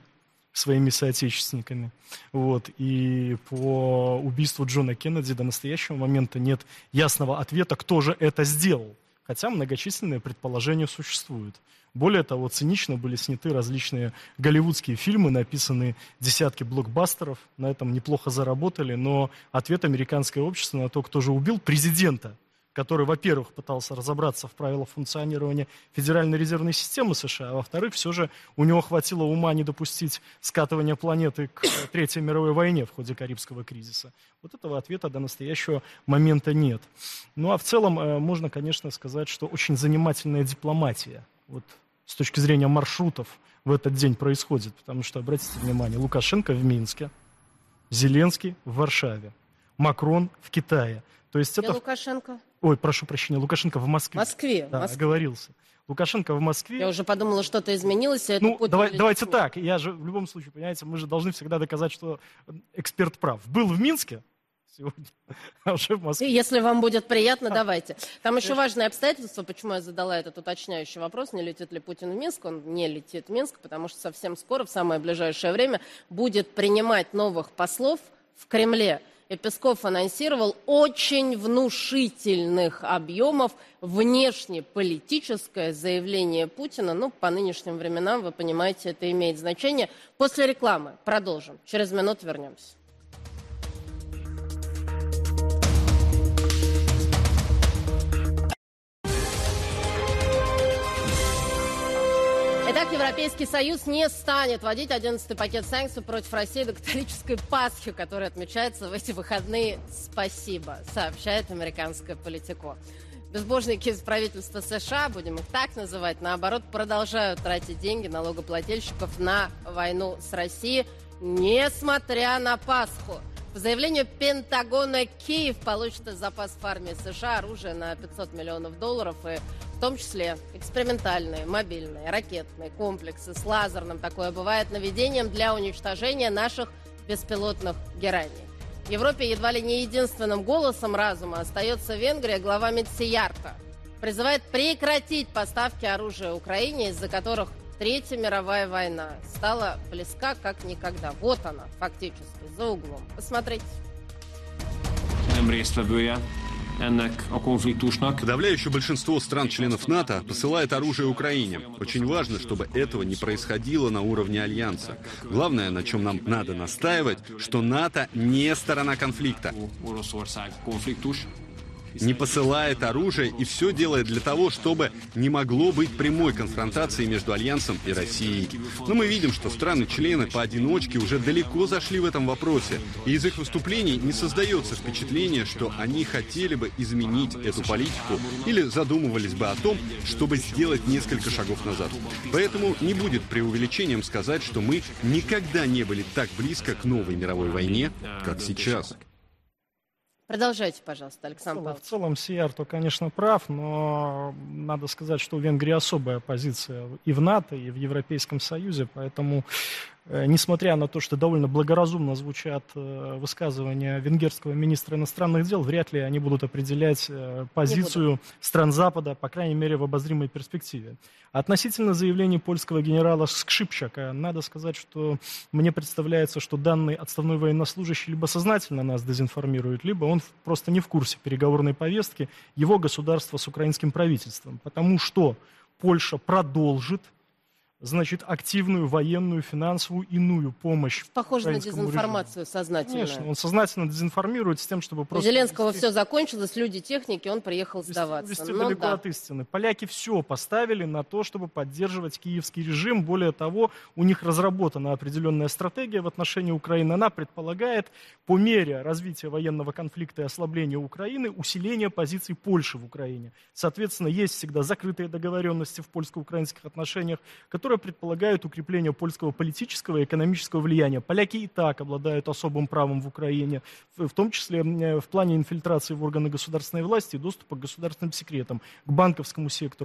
своими соотечественниками. Вот. И по убийству Джона Кеннеди до настоящего момента нет ясного ответа, кто же это сделал. Хотя многочисленные предположения существуют. Более того, цинично были сняты различные голливудские фильмы, написаны десятки блокбастеров, на этом неплохо заработали, но ответ американского общества на то, кто же убил президента, который, во-первых, пытался разобраться в правилах функционирования Федеральной резервной системы США, а во-вторых, все же у него хватило ума не допустить скатывания планеты к Третьей мировой войне в ходе Карибского кризиса. Вот этого ответа до настоящего момента нет. Ну а в целом можно, конечно, сказать, что очень занимательная дипломатия вот с точки зрения маршрутов в этот день происходит. Потому что, обратите внимание, Лукашенко в Минске, Зеленский в Варшаве, Макрон в Китае. То есть это... Лукашенко? Ой, прошу прощения, Лукашенко в Москве. Да, оговорился. Лукашенко в Москве. Я уже подумала, что-то изменилось. Давайте так. Я же в любом случае, понимаете, мы же должны всегда доказать, что эксперт прав. Был в Минске сегодня, а уже в Москве. Если вам будет приятно, давайте. Там еще важное обстоятельство, почему я задала этот уточняющий вопрос, не летит ли Путин в Минск. Он не летит в Минск, потому что совсем скоро, в самое ближайшее время, будет принимать новых послов в Кремле. И Песков анонсировал очень внушительных объемов внешнеполитическое заявление Путина. Ну, по нынешним временам, вы понимаете, это имеет значение. После рекламы продолжим. Через минуту вернемся. Итак, Европейский Союз не станет вводить 11-й пакет санкций против России до католической Пасхи, которая отмечается в эти выходные. Спасибо, сообщает американское Политико. Безбожники из правительства США, будем их так называть, наоборот, продолжают тратить деньги налогоплательщиков на войну с Россией, несмотря на Пасху. По заявлению Пентагона, Киев получит из запасов армии США оружие на $500 миллионов, и в том числе экспериментальные, мобильные, ракетные комплексы с лазерным, такое бывает, наведением для уничтожения наших беспилотных гераний. В Европе едва ли не единственным голосом разума остается Венгрия. Глава МИД Сиярто призывает прекратить поставки оружия Украине, из-за которых Третья мировая война стала близка как никогда. Вот она, фактически, за углом. Посмотрите. Подавляющее большинство стран-членов НАТО посылает оружие Украине. Очень важно, чтобы этого не происходило на уровне Альянса. Главное, на чем нам надо настаивать, что НАТО не сторона конфликта. Не посылает оружие и все делает для того, чтобы не могло быть прямой конфронтации между Альянсом и Россией. Но мы видим, что страны-члены поодиночке уже далеко зашли в этом вопросе. И из их выступлений не создается впечатление, что они хотели бы изменить эту политику или задумывались бы о том, чтобы сделать несколько шагов назад. Поэтому не будет преувеличением сказать, что мы никогда не были так близко к новой мировой войне, как сейчас. Продолжайте, пожалуйста, Александр Павлович. В целом Сиярто, конечно, прав, но надо сказать, что у Венгрии особая позиция и в НАТО, и в Европейском Союзе, поэтому, несмотря на то, что довольно благоразумно звучат высказывания венгерского министра иностранных дел, вряд ли они будут определять позицию стран Запада, по крайней мере, в обозримой перспективе. Относительно заявлений польского генерала Скрипчака, надо сказать, что мне представляется, что данный отставной военнослужащий либо сознательно нас дезинформирует, либо он просто не в курсе переговорной повестки его государства с украинским правительством, потому что Польша продолжит, значит, активную военную, финансовую, иную помощь. Похоже на дезинформацию сознательно. Конечно, он сознательно дезинформирует с тем, чтобы просто... У Зеленского все закончилось, люди техники, он приехал сдаваться. Вести далеко от истины. Поляки все поставили на то, чтобы поддерживать киевский режим. Более того, у них разработана определенная стратегия в отношении Украины. Она предполагает, по мере развития военного конфликта и ослабления Украины, усиление позиций Польши в Украине. Соответственно, есть всегда закрытые договоренности в польско-украинских отношениях, которые предполагают укрепление польского политического и экономического влияния. Поляки и так обладают особым правом в Украине, в том числе в плане инфильтрации в органы государственной власти и доступа к государственным секретам, к банковскому сектору.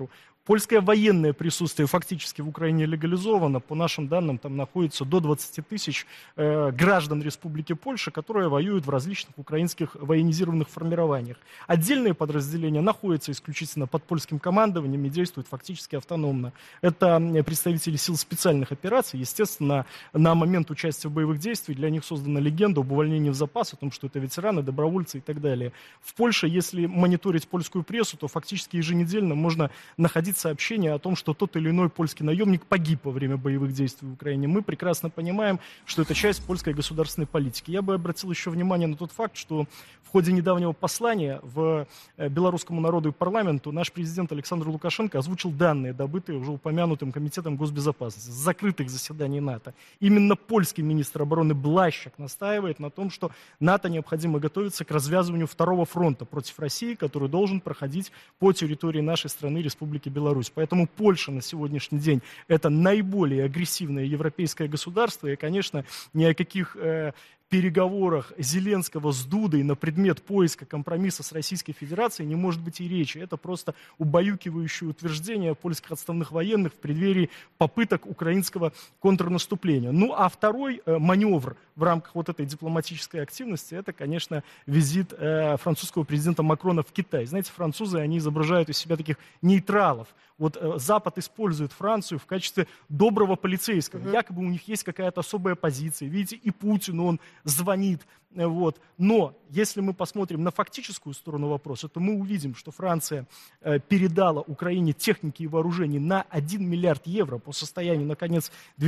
Польское военное присутствие фактически в Украине легализовано. По нашим данным, там находится до 20 тысяч граждан Республики Польша, которые воюют в различных украинских военизированных формированиях. Отдельные подразделения находятся исключительно под польским командованием и действуют фактически автономно. Это представители сил специальных операций. Естественно, на момент участия в боевых действиях для них создана легенда об увольнении в запас, о том, что это ветераны, добровольцы и так далее. В Польше, если мониторить польскую прессу, то фактически еженедельно можно находить сообщения о том, что тот или иной польский наемник погиб во время боевых действий в Украине. Мы прекрасно понимаем, что это часть польской государственной политики. Я бы обратил еще внимание на тот факт, что в ходе недавнего послания в белорусскому народу и парламенту наш президент Александр Лукашенко озвучил данные, добытые уже упомянутым Комитетом госбезопасности с закрытых заседаний НАТО. Именно польский министр обороны Блащак настаивает на том, что НАТО необходимо готовиться к развязыванию второго фронта против России, который должен проходить по территории нашей страны, Республики Беларусь. Поэтому Польша на сегодняшний день это наиболее агрессивное европейское государство, и, конечно, ни о каких переговорах Зеленского с Дудой на предмет поиска компромисса с Российской Федерацией не может быть и речи. Это просто убаюкивающее утверждение польских отставных военных в преддверии попыток украинского контрнаступления. Ну а второй маневр в рамках вот этой дипломатической активности, это, конечно, визит французского президента Макрона в Китай. Знаете, французы, они изображают из себя таких нейтралов. Вот Запад использует Францию в качестве доброго полицейского. Якобы у них есть какая-то особая позиция. Видите, и Путину он звонит. Вот. Но если мы посмотрим на фактическую сторону вопроса, то мы увидим, что Франция передала Украине техники и вооружений на 1 миллиард евро по состоянию на конец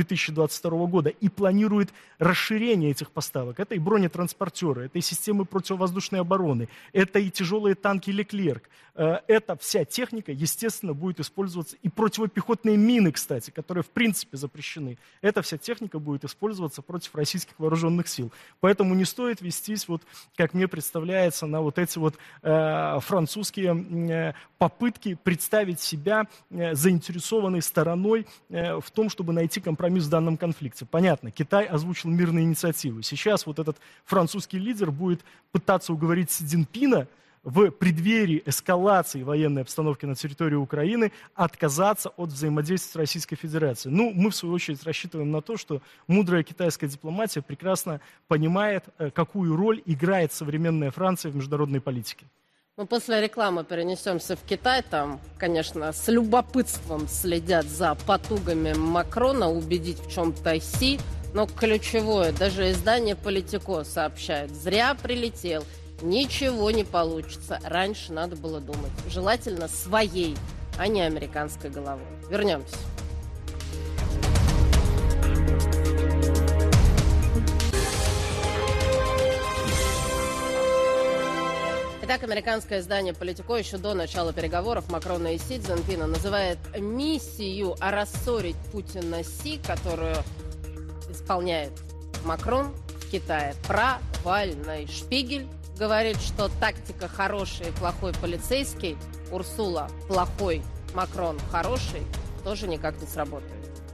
2022 года и планирует расширение этих поставок. Это и бронетранспортеры, это и системы противовоздушной обороны, это и тяжелые танки «Леклерк». Эта вся техника, естественно, будет использоваться, и противопехотные мины, кстати, которые в принципе запрещены. Эта вся техника будет использоваться против российских вооруженных сил. Поэтому не стоит вестись, вот, как мне представляется, на вот эти вот французские попытки представить себя заинтересованной стороной в том, чтобы найти компромисс в данном конфликте. Понятно, Китай озвучил мирные инициативы. Сейчас вот этот французский лидер будет пытаться уговорить Си Цзиньпина в преддверии эскалации военной обстановки на территории Украины отказаться от взаимодействия с Российской Федерацией. Ну, мы, в свою очередь, рассчитываем на то, что мудрая китайская дипломатия прекрасно понимает, какую роль играет современная Франция в международной политике. Мы после рекламы перенесемся в Китай. Там, конечно, с любопытством следят за потугами Макрона убедить в чем-то Си. Но ключевое, даже издание «Политико» сообщает, зря прилетел. Ничего не получится. Раньше надо было думать. Желательно своей, а не американской головой. Вернемся. Итак, американское издание «Политико» еще до начала переговоров Макрона и Си Цзиньпина называет миссию рассорить Путина Си, которую исполняет Макрон в Китае, провальной. Шпигель говорит, что тактика «хороший и плохой полицейский», Урсула плохой, Макрон хороший, тоже никак не сработает.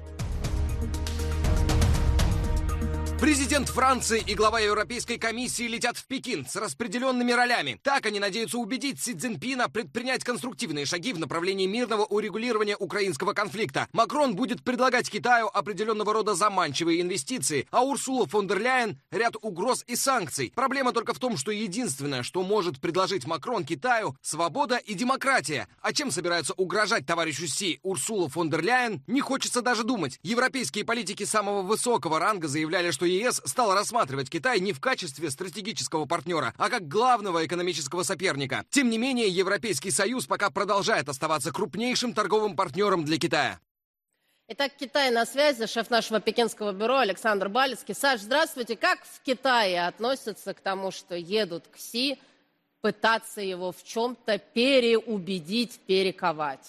Президент Франции и глава Европейской комиссии летят в Пекин с распределенными ролями. Так они надеются убедить Си Цзиньпина предпринять конструктивные шаги в направлении мирного урегулирования украинского конфликта. Макрон будет предлагать Китаю определенного рода заманчивые инвестиции, а Урсула фон дер Ляйен – ряд угроз и санкций. Проблема только в том, что единственное, что может предложить Макрон Китаю – свобода и демократия. А чем собираются угрожать товарищу Си Урсула фон дер Ляйен, не хочется даже думать. Европейские политики самого высокого ранга заявляли, что ЕС стал рассматривать Китай не в качестве стратегического партнера, а как главного экономического соперника. Тем не менее, Европейский Союз пока продолжает оставаться крупнейшим торговым партнером для Китая. Итак, Китай на связи, шеф нашего пекинского бюро Александр Балецкий. Саш, здравствуйте. Как в Китае относятся к тому, что едут к Си, пытаться его в чем-то переубедить, перековать?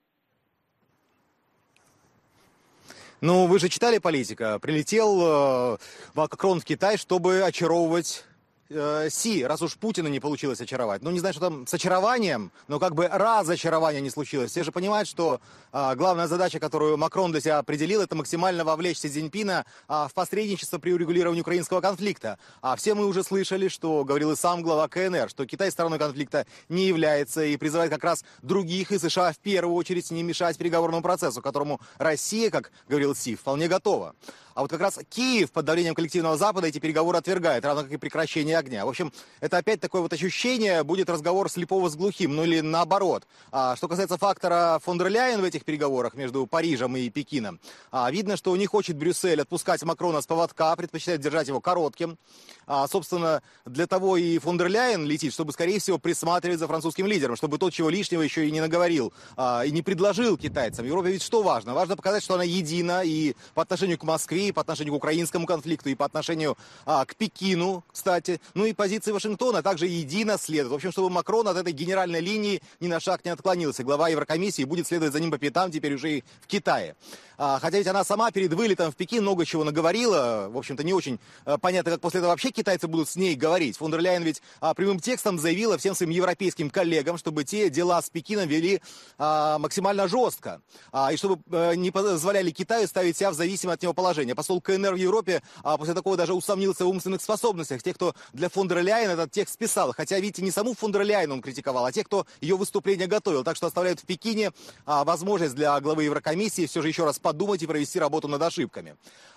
Ну, вы же читали «Политика». Прилетел Макрон в Китай, чтобы очаровывать Си, раз уж Путина не получилось очаровать. Ну, не знаю, что там с очарованием, но как бы разочарование не случилось. Все же понимают, что главная задача, которую Макрон для себя определил, это максимально вовлечь Си Цзиньпина в посредничество при урегулировании украинского конфликта. А все мы уже слышали, что говорил и сам глава КНР, что Китай стороной конфликта не является и призывает как раз других и США в первую очередь не мешать переговорному процессу, к которому Россия, как говорил Си, вполне готова. А вот как раз Киев под давлением коллективного Запада эти переговоры отвергает, равно как и прекращение огня. В общем, это опять такое вот ощущение, будет разговор слепого с глухим, ну или наоборот. Что касается фактора фон дер Ляйен в этих переговорах между Парижем и Пекином, видно, что не хочет Брюссель отпускать Макрона с поводка, предпочитает держать его коротким. Собственно, для того и фон дер Ляйен летит, чтобы, скорее всего, присматривать за французским лидером, чтобы тот чего лишнего еще и не наговорил, и не предложил китайцам. В Европе ведь что важно? Важно показать, что она едина и по отношению к Москве, и по отношению к украинскому конфликту, и по отношению к Пекину, кстати. Ну и позиции Вашингтона также едино следует. В общем, чтобы Макрон от этой генеральной линии ни на шаг не отклонился. Глава Еврокомиссии будет следовать за ним по пятам теперь уже и в Китае. Хотя ведь она сама перед вылетом в Пекин много чего наговорила. В общем-то, не очень понятно, как после этого вообще китайцы будут с ней говорить. Фон дер Ляйен ведь прямым текстом заявила всем своим европейским коллегам, чтобы те дела с Пекином вели максимально жестко. И чтобы не позволяли Китаю ставить себя в зависимое от него положение. Посол КНР в Европе после такого даже усомнился в умственных способностях тех, кто для фон дер Ляйен этот текст писал. Хотя, видите, не саму фон дер Ляйен он критиковал, а тех, кто ее выступление готовил. Так что оставляют в Пекине возможность для главы Еврокомиссии все же еще раз подумать и провести работу над ошибками.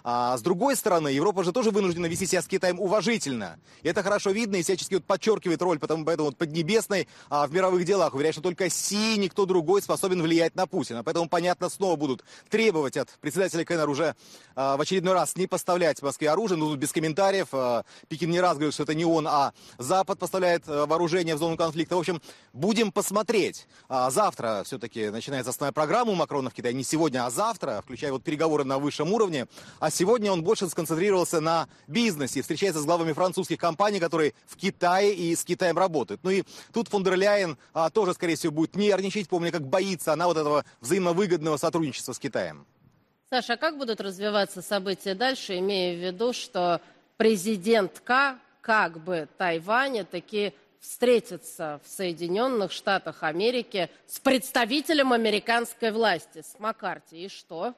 С другой стороны, Европа же тоже вынуждена вести себя с Китаем уважительно. И это хорошо видно и всячески вот подчеркивает роль поэтому вот Поднебесной в мировых делах. Уверяет, что только Си, никто другой способен влиять на Путина. Поэтому, понятно, снова будут требовать от председателя КНР уже в очередной раз не поставлять в Москве оружие. Ну, тут без комментариев. Пекин не раз говорит, что это не он, а Запад поставляет вооружение в зону конфликта. В общем, будем посмотреть. Завтра все-таки начинается основная программа у Макрона в Китае. Не сегодня, а завтра, включая вот переговоры на высшем уровне. А сегодня он больше сконцентрировался на бизнесе. Встречается с главами французских компаний, которые в Китае и с Китаем работают. Ну и тут фон дер Ляйен тоже, скорее всего, будет нервничать. Помню, как боится она вот этого взаимовыгодного сотрудничества с Китаем. Саша, а как будут развиваться события дальше, имея в виду, что президентка как бы Тайваня таки встретится в Соединенных Штатах Америки с представителем американской власти, с Маккарти. И что?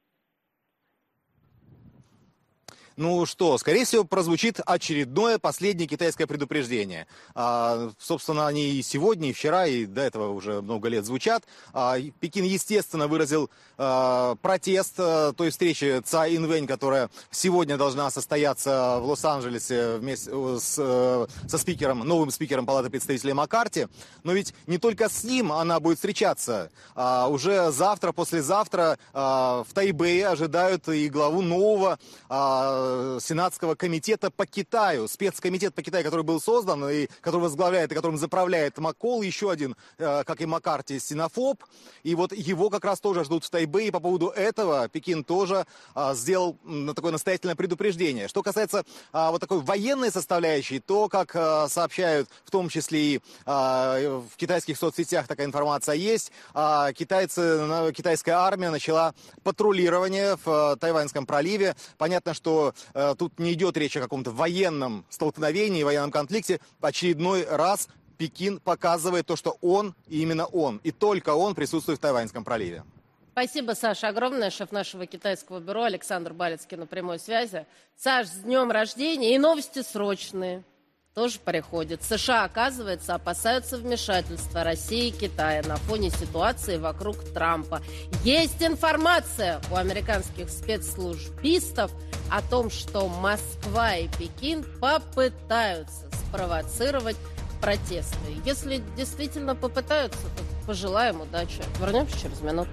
Ну что, скорее всего, прозвучит очередное последнее китайское предупреждение. Собственно, они и сегодня, и вчера, и до этого уже много лет звучат. Пекин, естественно, выразил протест той встречи Цай Инвэнь, которая сегодня должна состояться в Лос-Анджелесе вместе со спикером, новым спикером Палаты представителей Маккарти. Но ведь не только с ним она будет встречаться. Уже завтра, послезавтра в Тайбэе ожидают и главу нового Сенатского комитета по Китаю. Спецкомитет по Китаю, который был создан, и который возглавляет, и которым заправляет Маккол, еще один, как и Маккарти, синофоб. И вот его как раз тоже ждут в Тайбэе. И по поводу этого Пекин тоже сделал такое настоятельное предупреждение. Что касается вот такой военной составляющей, то, как сообщают в том числе и в китайских соцсетях такая информация есть, китайская армия начала патрулирование в Тайваньском проливе. Понятно, что тут не идет речь о каком-то военном столкновении, военном конфликте. Очередной раз Пекин показывает то, что он, и именно он, и только он присутствует в Тайваньском проливе. Спасибо, Саша, огромное. Шеф нашего китайского бюро Александр Балецкий на прямой связи. Саш, с днем рождения. И новости срочные тоже приходят. США, оказывается, опасаются вмешательства России и Китая на фоне ситуации вокруг Трампа. Есть информация у американских спецслужбистов о том, что Москва и Пекин попытаются спровоцировать протесты. Если действительно попытаются, то пожелаем удачи. Вернемся через минуту.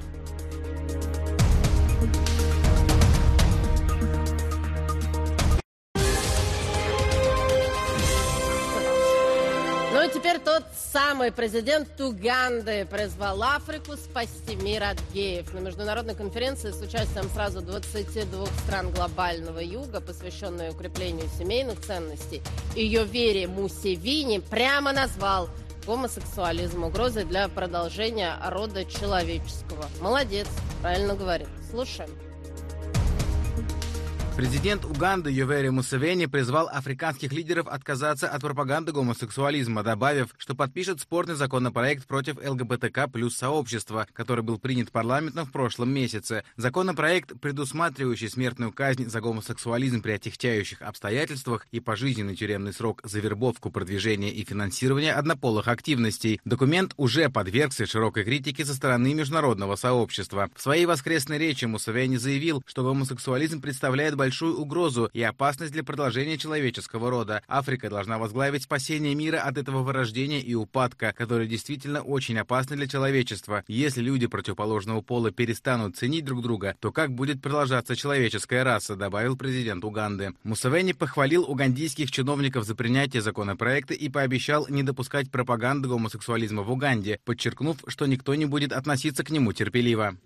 Ну и теперь тот самый президент Уганды призвал Африку спасти мир от геев. На международной конференции с участием сразу 22 стран глобального юга, посвященной укреплению семейных ценностей, ее вере Мусевини прямо назвал гомосексуализм угрозой для продолжения рода человеческого. Молодец, правильно говорит. Слушаем. Президент Уганды Йовери Мусевени призвал африканских лидеров отказаться от пропаганды гомосексуализма, добавив, что подпишет спорный законопроект против ЛГБТК плюс сообщества, который был принят парламентом в прошлом месяце. Законопроект, предусматривающий смертную казнь за гомосексуализм при отягчающих обстоятельствах и пожизненный тюремный срок за вербовку, продвижение и финансирование однополых активностей. Документ уже подвергся широкой критике со стороны международного сообщества. В своей воскресной речи Мусевени заявил, что гомосексуализм представляет большую угрозу и опасность для продолжения человеческого рода. Африка должна возглавить спасение мира от этого вырождения и упадка, который действительно очень опасны для человечества. Если люди противоположного пола перестанут ценить друг друга, то как будет продолжаться человеческая раса, добавил президент Уганды. Мусевени похвалил угандийских чиновников за принятие законопроекта и пообещал не допускать пропаганды гомосексуализма в Уганде, подчеркнув, что никто не будет относиться к нему терпеливо.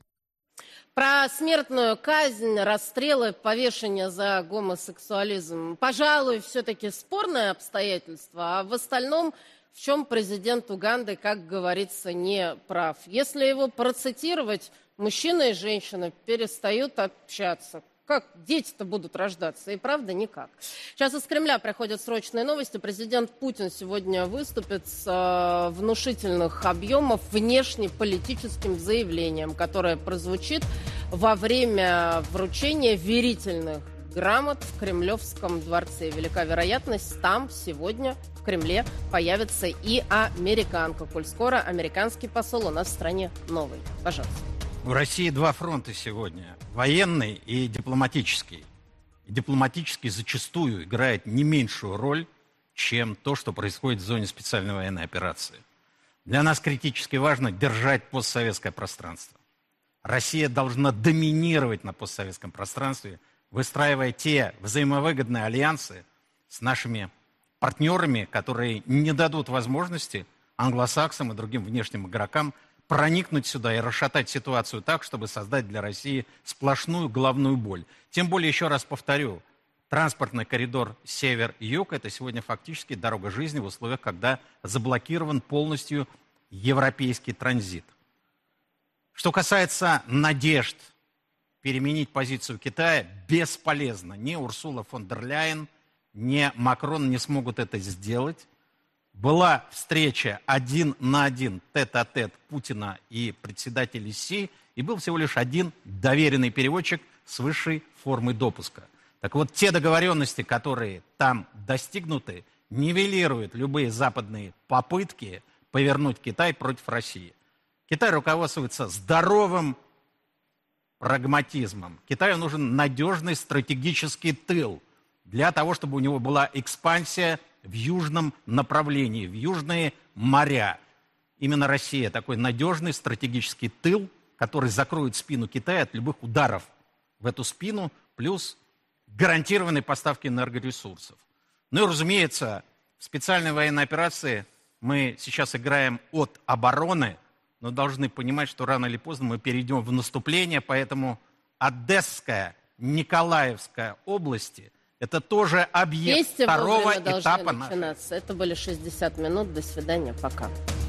Про смертную казнь, расстрелы, повешение за гомосексуализм, пожалуй, все-таки спорное обстоятельство, а в остальном, в чем президент Уганды, как говорится, не прав. Если его процитировать, мужчина и женщина перестают общаться. Как дети-то будут рождаться? И правда, никак. Сейчас из Кремля приходят срочные новости. Президент Путин сегодня выступит с внушительных объемов внешнеполитическим заявлением, которое прозвучит во время вручения верительных грамот в Кремлевском дворце. Велика вероятность, там сегодня в Кремле появится и американка. Коль скоро американский посол у нас в стране новый. Пожалуйста. В России два фронта сегодня. Военный и дипломатический. И дипломатический зачастую играет не меньшую роль, чем то, что происходит в зоне специальной военной операции. Для нас критически важно держать постсоветское пространство. Россия должна доминировать на постсоветском пространстве, выстраивая те взаимовыгодные альянсы с нашими партнерами, которые не дадут возможности англосаксам и другим внешним игрокам проникнуть сюда и расшатать ситуацию так, чтобы создать для России сплошную головную боль. Тем более, еще раз повторю, транспортный коридор север-юг – это сегодня фактически дорога жизни в условиях, когда заблокирован полностью европейский транзит. Что касается надежд переменить позицию Китая, бесполезно. Ни Урсула фон дер Ляйен, ни Макрон не смогут это сделать. Была встреча 1 на 1, тет-а-тет Путина и председателя Си, и был всего лишь один доверенный переводчик с высшей формой допуска. Так вот, те договоренности, которые там достигнуты, нивелируют любые западные попытки повернуть Китай против России. Китай руководствуется здоровым прагматизмом. Китаю нужен надежный стратегический тыл для того, чтобы у него была экспансия в южном направлении, в южные моря. Именно Россия такой надежный стратегический тыл, который закроет спину Китая от любых ударов в эту спину, плюс гарантированные поставки энергоресурсов. Ну и, разумеется, в специальной военной операции мы сейчас играем от обороны, но должны понимать, что рано или поздно мы перейдем в наступление, поэтому Одесская, Николаевская области – это тоже объект второго этапа. Это были 60 минут. До свидания. Пока.